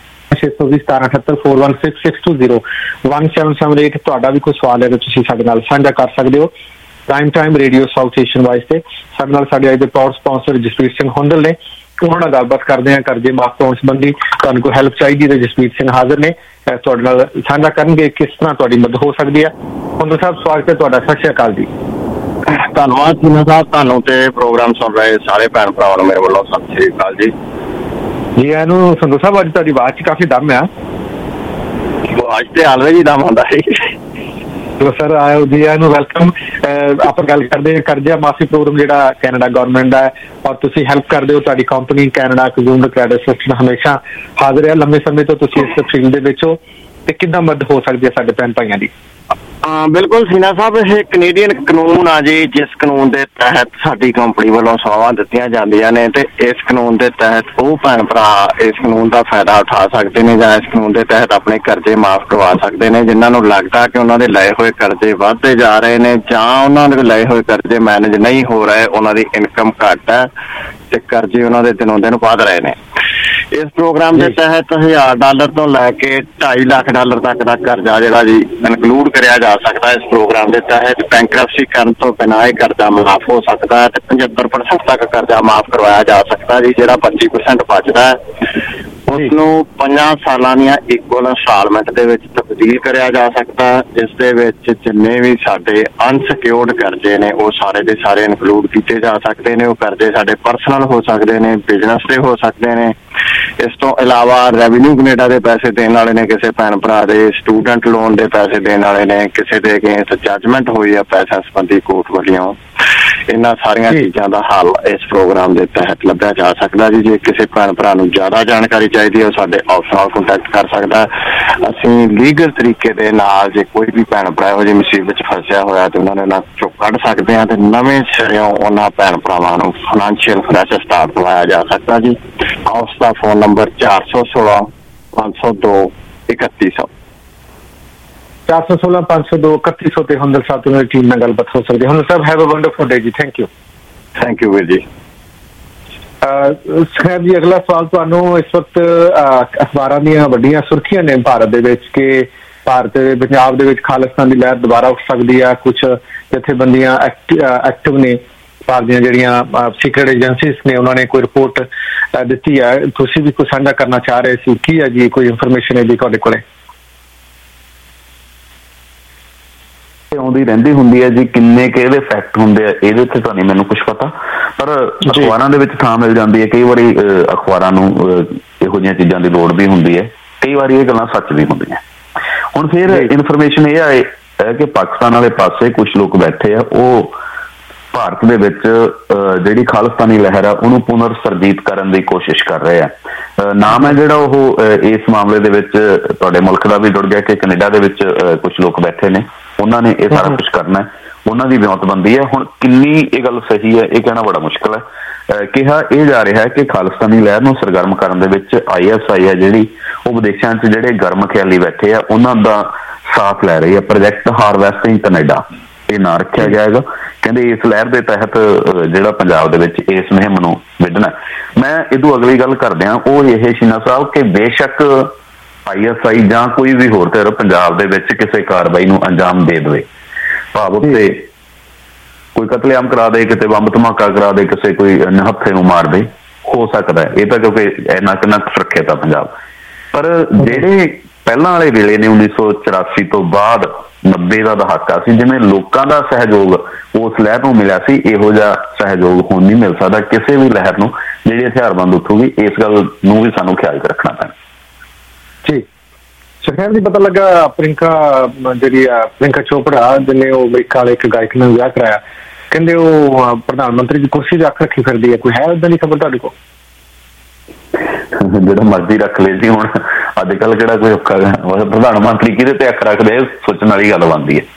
620-1778-416-620-1778। ਤੁਹਾਡਾ ਵੀ ਕੋਈ ਸਵਾਲ ਹੈ ਤਾਂ ਤੁਸੀਂ ਸਾਡੇ ਨਾਲ ਸਾਂਝਾ ਕਰ ਸਕਦੇ ਹੋ। Prime time radio south Asian voice ਤੇ ਸਾਡੇ ਨਾਲ ਸਾਡੇ ਅੱਜ ਦੇ ਪ੍ਰਾਊਡ ਸਪਾਂਸਰ ਜਸਪੀਰ ਸਿੰਘ ਹੁੰਦਲ ਨੇ। ਉਹਨਾਂ ਨਾਲ ਗੱਲਬਾਤ ਕਰਦੇ ਹਾਂ ਕਰਜ਼ੇ ਮਾਫ ਹੋਣ ਸੰਬੰਧੀ। ਤੁਹਾਨੂੰ ਕੋਈ ਹੈਲਪ ਚਾਹੀਦੀ ਤਾਂ ਜਸਪੀਰ ਸਿੰਘ ਹਾਜ਼ਰ ਨੇ, ਤੁਹਾਡੇ ਨਾਲ ਸਾਂਝਾ ਕਰਨਗੇ ਕਿਸ ਤਰ੍ਹਾਂ ਤੁਹਾਡੀ ਮਦਦ ਹੋ ਸਕਦੀ ਹੈ। ਹੁੰਦਲ ਸਾਹਿਬ ਸਵਾਗਤ ਹੈ ਤੁਹਾਡਾ। ਸਤਿ ਸ਼੍ਰੀ ਅਕਾਲ ਜੀ। ਧੰਨਵਾਦ ਸ਼ੀਨਾ ਸਾਹਿਬ, ਤੁਹਾਨੂੰ ਤੇ ਪ੍ਰੋਗਰਾਮ ਸੁਣ ਰਹੇ ਸਾਰੇ ਭੈਣ ਭਰਾਵਾਂ ਨੂੰ ਮੇਰੇ ਵੱਲੋਂ ਸਤਿ ਸ਼੍ਰੀ ਅਕਾਲ ਜੀ। ਜੀ ਇਹਨੂੰ ਸੰਧੂ ਸਾਹਿਬ ਅੱਜ ਤੁਹਾਡੀ ਆਵਾਜ਼ 'ਚ ਕਾਫੀ ਦਮ ਆ। ਅੱਜ ਤੇ ਹਾਲੇ ਜੀ ਦਮ ਆਉਂਦਾ ਹੈ। ਸਰ ਆਇਓ ਜੀ, ਇਹਨੂੰ ਵੈਲਕਮ। ਆਪਾਂ ਗੱਲ ਕਰਦੇ ਹਾਂ ਕਰਜ਼ਾ ਮਾਫੀ ਪ੍ਰੋਗਰਾਮ ਜਿਹੜਾ ਕੈਨੇਡਾ ਗਵਰਨਮੈਂਟ ਦਾ ਹੈ ਔਰ ਤੁਸੀਂ ਹੈਲਪ ਕਰਦੇ ਹੋ। ਤੁਹਾਡੀ company Canada consumer credit system ਹਮੇਸ਼ਾ ਹਾਜ਼ਰ ਹੈ। ਲੰਬੇ ਸਮੇਂ ਤੋਂ ਤੁਸੀਂ ਇਸ ਫੀਲਡ ਦੇ ਵਿੱਚ ਹੋ ਤੇ ਕਿੱਦਾਂ ਮਦਦ ਹੋ ਸਕਦੀ ਹੈ ਸਾਡੇ ਭੈਣ ਭਾਈਆਂ ਦੀ? ਬਿਲਕੁਲ ਸੀਨਾ ਸਾਹਿਬ, ਇਹ ਕੈਨੇਡੀਅਨ ਕਾਨੂੰਨ ਆ ਜੀ, ਜਿਸ ਕਾਨੂੰਨ ਦੇ ਤਹਿਤ ਸਾਡੀ ਕੰਪਨੀ ਵੱਲੋਂ ਸੇਵਾਵਾਂ ਦਿੱਤੀਆਂ ਜਾਂਦੀਆਂ ਨੇ। ਤੇ ਇਸ ਕਾਨੂੰਨ ਦੇ ਤਹਿਤ ਉਹ ਭੈਣ ਭਰਾ ਇਸ ਕਾਨੂੰਨ ਦਾ ਫਾਇਦਾ ਉਠਾ ਸਕਦੇ ਨੇ ਜਾਂ ਇਸ ਕਾਨੂੰਨ ਦੇ ਤਹਿਤ ਆਪਣੇ ਕਰਜ਼ੇ ਮਾਫ ਕਰਵਾ ਸਕਦੇ ਨੇ ਜਿਨ੍ਹਾਂ ਨੂੰ ਲੱਗਦਾ ਕਿ ਉਹਨਾਂ ਦੇ ਲਏ ਹੋਏ ਕਰਜ਼ੇ ਵੱਧਦੇ ਜਾ ਰਹੇ ਨੇ ਜਾਂ ਉਹਨਾਂ ਦੇ ਲਏ ਹੋਏ ਕਰਜ਼ੇ ਮੈਨੇਜ ਨਹੀਂ ਹੋ ਰਹੇ, ਉਹਨਾਂ ਦੀ ਇਨਕਮ ਘੱਟ ਹੈ ਤੇ ਕਰਜ਼ੇ ਉਹਨਾਂ ਦੇ ਦਿਨੋਂ ਦਿਨ ਵੱਧ ਰਹੇ ਨੇ। ਇਸ ਪ੍ਰੋਗਰਾਮ ਦੇ ਤਹਿਤ $1000 ਤੋਂ ਲੈ ਕੇ $2.5 ਲੱਖ ਤੱਕ ਦਾ ਕਰਜ਼ਾ ਜਿਹੜਾ ਜੀ ਇਨਕਲੂਡ ਕਰਿਆ ਜਾ ਸਕਦਾ। ਇਸ ਪ੍ਰੋਗਰਾਮ ਦੇ ਤਹਿਤ ਬੈਂਕਰਪਸੀ ਕਰਨ ਤੋਂ ਬਿਨਾਂ ਇਹ ਕਰਜ਼ਾ ਮਾਫ ਹੋ ਸਕਦਾ ਹੈ ਤੇ 75% ਤੱਕ ਕਰਜ਼ਾ ਮਾਫ ਕਰਵਾਇਆ ਜਾ ਸਕਦਾ ਜੀ। ਜਿਹੜਾ 25% ਬਚਦਾ ਹੈ ਉਸਨੂੰ 5 ਸਾਲਾਂ ਦੀਆਂ ਇਕੁਅਲ ਇੰਸਟਾਲਮੈਂਟ ਦੇ ਵਿੱਚ ਤਬਦੀਲ ਕਰਿਆ ਜਾ ਸਕਦਾ ਹੈ। ਇਸ ਦੇ ਵਿੱਚ ਜਿੰਨੇ ਵੀ ਸਾਡੇ ਅਨਸਿਕਿਉਰਡ ਕਰਜ਼ੇ ਨੇ ਉਹ ਸਾਰੇ ਦੇ ਸਾਰੇ ਇਨਕਲੂਡ ਕੀਤੇ ਜਾ ਸਕਦੇ ਨੇ। ਉਹ ਕਰਜ਼ੇ ਸਾਡੇ ਪਰਸਨਲ ਹੋ ਸਕਦੇ ਨੇ, ਬਿਜ਼ਨਸ ਦੇ ਹੋ ਸਕਦੇ ਨੇ। ਇਸ ਤੋਂ ਇਲਾਵਾ ਰੈਵਨਿਊ ਕੈਨੇਡਾ ਦੇ ਪੈਸੇ ਦੇਣ ਵਾਲੇ ਨੇ, ਕਿਸੇ ਭੈਣ ਭਰਾ ਦੇ ਸਟੂਡੈਂਟ ਲੋਨ ਦੇ ਪੈਸੇ ਦੇਣ ਵਾਲੇ ਨੇ, ਕਿਸੇ ਦੇ ਅਗੇਂਸਟ ਜੱਜਮੈਂਟ ਹੋਈ ਆ ਪੈਸਿਆਂ ਸੰਬੰਧੀ ਕੋਰਟ ਵੱਲੋਂ। ਇਹਨਾਂ ਸਾਰੀਆਂ ਚੀਜ਼ਾਂ ਦਾ ਹੱਲ ਇਸ ਪ੍ਰੋਗਰਾਮ ਦੇ ਤਹਿਤ ਲੱਭਿਆ ਜਾ ਸਕਦਾ ਜੀ। ਜੇ ਕਿਸੇ ਭੈਣ ਭਰਾ ਨੂੰ ਜ਼ਿਆਦਾ ਜਾਣਕਾਰੀ ਚਾਹੀਦੀ ਹੈ ਸਾਡੇ ਆਫਿਸ ਨਾਲ ਕੰਟੈਕਟ ਕਰ ਸਕਦਾ। ਅਸੀਂ ਲੀਗਲ ਤਰੀਕੇ ਦੇ ਨਾਲ ਜੇ ਕੋਈ ਵੀ ਭੈਣ ਭਰਾ ਇਹੋ ਜਿਹੀ ਮੁਸੀਬਤ 'ਚ ਫਸਿਆ ਹੋਇਆ ਤੇ ਉਹਨਾਂ ਦੇ ਨਾਲ ਚੋਂ ਕੱਢ ਸਕਦੇ ਹਾਂ ਤੇ ਨਵੇਂ ਸਿਰਿਓਂ ਉਹਨਾਂ ਭੈਣ ਭਰਾਵਾਂ ਨੂੰ ਫਾਈਨੈਂਸ਼ੀਅਲ ਫਰੈਸ਼ ਸਟਾਰਟ ਦਵਾਇਆ ਜਾ ਸਕਦਾ ਜੀ। ਆਫਿਸ ਦਾ ਫੋਨ ਨੰਬਰ 416 502 3100 416 502 3100 ਤੇ ਹੁੰਦਲ ਸਾਹਿਬ ਤੋਂ ਮੇਰੀ ਟੀਮ ਨਾਲ ਗੱਲਬਾਤ ਹੋ ਸਕਦੀ ਹੈ। ਹੁੰਦਲ ਸਾਹਿਬ ਹੈਵ ਅ ਵੰਡਰਫੁਲ ਡੇ ਜੀ। ਥੈਂਕ ਯੂ ਵੀਰ ਜੀ। ਸਾਹਿਬ ਜੀ ਅਗਲਾ ਸਵਾਲ ਤੁਹਾਨੂੰ ਇਸ ਵਕਤ ਅਖਬਾਰਾਂ ਦੀਆਂ ਵੱਡੀਆਂ ਸੁਰਖੀਆਂ ਨੇ ਭਾਰਤ ਦੇ ਵਿੱਚ ਕਿ ਭਾਰਤ ਪੰਜਾਬ ਦੇ ਵਿੱਚ ਖਾਲਿਸਤਾਨ ਦੀ ਲਹਿਰ ਦੁਬਾਰਾ ਉੱਠ ਸਕਦੀ ਆ। ਕੁਛ ਜਥੇਬੰਦੀਆਂ ਐਕਟਿਵ ਨੇ ਭਾਰਤ ਦੀਆਂ ਜਿਹੜੀਆਂ ਸੀਕ੍ਰੇਟ ਏਜੰਸੀਜ਼ ਨੇ ਉਹਨਾਂ ਨੇ ਕੋਈ ਰਿਪੋਰਟ ਦਿੱਤੀ ਹੈ। ਤੁਸੀਂ ਵੀ ਕੁਝ ਸਾਂਝਾ ਕਰਨਾ ਚਾਹ ਰਹੇ ਸੀ, ਕੀ ਹੈ ਜੀ ਕੋਈ ਇਨਫੋਰਮੇਸ਼ਨ ਹੈ ਜੀ ਤੁਹਾਡੇ ਕੋਲੇ? ਆਉਂਦੀ ਰਹਿੰਦੀ ਹੁੰਦੀ ਹੈ ਜੀ, ਕਿੰਨੇ ਕਿ ਇਹਦੇ ਫੈਕਟ ਹੁੰਦੇ ਆ ਇਹਦੇ ਉੱਤੇ ਤਾਂ ਨਹੀਂ ਮੈਨੂੰ ਕੁਛ ਪਤਾ, ਪਰ ਅਖਬਾਰਾਂ ਦੇ ਵਿੱਚ ਥਾਂ ਮਿਲ ਜਾਂਦੀ ਹੈ। ਕਈ ਵਾਰੀ ਅਖਬਾਰਾਂ ਨੂੰ ਇਹੋ ਜਿਹੀਆਂ ਚੀਜ਼ਾਂ ਦੀ ਲੋੜ ਵੀ ਹੁੰਦੀ ਹੈ, ਕਈ ਵਾਰੀ ਇਹ ਗੱਲਾਂ ਸੱਚ ਵੀ ਹੁੰਦੀਆਂ। ਹੁਣ ਫਿਰ ਇਨਫੋਰਮੇਸ਼ਨ ਇਹ ਹੈ ਕਿ ਪਾਕਿਸਤਾਨ ਵਾਲੇ ਪਾਸੇ ਕੁਛ ਲੋਕ ਬੈਠੇ ਆ, ਉਹ ਭਾਰਤ ਦੇ ਵਿੱਚ ਜਿਹੜੀ ਖਾਲਿਸਤਾਨੀ ਲਹਿਰ ਆ ਉਹਨੂੰ ਪੁਨਰ ਸਰਜੀਤ ਕਰਨ ਦੀ ਕੋਸ਼ਿਸ਼ ਕਰ ਰਹੇ ਆ। ਨਾਮ ਹੈ ਜਿਹੜਾ ਉਹ ਇਸ ਮਾਮਲੇ ਦੇ ਵਿੱਚ ਤੁਹਾਡੇ ਮੁਲਕ ਦਾ ਵੀ ਜੁੜ ਗਿਆ ਕਿ ਕੈਨੇਡਾ ਦੇ ਵਿੱਚ ਕੁਛ ਲੋਕ ਬੈਠੇ ਨੇ, ਉਹਨਾਂ ਨੇ ਇਹ ਸਾਰਾ ਕੁਛ ਕਰਨਾ, ਉਹਨਾਂ ਦੀ ਵਿਉਂਤਬੰਦੀ ਹੈ। ਹੁਣ ਕਿੰਨੀ ਇਹ ਗੱਲ ਸਹੀ ਹੈ ਇਹ ਕਹਿਣਾ ਬੜਾ ਮੁਸ਼ਕਿਲ ਹੈ। ਕਿਹਾ ਇਹ ਜਾ ਰਿਹਾ ਹੈ ਕਿ ਖਾਲਿਸਤਾਨੀ ਲਹਿਰ ਨੂੰ ਸਰਗਰਮ ਕਰਨ ਦੇ ਵਿੱਚ ISI ਹੈ ਜਿਹੜੀ ਉਹ ਵਿਦੇਸ਼ਾਂ 'ਚ ਜਿਹੜੇ ਗਰਮ ਖਿਆਲੀ ਬੈਠੇ ਆ ਉਹਨਾਂ ਦਾ ਸਾਥ ਲੈ ਰਹੀ ਹੈ। ਪ੍ਰੋਜੈਕਟ ਹਾਰਵੈਸਟਿੰਗ ਕੈਨੇਡਾ ਇਹ ਨਾਂ ਰੱਖਿਆ ਜਾਏਗਾ। ਕਹਿੰਦੇ ਇਸ ਲਹਿਰ ਦੇ ਤਹਿਤ ਜਿਹੜਾ ਪੰਜਾਬ ਦੇ ਵਿੱਚ ਇਸ ਮੁਹਿੰਮ ਨੂੰ ਵਿੱਢਣਾ। ਮੈਂ ਇਹਦੋਂ ਅਗਲੀ ਗੱਲ ਕਰਦਿਆਂ ਉਹ ਇਹ ਸ਼ੀਨਾ ਸਾਹਿਬ ਕਿ ਬੇਸ਼ੱਕ ISI ਜਾਂ ਕੋਈ ਵੀ ਹੋਰ ਧਿਰ ਪੰਜਾਬ ਦੇ ਵਿੱਚ ਕਿਸੇ ਕਾਰਵਾਈ ਨੂੰ ਅੰਜਾਮ ਦੇ ਦੇਵੇ, ਭਾਵ ਉੱਤੇ ਕੋਈ ਕਤਲੇਆਮ ਕਰਾ ਦੇ, ਕਿਤੇ ਬੰਬ ਧਮਾਕਾ ਕਰਾ ਦੇ, ਕਿਸੇ ਕੋਈ ਨਿਹੱਥੇ ਨੂੰ ਮਾਰ ਦੇ, ਹੋ ਸਕਦਾ ਹੈ ਇਹ ਤਾਂ, ਕਿਉਂਕਿ ਇੰਨਾ ਕਿੰਨਾ ਸੁਰੱਖਿਅਤ ਆ ਪੰਜਾਬ। ਪਰ ਜਿਹੜੇ ਪਹਿਲਾਂ ਵਾਲੇ ਵੇਲੇ ਨੇ 1984 ਤੋਂ ਬਾਅਦ 90 ਦਾ ਦਹਾਕਾ ਸੀ, ਜਿਵੇਂ ਲੋਕਾਂ ਦਾ ਸਹਿਯੋਗ ਉਸ ਲਹਿਰ ਨੂੰ ਮਿਲਿਆ ਸੀ, ਇਹੋ ਜਿਹਾ ਸਹਿਯੋਗ ਹੁਣ ਨਹੀਂ ਮਿਲ ਸਕਦਾ ਕਿਸੇ ਵੀ ਲਹਿਰ ਨੂੰ ਜਿਹੜੀ ਹਥਿਆਰਬੰਦ ਉੱਠੂਗੀ। ਇਸ ਗੱਲ ਨੂੰ ਵੀ ਸਾਨੂੰ ਖਿਆਲ ਰੱਖਣਾ ਪੈਣਾ ਜੀ। ਸੁਖੇਰ ਜੀ ਪਤਾ ਲੱਗਾ ਪ੍ਰਿੰਕਾ ਚੋਪੜਾ ਜਿਹਨੇ ਉਹ ਅਮਰੀਕਾ ਵਾਲੇ ਇੱਕ ਗਾਇਕ ਨਾਲ ਵਿਆਹ ਕਰਾਇਆ, ਕਹਿੰਦੇ ਉਹ ਪ੍ਰਧਾਨ ਮੰਤਰੀ ਦੀ ਕੁਰਸੀ ਤੇ ਅੱਖ ਰੱਖੀ ਫਿਰਦੀ ਹੈ, ਕੋਈ ਹੈ ਏਦਾਂ ਦੀ ਖਬਰ ਤੁਹਾਡੇ ਕੋਲ? ਜਿਹੜਾ ਮਰਜ਼ੀ ਰੱਖ ਲੈ ਜੀ, ਹੁਣ ਅੱਜ ਕੱਲ ਕਿਹੜਾ ਕੋਈ ਔਖਾ ਪ੍ਰਧਾਨ ਮੰਤਰੀ ਕਿਹਦੇ ਤੇ ਅੱਖ ਰੱਖਦੇ, ਸੋਚਣ ਵਾਲੀ ਗੱਲ ਬਣਦੀ ਹੈ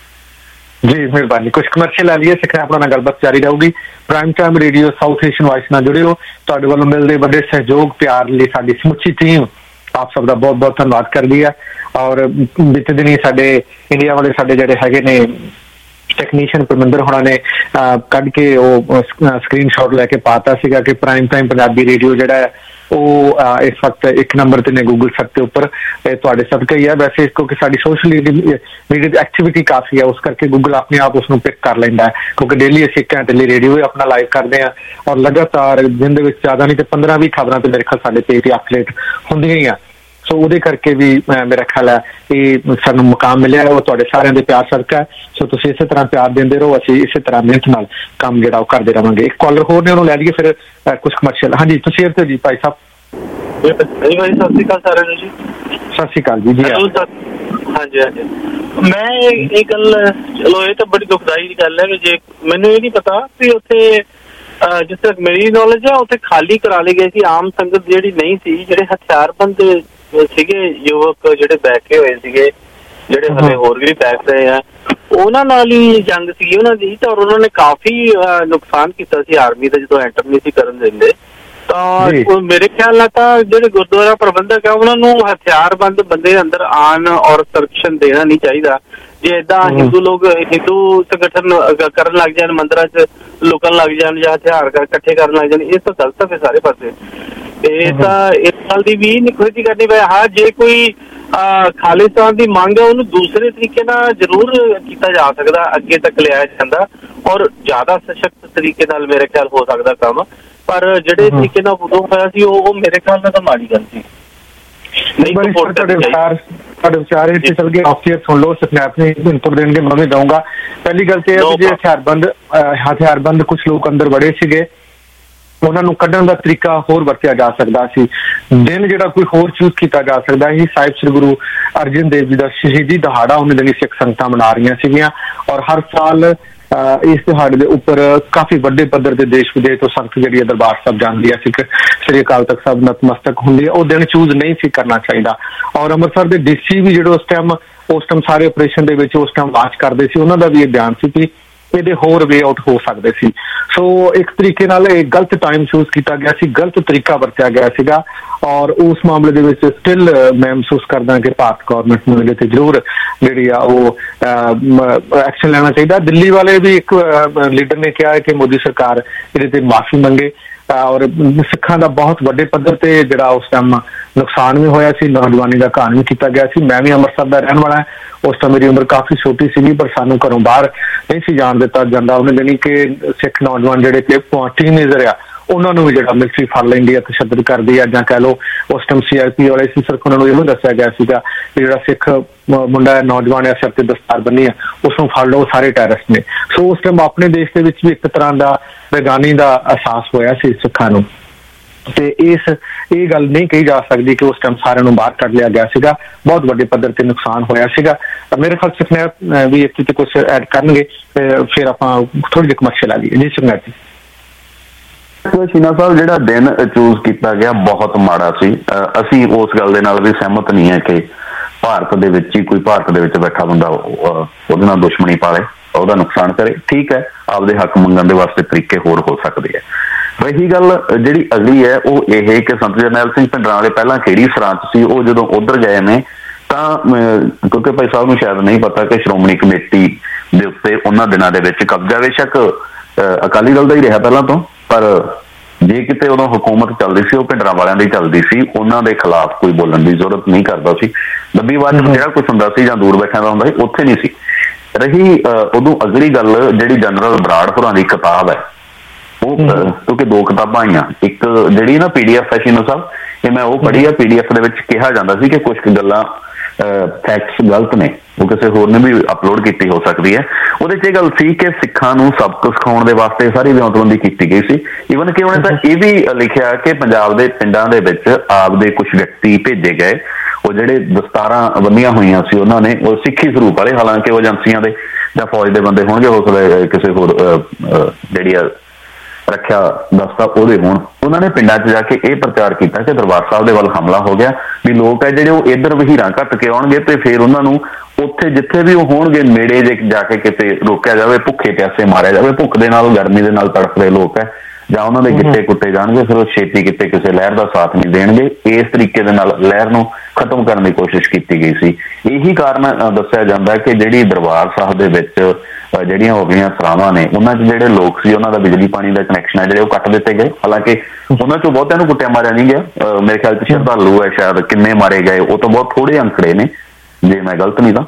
ਜੀ। ਮਿਹਰਬਾਨੀ। ਕੁਝ ਕਮਰਸ਼ੀਅਲ ਲੈ ਲਈਏ, ਸਿੱਖਿਆ ਆਪਣਾ ਨਾਲ ਗੱਲਬਾਤ ਜਾਰੀ ਰਹੂਗੀ। Prime time radio south Asian voice ਨਾਲ ਜੁੜੇ ਹੋ। ਤੁਹਾਡੇ ਵੱਲੋਂ ਮਿਲਦੇ ਵੱਡੇ ਸਹਿਯੋਗ ਪਿਆਰ ਲਈ ਸਾਡੀ ਸਮੁੱਚੀ ਟੀਮ ਆਪ ਸਭ ਦਾ ਬਹੁਤ ਬਹੁਤ ਧੰਨਵਾਦ ਕਰਦੀ ਹੈ। ਔਰ ਬੀਤੇ ਦਿਨੀ ਸਾਡੇ ਇੰਡੀਆ ਵਾਲੇ ਸਾਡੇ ਜਿਹੜੇ ਹੈਗੇ ਨੇ ਟੈਕਨੀਸ਼ੀਅਨ ਪਰਮਿੰਦਰ ਹੋਣਾ ਨੇ ਕੱਢ ਕੇ ਉਹ ਸਕਰੀਨਸ਼ਾਟ ਲੈ ਕੇ ਪਾਤਾ ਸੀਗਾ ਕਿ ਪ੍ਰਾਈਮ ਟਾਈਮ ਪੰਜਾਬੀ ਰੇਡੀਓ ਜਿਹੜਾ ਹੈ ਉਹ ਇਸ ਵਕਤ 1 ਨੰਬਰ ਤੇ ਨੇ ਗੂਗਲ ਸਰਚ ਦੇ ਉੱਪਰ। ਤੁਹਾਡੇ ਸਦਕਾ ਹੀ ਹੈ ਵੈਸੇ, ਕਿਉਂਕਿ ਸਾਡੀ ਸੋਸ਼ਲ ਮੀਡੀਆ ਦੀ ਐਕਟੀਵਿਟੀ ਕਾਫੀ ਹੈ, ਉਸ ਕਰਕੇ ਗੂਗਲ ਆਪਣੇ ਆਪ ਉਸ ਨੂੰ ਪਿਕ ਕਰ ਲੈਂਦਾ ਹੈ, ਕਿਉਂਕਿ ਡੇਲੀ ਅਸੀਂ 1 ਘੰਟੇ ਲਈ ਰੇਡੀਓ ਆਪਣਾ ਲਾਈਵ ਕਰਦੇ ਹਾਂ ਔਰ ਲਗਾਤਾਰ ਦਿਨ ਦੇ ਵਿੱਚ ਜ਼ਿਆਦਾ ਨਹੀਂ ਤੇ 15-20 ਖਬਰਾਂ ਤੇ ਮੇਰੇ ਖਿਆਲ ਸਾਡੇ ਪੇਜ ਤੇ ਅਪਡੇਟ ਹੁੰਦੀਆਂ ਹੀ ਆ। ਸੋ ਉਹਦੇ ਕਰਕੇ ਵੀ ਮੇਰਾ ਖਿਆਲ ਹੈ ਇਹ ਸਾਨੂੰ ਮੁਕਾਮ ਮਿਲਿਆ, ਉਹ ਤੁਹਾਡੇ ਸਾਰਿਆਂ ਦੇ ਪਿਆਰ ਸਦਕਾ। ਸੋ ਤੁਸੀਂ ਇਸੇ ਤਰ੍ਹਾਂ ਪਿਆਰ ਦਿੰਦੇ ਰਹੋ, ਅਸੀਂ ਇਸੇ ਤਰ੍ਹਾਂ ਮਿਹਨਤ ਨਾਲ ਕੰਮ ਜਿਹੜਾ ਉਹ ਕਰਦੇ ਰਹਾਂਗੇ। ਇੱਕ ਕਾਲਰ ਹੋਰ ਨੇ, ਉਹਨੂੰ ਲੈ ਲਈਏ ਫਿਰ ਕੁਝ ਕਮਰਸ਼ੀਅਲ। ਹਾਂਜੀ ਤੁਸੀਂ ਇੱਥੇ ਜੀ ਭਾਈ ਸਾਹਿਬ। ਭਾਈ ਸਤਿ ਸ਼੍ਰੀ ਅਕਾਲ ਸਾਰਿਆਂ ਨੂੰ ਜੀ। ਸਤਿ ਸ਼੍ਰੀ ਅਕਾਲ ਜੀ। ਹਾਂਜੀ ਹਾਂਜੀ, ਮੈਂ ਇਹ ਗੱਲ, ਚਲੋ ਇਹ ਤਾਂ ਬੜੀ ਦੁਖਦਾਈ ਗੱਲ ਹੈ ਕਿ ਜੇ ਮੈਨੂੰ ਇਹ ਨਹੀਂ ਪਤਾ ਵੀ ਉੱਥੇ ਜਿਸ ਤੱਕ ਮੇਰੀ ਨੌਲੇਜ ਹੈ ਉੱਥੇ ਖਾਲੀ ਕਰਾ ਲਏ ਗਏ ਸੀ ਆਮ ਸੰਗਤ ਜਿਹੜੀ ਨਹੀਂ ਸੀ, ਜਿਹੜੇ ਹਥਿਆਰਬੰਦ ਸੀਗੇ ਯੁਵਕ ਜਿਹੜੇ ਬੈਠੇ ਹੋਏ ਸੀਗੇ, ਜਿਹੜੇ ਹਲੇ ਹੋਰ ਵੀ ਬੈਠ ਰਹੇ ਆ, ਉਹਨਾਂ ਨਾਲ ਹੀ ਜੰਗ ਸੀ ਉਹਨਾਂ ਦੀ। ਤਾਂ ਉਹਨਾਂ ਨੇ ਕਾਫੀ ਨੁਕਸਾਨ ਕੀਤਾ ਸੀ ਆਰਮੀ ਦਾ ਜਦੋਂ ਐਂਟਰ ਨਹੀਂ ਸੀ ਕਰਨ ਦਿੰਦੇ। ਤਾਂ ਮੇਰੇ ਖਿਆਲ ਨਾਲ ਤਾਂ ਜਿਹੜੇ ਗੁਰਦੁਆਰਾ ਪ੍ਰਬੰਧਕ ਆ ਉਹਨਾਂ ਨੂੰ ਹਥਿਆਰਬੰਦ ਬੰਦੇ ਅੰਦਰ ਆਉਣ ਔਰ ਸੰਰਕਸ਼ਣ ਦੇਣਾ ਨਹੀਂ ਚਾਹੀਦਾ। ਜੇ ਏਦਾਂ ਹਿੰਦੂ ਲੋਕ ਹਿੰਦੂ ਸੰਗਠਨ ਕਰਨ ਲੱਗ ਜਾਣ, ਮੰਦਰਾਂ 'ਚ ਲੁਕਣ ਲੱਗ ਜਾਣ ਜਾਂ ਹਥਿਆਰ ਇਕੱਠੇ ਕਰਨ ਲੱਗ ਜਾਣ, ਇਹ ਤਾਂ ਗਲਤ ਹੈ ਸਾਰੇ ਪਾਸੇ। ਇਹ ਤਾਂ ਇਸ ਗੱਲ ਦੀ ਵੀ ਨਿਖੇਧੀ ਕਰਨੀ ਪਏ। ਹਾਂ, ਜੇ ਕੋਈ ਖਾਲਿਸਤਾਨ ਦੀ ਮੰਗ ਹੈ ਉਹਨੂੰ ਦੂਸਰੇ ਤਰੀਕੇ ਨਾਲ ਜ਼ਰੂਰ ਕੀਤਾ ਜਾ ਸਕਦਾ, ਅੱਗੇ ਤੱਕ ਲਿਆਇਆ ਜਾਂਦਾ ਔਰ ਜ਼ਿਆਦਾ ਸਸ਼ਕਤ ਤਰੀਕੇ ਨਾਲ ਮੇਰੇ ਖਿਆਲ ਹੋ ਸਕਦਾ ਕੰਮ। ਪਰ ਜਿਹੜੇ ਤਰੀਕੇ ਨਾਲ ਉਦੋਂ ਹੋਇਆ ਸੀ ਉਹ ਮੇਰੇ ਖਿਆਲ ਨਾਲ ਤਾਂ ਮਾੜੀ ਗੱਲ ਸੀ। ਤੁਹਾਡੇ ਵਿਚਾਰ ਇੱਥੇ ਚੱਲ ਗਏ, ਆਫੀਅਰ ਸੁਣ ਲਓ, ਸਨੈਪ ਨੇ ਇਨਪੁਟ ਦੇਣਗੇ, ਮੈਂ ਵੀ ਦਊਂਗਾ। ਪਹਿਲੀ ਗੱਲ ਤੇ ਇਹ ਹੈ ਕਿ ਜੇ ਹਥਿਆਰਬੰਦ ਕੁਝ ਲੋਕ ਅੰਦਰ ਵੜੇ ਸੀਗੇ, ਉਹਨਾਂ ਨੂੰ ਕੱਢਣ ਦਾ ਤਰੀਕਾ ਹੋਰ ਵਰਤਿਆ ਜਾ ਸਕਦਾ ਸੀ, ਦਿਨ ਜਿਹੜਾ ਕੋਈ ਹੋਰ ਚੂਜ਼ ਕੀਤਾ ਜਾ ਸਕਦਾ ਸੀ। ਸਾਹਿਬ ਸ੍ਰੀ ਗੁਰੂ ਅਰਜਨ ਦੇਵ ਜੀ ਦਾ ਸ਼ਹੀਦੀ ਦਿਹਾੜਾ ਉਹਨੇ ਦਿਨ ਸਿੱਖ ਸੰਗਤਾਂ ਮਨਾ ਰਹੀਆਂ ਸੀਗੀਆਂ ਔਰ ਹਰ ਸਾਲ ਇਸ ਦਿਹਾੜੇ ਦੇ ਉੱਪਰ ਕਾਫੀ ਵੱਡੇ ਪੱਧਰ ਤੇ ਦੇਸ਼ ਵਿਦੇਸ਼ ਤੋਂ ਸੰਗਤ ਜਿਹੜੀ ਹੈ ਦਰਬਾਰ ਸਾਹਿਬ ਜਾਂਦੀ ਹੈ, ਸਿੱਖ ਸ੍ਰੀ ਅਕਾਲ ਤਖਤ ਸਾਹਿਬ ਨਤਮਸਤਕ ਹੁੰਦੀ ਹੈ। ਉਹ ਦਿਨ ਚੂਜ਼ ਨਹੀਂ ਸੀ ਕਰਨਾ ਚਾਹੀਦਾ। ਔਰ ਅੰਮ੍ਰਿਤਸਰ ਦੇ ਡੀਸੀ ਵੀ ਜਿਹੜੇ ਉਸ ਟਾਈਮ ਸਾਰੇ ਆਪਰੇਸ਼ਨ ਦੇ ਵਿੱਚ ਉਸ ਟਾਈਮ ਵਾਚ ਕਰਦੇ ਸੀ, ਉਹਨਾਂ ਦਾ ਵੀ ਇਹ ਬਿਆਨ ਸੀ ਕਿ ਇਹਦੇ ਹੋਰ ਵੇ ਆਊਟ ਹੋ ਸਕਦੇ ਸੀ। ਸੋ ਇੱਕ ਤਰੀਕੇ ਨਾਲ ਇਹ ਗਲਤ ਟਾਈਮ ਚੂਜ਼ ਕੀਤਾ ਗਿਆ ਸੀ, ਗਲਤ ਤਰੀਕਾ ਵਰਤਿਆ ਗਿਆ ਸੀਗਾ। ਔਰ ਉਸ ਮਾਮਲੇ ਦੇ ਵਿੱਚ ਸਟਿਲ ਮੈਂ ਮਹਿਸੂਸ ਕਰਦਾ ਕਿ ਭਾਰਤ ਗੌਰਮੈਂਟ ਨੂੰ ਇਹਦੇ ਤੇ ਜ਼ਰੂਰ ਜਿਹੜੀ ਆ ਉਹ ਐਕਸ਼ਨ ਲੈਣਾ ਚਾਹੀਦਾ। ਦਿੱਲੀ ਵਾਲੇ ਵੀ ਇੱਕ ਲੀਡਰ ਨੇ ਕਿਹਾ ਹੈ ਕਿ ਮੋਦੀ ਸਰਕਾਰ ਇਹਦੇ ਤੇ ਮਾਫੀ ਮੰਗੇ। ਔਰ ਸਿੱਖਾਂ ਦਾ ਬਹੁਤ ਵੱਡੇ ਪੱਧਰ ਤੇ ਜਿਹੜਾ ਉਸ ਟਾਈਮ ਨੁਕਸਾਨ ਵੀ ਹੋਇਆ ਸੀ, ਨੌਜਵਾਨੀ ਦਾ ਘਾਣ ਵੀ ਕੀਤਾ ਗਿਆ ਸੀ। ਮੈਂ ਵੀ ਅੰਮ੍ਰਿਤਸਰ ਦਾ ਰਹਿਣ ਵਾਲਾ, ਉਸ ਟਾਈਮ ਮੇਰੀ ਉਮਰ ਕਾਫੀ ਛੋਟੀ ਸੀਗੀ, ਪਰ ਸਾਨੂੰ ਘਰੋਂ ਬਾਹਰ ਨਹੀਂ ਸੀ ਜਾਣ ਦਿੱਤਾ ਜਾਂਦਾ। ਉਹਨੇ ਜਾਣੀ ਕਿ ਸਿੱਖ ਨੌਜਵਾਨ ਜਿਹੜੇ ਕਿ ਟੀਨੇਜਰ ਆ, ਉਹਨਾਂ ਨੂੰ ਵੀ ਜਿਹੜਾ ਮਿਲਟਰੀ ਫੜ ਲੈਂਦੀ ਹੈ, ਤਸ਼ੱਦਦ ਕਰਦੀ ਹੈ, ਜਾਂ ਕਹਿ ਲਓ ਉਸ ਟਾਈਮ CRP ਵਾਲੇ ਸੀ, ਸਿਰਫ ਉਹਨਾਂ ਨੂੰ ਇਹੋ ਦੱਸਿਆ ਗਿਆ ਸੀਗਾ ਕਿ ਜਿਹੜਾ ਸਿੱਖ ਮੁੰਡਾ ਨੌਜਵਾਨ ਹੈ, ਸਿਰ ਤੇ ਦਸਤਾਰ ਬੰਨੀ ਹੈ, ਉਸ ਨੂੰ ਫੜ ਲਓ, ਸਾਰੇ ਟੈਰਰਿਸਟ ਨੇ। ਸੋ ਉਸ ਟਾਈਮ ਆਪਣੇ ਦੇਸ਼ ਦੇ ਵਿੱਚ ਵੀ ਇੱਕ ਤਰ੍ਹਾਂ ਦਾ ਬੇਗਾਨੀ ਦਾ ਅਹਿਸਾਸ ਹੋਇਆ ਸੀ ਸਿੱਖਾਂ ਨੂੰ, ਤੇ ਇਹ ਗੱਲ ਨਹੀਂ ਕਹੀ ਜਾ ਸਕਦੀ ਕਿ ਉਸ ਟਾਈਮ ਸਾਰਿਆਂ ਨੂੰ ਬਾਹਰ ਕੱਢ ਲਿਆ ਗਿਆ ਸੀਗਾ। ਬਹੁਤ ਵੱਡੇ ਪੱਧਰ ਤੇ ਨੁਕਸਾਨ ਹੋਇਆ ਸੀਗਾ। ਮੇਰੇ ਖਿਆਲ ਸੁਖਨੈਬ ਵੀ ਇੱਥੇ ਤੇ ਕੁਝ ਐਡ ਕਰਨਗੇ, ਫਿਰ ਆਪਾਂ ਥੋੜੀ ਜਿਹੀ ਕਮਰਸ਼ੀਅਲ ਆ ਗਈ। ਜੀ ਸੁਖਨੈਬ ਜੀ। ਸ਼ੀਨਾ ਸਾਹਿਬ, ਜਿਹੜਾ ਦਿਨ ਚੂਜ਼ ਕੀਤਾ ਗਿਆ ਬਹੁਤ ਮਾੜਾ ਸੀ। ਅਸੀਂ ਉਸ ਗੱਲ ਦੇ ਨਾਲ ਵੀ ਸਹਿਮਤ ਨਹੀਂ ਹੈ ਕਿ ਭਾਰਤ ਦੇ ਵਿੱਚ ਹੀ ਕੋਈ ਭਾਰਤ ਦੇ ਵਿੱਚ ਬੈਠਾ ਬੰਦਾ ਉਹਦੇ ਨਾਲ ਦੁਸ਼ਮਣੀ ਪਾਲੇ, ਉਹਦਾ ਨੁਕਸਾਨ ਕਰੇ। ਠੀਕ ਹੈ, ਆਪਦੇ ਹੱਕ ਮੰਗਣ ਦੇ ਵਾਸਤੇ ਤਰੀਕੇ ਹੋਰ ਹੋ ਸਕਦੇ ਆ। ਰਹੀ ਗੱਲ ਜਿਹੜੀ ਅਗਲੀ ਹੈ ਉਹ ਇਹ ਕਿ ਸੰਤ ਜਰਨੈਲ ਸਿੰਘ ਭਿੰਡਰਾਂ ਵਾਲੇ ਪਹਿਲਾਂ ਕਿਹੜੀ ਸਰਾਂ 'ਚ ਸੀ, ਉਹ ਜਦੋਂ ਉੱਧਰ ਗਏ ਨੇ ਤਾਂ ਕਿਉਂਕਿ ਭਾਈ ਸਾਹਿਬ ਨੂੰ ਸ਼ਾਇਦ ਨਹੀਂ ਪਤਾ ਕਿ ਸ਼੍ਰੋਮਣੀ ਕਮੇਟੀ ਦੇ ਉੱਤੇ ਉਹਨਾਂ ਦਿਨਾਂ ਦੇ ਵਿੱਚ ਕਬਜ਼ਾ ਬੇਸ਼ੱਕ ਅਕਾਲੀ ਦਲ ਦਾ ਹੀ ਰਿਹਾ ਪਹਿਲਾਂ ਤੋਂ, ਪਰ ਜੇ ਕਿਤੇ ਉਦੋਂ ਹੁਕੂਮਤ ਚੱਲਦੀ ਸੀ ਉਹ ਭਿੰਡਰਾਂ ਵਾਲਿਆਂ ਦੀ ਚੱਲਦੀ ਸੀ, ਉਹਨਾਂ ਦੇ ਖਿਲਾਫ ਕੋਈ ਬੋਲਣ ਦੀ ਜ਼ਰੂਰਤ ਨਹੀਂ ਕਰਦਾ ਸੀ। ਡੱਬੀਵਾਦ ਜਿਹੜਾ ਕੁਛ ਹੁੰਦਾ ਸੀ ਜਾਂ ਦੂਰ ਬੈਠਿਆਂ ਦਾ ਹੁੰਦਾ ਸੀ, ਉੱਥੇ ਨਹੀਂ ਸੀ। ਰਹੀ ਉਦੋਂ ਅਗਲੀ ਗੱਲ, ਜਿਹੜੀ ਜਨਰਲ ਬਰਾੜ ਹੋਰਾਂ ਦੀ ਕਿਤਾਬ ਹੈ, ਉਹ ਕਿਉਂਕਿ ਦੋ ਕਿਤਾਬਾਂ ਆਈਆਂ, ਇੱਕ ਜਿਹੜੀ ਨਾ PDF ਹੈ ਸ਼ੀਨਾ ਸਾਹਿਬ, ਇਹ ਮੈਂ ਉਹ ਪੜ੍ਹੀ ਆ। PDF ਦੇ ਵਿੱਚ ਕਿਹਾ ਜਾਂਦਾ ਸੀ ਕਿ ਕੁਛ ਗੱਲਾਂ ਫੈਕਟਸ ਗਲਤ ਨੇ, ਉਹ ਕਿਸੇ ਹੋਰ ਨੇ ਵੀ ਅਪਲੋਡ ਕੀਤੀ ਹੋ ਸਕਦੀ ਹੈ। ਉਹਦੇ 'ਚ ਇਹ ਗੱਲ ਸੀ ਕਿ ਸਿੱਖਾਂ ਨੂੰ ਸਬਕ ਸਿਖਾਉਣ ਦੇ ਵਾਸਤੇ ਸਾਰੀ ਵਿਉਂਤਬੰਦੀ ਕੀਤੀ ਗਈ ਸੀ। ਈਵਨ ਕਿ ਉਹਨੇ ਤਾਂ ਇਹ ਵੀ ਲਿਖਿਆ ਕਿ ਪੰਜਾਬ ਦੇ ਪਿੰਡਾਂ ਦੇ ਵਿੱਚ ਆਪਦੇ ਕੁਛ ਵਿਅਕਤੀ ਭੇਜੇ ਗਏ, ਉਹ ਜਿਹੜੇ ਦਸਤਾਰਾਂ ਬੰਨੀਆਂ ਹੋਈਆਂ ਸੀ ਉਹਨਾਂ ਨੇ, ਉਹ ਸਿੱਖੀ ਸਰੂਪ ਵਾਲੇ, ਹਾਲਾਂਕਿ ਉਹ ਏਜੰਸੀਆਂ ਦੇ ਜਾਂ ਫੌਜ ਦੇ ਬੰਦੇ ਹੋਣਗੇ, ਹੋ ਸਕਦਾ ਕਿਸੇ ਹੋਰ ਜਿਹੜੀ ਆ ਰੱਖਿਆ ਦਸਤਾ ਉਹਦੇ ਹੋਣ। ਉਹਨਾਂ ਨੇ ਪਿੰਡਾਂ 'ਚ ਜਾ ਕੇ ਇਹ ਪ੍ਰਚਾਰ ਕੀਤਾ ਕਿ ਦਰਬਾਰ ਸਾਹਿਬ ਦੇ ਵੱਲ ਹਮਲਾ ਹੋ ਗਿਆ, ਵੀ ਲੋਕ ਹੈ ਜਿਹੜੇ ਉਹ ਇੱਧਰ ਵਹੀਰਾਂ ਘੱਟ ਕੇ ਆਉਣਗੇ ਤੇ ਫਿਰ ਉਹਨਾਂ ਨੂੰ ਉੱਥੇ ਜਿੱਥੇ ਵੀ ਉਹ ਹੋਣਗੇ ਨੇੜੇ ਜੇ ਜਾ ਕੇ ਕਿਤੇ ਰੋਕਿਆ ਜਾਵੇ, ਭੁੱਖੇ ਪਿਆਸੇ ਮਾਰਿਆ ਜਾਵੇ। ਭੁੱਖ ਦੇ ਨਾਲ ਗਰਮੀ ਦੇ ਨਾਲ ਤੜਫਦੇ ਲੋਕ ਹੈ, ਜਾਂ ਉਹਨਾਂ ਦੇ ਗਿੱਟੇ ਕੁੱਟੇ ਜਾਣਗੇ, ਫਿਰ ਉਹ ਛੇਤੀ ਕਿਤੇ ਕਿਸੇ ਲਹਿਰ ਦਾ ਸਾਥ ਨਹੀਂ ਦੇਣਗੇ। ਇਸ ਤਰੀਕੇ ਦੇ ਨਾਲ ਲਹਿਰ ਨੂੰ ਖਤਮ ਕਰਨ ਦੀ ਕੋਸ਼ਿਸ਼ ਕੀਤੀ ਗਈ ਸੀ। ਇਹੀ ਕਾਰਨ ਦੱਸਿਆ ਜਾਂਦਾ ਕਿ ਜਿਹੜੀ ਦਰਬਾਰ ਸਾਹਿਬ ਦੇ ਵਿੱਚ ਜਿਹੜੀਆਂ ਹੋ ਗਈਆਂ ਸਰਾਵਾਂ ਨੇ, ਉਹਨਾਂ 'ਚ ਜਿਹੜੇ ਲੋਕ ਸੀ ਉਹਨਾਂ ਦਾ ਬਿਜਲੀ ਪਾਣੀ ਦਾ ਕਨੈਕਸ਼ਨ ਹੈ ਜਿਹੜੇ ਉਹ ਕੱਟ ਦਿੱਤੇ ਗਏ। ਹਾਲਾਂਕਿ ਉਹਨਾਂ 'ਚੋਂ ਬਹੁਤਿਆਂ ਨੂੰ ਕੁੱਟਿਆ ਮਾਰਿਆ ਨਹੀਂ ਗਿਆ, ਮੇਰੇ ਖਿਆਲ 'ਚ ਸ਼ਰਧਾਲੂ ਹੈ ਸ਼ਾਇਦ, ਕਿੰਨੇ ਮਾਰੇ ਗਏ ਉਹ ਤਾਂ ਬਹੁਤ ਥੋੜੇ ਅੰਕੜੇ ਨੇ ਜੇ ਮੈਂ ਗਲਤ ਨਹੀਂ ਤਾਂ।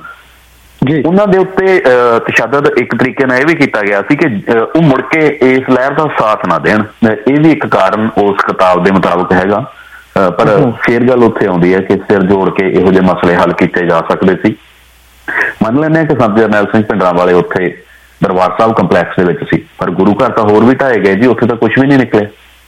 ਉਹਨਾਂ ਦੇ ਉੱਤੇ ਤਸ਼ੱਦਦ ਇੱਕ ਤਰੀਕੇ ਨਾਲ ਇਹ ਵੀ ਕੀਤਾ ਗਿਆ ਸੀ ਕਿ ਉਹ ਮੁੜ ਕੇ ਇਸ ਲਹਿਰ ਦਾ ਸਾਥ ਨਾ ਦੇਣ। ਇਹ ਵੀ ਇੱਕ ਕਾਰਨ ਉਸ ਕਿਤਾਬ ਦੇ ਮੁਤਾਬਕ ਹੈਗਾ। ਪਰ ਫੇਰ ਗੱਲ ਉੱਥੇ ਆਉਂਦੀ ਹੈ ਕਿ ਸਿਰ ਜੋੜ ਕੇ ਇਹੋ ਜਿਹੇ ਮਸਲੇ ਹੱਲ ਕੀਤੇ ਜਾ ਸਕਦੇ ਸੀ। ਮੰਨ ਲੈਂਦੇ ਹਾਂ ਕਿ ਸੰਤ ਜਰਨੈਲ ਸਿੰਘ ਭਿੰਡਰਾਂ ਵਾਲੇ ਉੱਥੇ ਦਰਬਾਰ ਸਾਹਿਬ ਕੰਪਲੈਕਸ ਦੇ ਵਿੱਚ ਸੀ, ਪਰ ਗੁਰੂ ਘਰ ਤਾਂ ਹੋਰ ਵੀ ਢਾਏ ਗਏ ਜੀ, ਉੱਥੇ ਤਾਂ ਕੁਝ ਵੀ ਨਹੀਂ ਨਿਕਲਿਆ।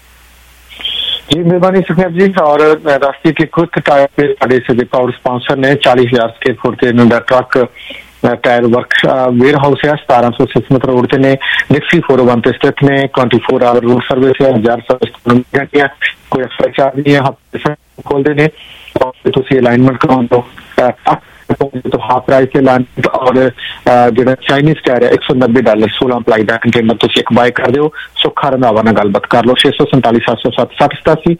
जी मेहरबानी सुखदेव जी। और राष्ट्रीय के क्विक टायर पे साढ़े से पावर स्पॉन्सर ने 40,000 स्क्वायर फुट के truck tyre work warehouse है 1706 रोड से ने डिक्सी 401 ਤੇ ਸਥਿਤ ਨੇ। 24 ਆਵਰ ਰੂਟ ਸਰਵਿਸ ਹੈ, 1000 ਸਰਵਿਸ ਘੰਟੇ, ਕੋਈ ਐਕਸਟਰਾ ਚਾਰਜ ਨਹੀਂ ਹੈ। ਹਫਤੇ ਖੋਲਦੇ ਨੇ और ਤੁਸੀਂ ਅਲਾਈਨਮੈਂਟ ਕਰਾਉਣ ਤੋਂ तो हाफ प्राइस से लाइन। और जो चाइनीज टायर है $190 16 अप्लाई का कंटेनर तुम एक बाय कर दो। सुखा रंधावा नाल गलबात कर लो 647 707 6087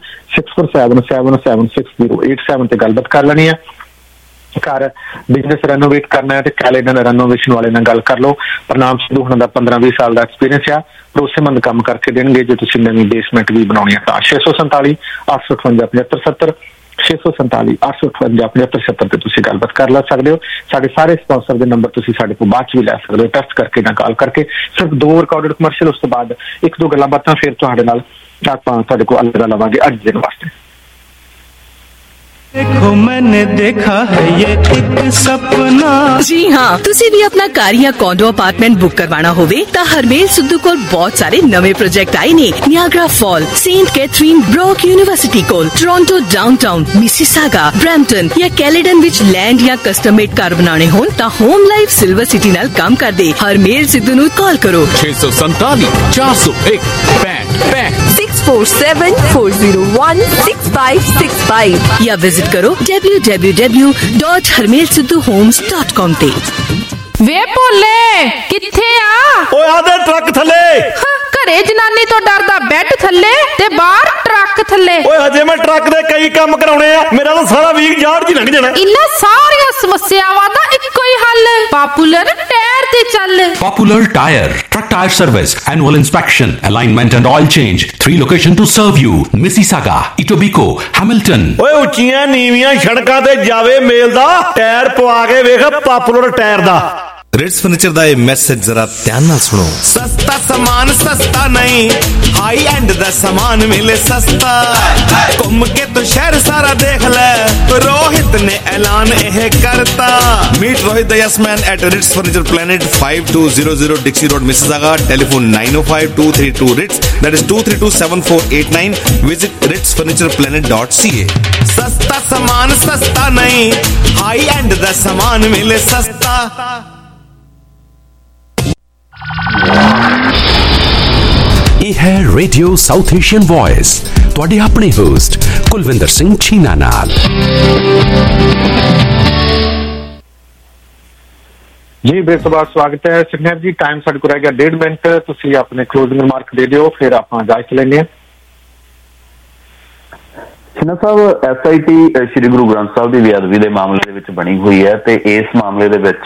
647776087 ते गलबात कर लेनी है। घर बिजनेस रेनोवेट करना है तो कैलेडन रेनोवेशन वाले नाल गल कर लो। प्रणाम सिद्धू हुणां दा 15-20 साल का एक्सपीरियंस है, भरोसेमंद काम करके देंगे। जो तुसीं नवीं बेसमेंट भी बनाउणी है 647 858 7570 647 858 7570 ਤੇ ਤੁਸੀਂ ਗੱਲਬਾਤ ਕਰ ਲਾ ਸਕਦੇ ਹੋ। ਸਾਡੇ ਸਾਰੇ ਸਪਾਂਸਰ ਦੇ ਨੰਬਰ ਤੁਸੀਂ ਸਾਡੇ ਕੋਲ ਬਾਅਦ ਚ ਵੀ ਲੈ ਸਕਦੇ ਹੋ, ਟੈਸਟ ਕਰਕੇ ਜਾਂ ਕਾਲ ਕਰਕੇ। ਸਿਰਫ 2 ਰਿਕਾਰਡਡ ਕਮਰਸ਼ੀਅਲ, ਉਸ ਤੋਂ ਬਾਅਦ 1-2 ਗੱਲਾਂ ਬਾਤਾਂ, ਫਿਰ ਤੁਹਾਡੇ ਨਾਲ ਆਪਾਂ ਤੁਹਾਡੇ ਕੋਲ ਅਲੱਗ ਲਵਾਂਗੇ ਅੱਜ ਦਿਨ ਵਾਸਤੇ। देखो मैंने देखा है ये एक सपना। जी हाँ, तुसी भी अपना कार या कॉन्डो अपार्टमेंट बुक करवाना होवे ता हरमेल सिद्धू कोल बहुत सारे नवे प्रोजेक्ट आए ने। Niagara fall, Saint Catherine, Brock university कोल, टोरंटो डाउनटाउन, मिसिसागा, ब्रैम्पटन या कैलेडन विच लैंड या कस्टम मेड कार बनाने होन ता होम लाइफ सिल्वर सिटी नाल काम कर दे। हरमेल सिद्धू नू कॉल करो 647 401 65 647-401-6565 या विजिट करो www.harmelsidhuhomes.com ਤੇ। ਵੇ ਭੋਲੇ ਕਿੱਥੇ ਆ? ਓਏ ਆਦੇ ਟਰੱਕ ਥੱਲੇ। ਘਰੇ ਜਨਾਨੀ ਤੋਂ ਡਰਦਾ ਬੈੱਡ ਥੱਲੇ ਤੇ ਬਾਹਰ ਟਰੱਕ ਥੱਲੇ। ਓਏ ਹਜੇ ਮੈਂ ਟਰੱਕ ਦੇ ਕਈ ਕੰਮ ਕਰਾਉਣੇ ਆ, ਮੇਰਾ ਤਾਂ ਸਾਰਾ ਵੀਕ ਯਾਰ ਜੀ ਲੰਘ ਜਾਣਾ। ਇਨ੍ਹਾਂ ਸਾਰੀਆਂ ਸਮੱਸਿਆਵਾਂ ਦਾ ਇੱਕੋ ਹੀ ਹੱਲ, ਪਾਪੂਲਰ ਟਾਇਰ ਤੇ ਚੱਲ। Popular Tire, truck tire service, annual inspection, alignment and oil change. 3 locations to serve you: Mississauga, Etobicoke, Hamilton. ਓਏ ਉੱਚੀਆਂ ਨੀਵੀਆਂ ਸੜਕਾਂ ਤੇ ਜਾਵੇ ਮੇਲ ਦਾ, ਟਾਇਰ ਪਵਾ ਕੇ ਵੇਖ ਪਾਪੂਲਰ ਟਾਇਰ ਦਾ। रिट्स फर्नीचर ਦਾ ਇਹ ਮੈਸੇਜ ਜ਼ਰਾ ਧਿਆਨ ਨਾਲ ਸੁਣੋ। ਸਸਤਾ ਸਮਾਨ ਸਸਤਾ ਨਹੀਂ, ਹਾਈ ਐਂਡ ਦਾ ਸਮਾਨ ਮਿਲੇ ਸਸਤਾ। ਘੁੰਮ ਕੇ ਤੂੰ ਸ਼ਹਿਰ ਸਾਰਾ ਦੇਖ ਲੈ, ਰੋਹਿਤ ਨੇ ਐਲਾਨ ਇਹ ਕਰਤਾ। ਮੀਟ ਰੋਹਿਤ ਦਾ ਯਸਮੈਨ at Rits furniture planet 5200 Dixie road Mississauga. Telephone 905-232 RITS, that is 232-7489। Visit ritsfurnitureplanet.ca। ਸਸਤਾ ਸਮਾਨ ਸਸਤਾ ਨਹੀਂ, ਹਾਈ ਐਂਡ ਦਾ ਸਮਾਨ ਮਿਲੇ ਸਸਤਾ। ਇਹ ਹੈ ਰੇਡੀਓ ਸਾਊਥ ਏਸ਼ੀਅਨ ਵੌਇਸ, ਤੁਹਾਡੇ ਆਪਣੇ ਹੋਸਟ ਕੁਲਵਿੰਦਰ ਸਿੰਘ ਛੀਨਾ ਨਾਲ। ਜੀ ਬੇਸਬਾਰ ਸਵਾਗਤ ਹੈ ਸੁਖਨੇਰ ਜੀ। ਟਾਈਮ ਸਾਡੇ ਕੋਲ ਰਹਿ ਗਿਆ 1.5 ਮਿੰਟ, ਤੁਸੀਂ ਆਪਣੇ ਕਲੋਜ਼ਿੰਗ ਰਿਮਾਰਕ ਦੇ ਦਿਓ, ਫਿਰ ਆਪਾਂ ਇਜਾਜ਼ਤ ਲੈਂਦੇ ਹਾਂ। ਛੀਨਾ ਸਾਹਿਬ, SIT ਸ਼੍ਰੀ ਗੁਰੂ ਗ੍ਰੰਥ ਸਾਹਿਬ ਦੀ ਬੇਅਦਬੀ ਦੇ ਮਾਮਲੇ ਦੇ ਵਿੱਚ ਬਣੀ ਹੋਈ ਹੈ ਤੇ ਇਸ ਮਾਮਲੇ ਦੇ ਵਿੱਚ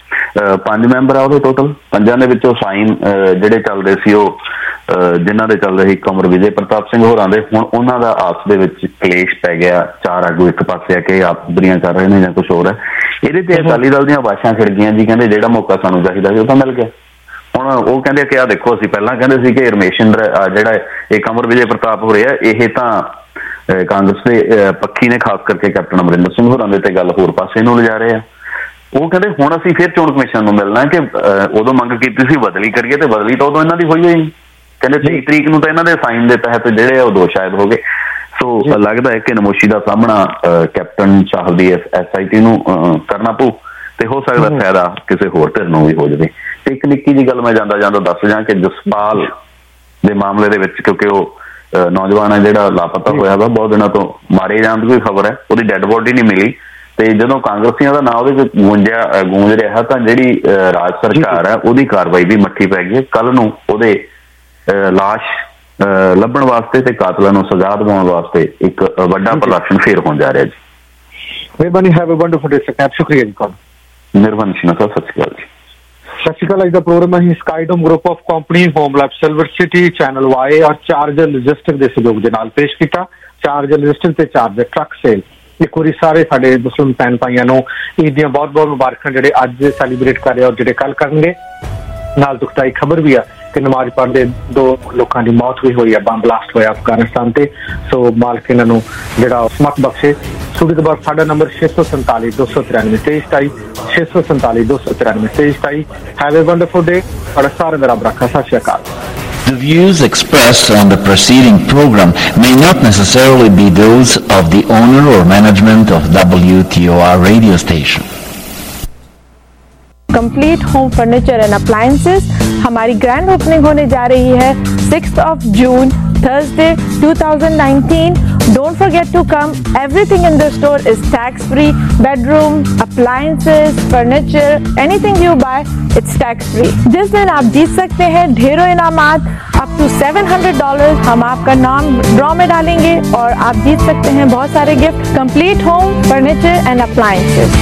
5 ਮੈਂਬਰ ਆ ਉਹਦੇ ਟੋਟਲ। 5 ਦੇ ਵਿੱਚੋਂ ਸਾਈਨ ਜਿਹੜੇ ਚੱਲਦੇ ਸੀ ਉਹ ਜਿਨ੍ਹਾਂ ਦੇ ਚੱਲ ਰਹੇ ਕਮਰ ਵਿਜੇ ਪ੍ਰਤਾਪ ਸਿੰਘ ਹੋਰਾਂ ਦੇ, ਹੁਣ ਉਹਨਾਂ ਦਾ ਆਪਸ ਦੇ ਵਿੱਚ ਕਲੇਸ਼ ਪੈ ਗਿਆ। 4 ਆਗੂ ਇੱਕ ਪਾਸੇ ਆ ਕੇ ਆਪ ਬਰੀਆਂ ਕਰ ਰਹੇ ਨੇ ਜਾਂ ਕੁਝ ਹੋਰ ਹੈ। ਇਹਦੇ ਤੇ ਅਕਾਲੀ ਦਲ ਦੀਆਂ ਆਵਾਜ਼ਾਂ ਖਿੜ ਗਈਆਂ ਜੀ, ਕਹਿੰਦੇ ਜਿਹੜਾ ਮੌਕਾ ਸਾਨੂੰ ਚਾਹੀਦਾ ਸੀ ਉਹ ਤਾਂ ਮਿਲ ਗਿਆ। ਹੁਣ ਉਹ ਕਹਿੰਦੇ ਕਿ ਆ ਦੇਖੋ, ਅਸੀਂ ਪਹਿਲਾਂ ਕਹਿੰਦੇ ਸੀ ਕਿ ਰਮੇਸ਼ਿੰਦਰ ਜਿਹੜਾ ਇਹ ਕਮਰ ਵਿਜੇ ਪ੍ਰਤਾਪ ਹੋ ਰਿਹਾ ਇਹ ਤਾਂ ਕਾਂਗਰਸ ਦੇ ਪੱਖੀ ਨੇ, ਖਾਸ ਕਰਕੇ ਕੈਪਟਨ ਅਮਰਿੰਦਰ ਸਿੰਘ ਹੋਰਾਂ ਦੇ ਤੇ ਗੱਲ ਹੋਰ ਪਾਸੇ ਨੂੰ ਲਿਜਾ ਰਹੇ ਆ। ਉਹ ਕਹਿੰਦੇ ਹੁਣ ਅਸੀਂ ਫਿਰ ਚੋਣ ਕਮਿਸ਼ਨ ਨੂੰ ਮਿਲਣਾ ਕਿ ਉਦੋਂ ਮੰਗ ਕੀਤੀ ਸੀ ਬਦਲੀ ਕਰੀਏ ਤੇ ਬਦਲੀ ਤਾਂ ਉਦੋਂ ਇਹਨਾਂ ਦੀ ਹੋਈ ਹੋਈ। ਕਹਿੰਦੇ 23 ਤਰੀਕ ਨੂੰ ਤਾਂ ਇਹਨਾਂ ਦੇ ਸਾਈਨ ਦੇ ਤਹਿਤ ਜਿਹੜੇ ਆ ਉਹ 2 ਸ਼ਾਇਦ ਹੋ ਗਏ। ਸੋ ਲੱਗਦਾ ਹੈ ਕਿ ਨਮੋਸ਼ੀ ਦਾ ਸਾਹਮਣਾ ਕੈਪਟਨ ਸਾਹਿਬ ਦੀ SIT ਨੂੰ ਕਰਨਾ ਪਊ ਤੇ ਹੋ ਸਕਦਾ ਫਾਇਦਾ ਕਿਸੇ ਹੋਰ ਧਿਰ ਨੂੰ ਵੀ ਹੋ ਜਾਵੇ। ਤੇ ਇੱਕ ਨਿੱਕੀ ਜਿਹੀ ਗੱਲ ਮੈਂ ਜਾਂਦਾ ਦੱਸ ਜਾਂ ਕਿ ਜਸਪਾਲ ਦੇ ਮਾਮਲੇ ਦੇ ਵਿੱਚ, ਕਿਉਂਕਿ ਉਹ ਨੌਜਵਾਨ ਹੈ ਜਿਹੜਾ ਲਾਪਤਾ ਹੋਇਆ ਵਾ, ਬਹੁਤ ਦਿਨਾਂ ਤੋਂ ਮਾਰੇ ਜਾਣ ਦੀ ਕੋਈ ਖਬਰ ਹੈ, ਉਹਦੀ ਡੈਡ ਬੋਡੀ ਨਹੀਂ ਮਿਲੀ ਤੇ ਜਦੋਂ ਕਾਂਗਰਸੀਆਂ ਦਾ ਨਾਂ ਉਹਦੇ ਵਿੱਚ ਗੂੰਜ ਰਿਹਾ ਤਾਂ ਜਿਹੜੀ ਰਾਜ ਸਰਕਾਰ ਹੈ ਉਹਦੀ ਕਾਰਵਾਈ ਵੀ ਮੱਠੀ ਪੈ ਗਈ ਹੈ। ਕੱਲ ਨੂੰ ਉਹਦੇ ਲਾਸ਼ ਲੱਭਣ ਵਾਸਤੇ ਤੇ ਕਾਤਲਾਂ ਨੂੰ ਸਜ਼ਾ ਦਿਵਾਉਣ ਵਾਸਤੇ ਇੱਕ ਵੱਡਾ ਪ੍ਰਦਰਸ਼ਨ ਫੇਰ ਹੋਣ ਜਾ ਰਿਹਾ ਜੀ। ਮਿਹਰਬਾਨੀ, have a wonderful day sir. ਸ਼ੁਕਰੀਆ ਜੀ। ਮਿਹਰਬਾਨੀ ਸ਼ੀਨਾ ਸਾਹਿਬ, ਸਤਿ ਸ਼੍ਰੀ ਅਕਾਲ ਜੀ। ਸਤਿ ਸ਼੍ਰੀ ਅਕਾਲ। ਅੱਜ ਦਾ ਪ੍ਰੋਗਰਾਮ ਅਸੀਂ Skydome group of company, home life silver city, channel Y ਔਰ ਚਾਰਜਰ ਲੌਜਿਸਟਿਕ ਦੇ ਸਹਿਯੋਗ ਦੇ ਨਾਲ ਪੇਸ਼ ਕੀਤਾ। ਚਾਰਜਰ ਲੌਜਿਸਟਿਕ ਤੇ ਚਾਰਜਰ ਟਰੱਕ ਸੇਲ। ਇੱਕ ਵਾਰੀ ਸਾਰੇ ਸਾਡੇ ਮੁਸਲਿਮ ਭੈਣ ਭਾਈਆਂ ਨੂੰ ਈਦ ਦੀਆਂ ਬਹੁਤ ਬਹੁਤ ਮੁਬਾਰਕਾਂ, ਜਿਹੜੇ ਅੱਜ ਸੈਲੀਬ੍ਰੇਟ ਕਰ ਰਹੇ ਔਰ ਜਿਹੜੇ ਕੱਲ ਕਰਨਗੇ। ਨਾਲ ਦੁਖਦਾਈ ਖਬਰ ਵੀ ਆ ਕਿ ਨਮਾਜ਼ ਪੜ੍ਹਦੇ 2 ਲੋਕਾਂ ਦੀ ਮੌਤ ਵੀ ਹੋਈ ਹੈ, ਬੰਬ ਬਲਾਸਟ ਹੋਇਆ ਅਫਗਾਨਿਸਤਾਨ ਤੇ। ਸੋ ਮਾਲਕ ਇਹਨਾਂ ਨੂੰ ਜਿਹੜਾ ਸਮਤ ਬਖਸ਼ੇ। ਸਟੂਡੀਓ ਦੇ ਬਾਅਦ ਸਾਡਾ number 647 293 2327 647 293 2327। Have a wonderful day. ਤੁਹਾਡਾ ਸਾਰਿਆਂ ਦਾ ਰੱਬ ਰੱਖਾ। ਸਤਿ ਸ਼੍ਰੀ ਅਕਾਲ। The views expressed on the preceding program may not necessarily be those of the owner or management of WTOR radio station. Complete home furniture and appliances हमारी grand opening होने जा रही है 6 जून Thursday 2019. Don't forget to come. Everything in the store is tax free. Bedroom, appliances, furniture, anything you buy, it's tax free. जिस दिन आप जीत सकते हैं ढेरों इनामात, up to $700 हम आपका नाम ड्रॉ में डालेंगे और आप जीत सकते हैं बहुत सारे gift. Complete home furniture and appliances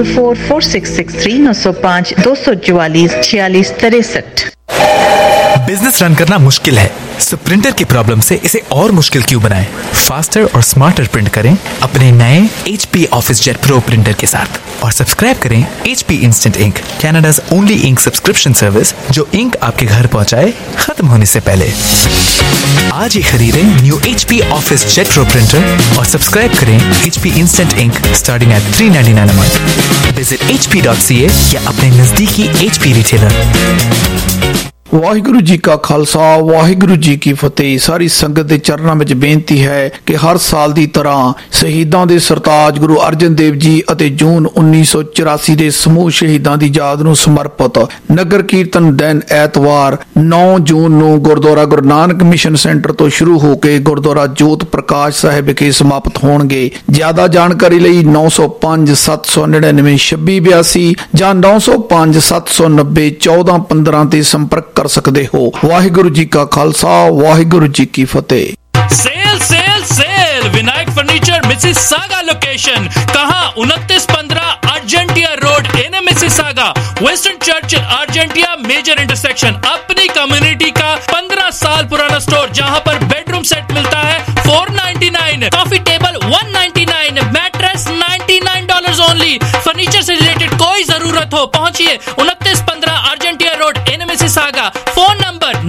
9052444663 905 244 4663। Business run करना मुश्किल है, सो प्रिंटर की प्रॉब्लम से इसे और मुश्किल क्यों बनाएं? फास्टर और स्मार्टर प्रिंट करें अपने नए HP office jet pro printer के साथ और सब्सक्राइब करें HP instant ink, Canada's only ink subscription service जो इंक आपके घर पहुंचाए खत्म होने से पहले। आज ही खरीदें new HP office jet pro printer और सब्सक्राइब करें HP instant ink starting at $3.99 a month। Visit hp.ca या अपने नजदीकी HP रिटेलर। ਵਾਹਿਗੁਰੂ ਜੀ ਕਾ ਖਾਲਸਾ ਵਾਹਿਗੁਰੂ ਜੀ ਕੀ ਫਤਿਹ। ਸਾਰੀ ਸੰਗਤ ਦੇ ਚਰਨਾਂ ਵਿੱਚ ਬੇਨਤੀ ਹੈ ਕਿ ਹਰ ਸਾਲ ਦੀ ਤਰ੍ਹਾਂ ਸ਼ਹੀਦਾਂ ਦੇ ਸਰਤਾਜ ਗੁਰੂ ਅਰਜਨ ਦੇਵ ਜੀ ਅਤੇ ਜੂਨ 1984 ਦੇ ਸਮੂਹ ਸ਼ਹੀਦਾਂ ਦੀ ਯਾਦ ਨੂੰ ਸਮਰਪਿਤ ਨਗਰ ਕੀਰਤਨ ਦਿਨ ਐਤਵਾਰ 9 ਜੂਨ ਨੂੰ ਗੁਰਦੁਆਰਾ ਗੁਰੂ ਨਾਨਕ ਮਿਸ਼ਨ ਸੈਂਟਰ ਤੋਂ ਸ਼ੁਰੂ ਹੋ ਕੇ ਗੁਰਦੁਆਰਾ ਜੋਤ ਪ੍ਰਕਾਸ਼ ਸਾਹਿਬ ਵਿਖੇ ਸਮਾਪਤ ਹੋਣਗੇ। ਜ਼ਿਆਦਾ ਜਾਣਕਾਰੀ ਲਈ 905 799 2682 ਜਾਂ 905 790 1415 ਤੇ ਸੰਪਰਕ कर सकते हो। वाहिगुरु जी का खालसा वाहिगुरु जी की फतेह। Sale sale sale Vinayak furniture Mississauga location कहां 2915 Argentia road in Mississauga Winston Churchill Argentia major intersection. अपनी कम्युनिटी का 15 साल पुराना स्टोर जहां पर बेडरूम सेट मिलता है $499, coffee table $199, mattress $99 only. Furniture से रिलेटेड कोई जरूरत हो पहुंचिए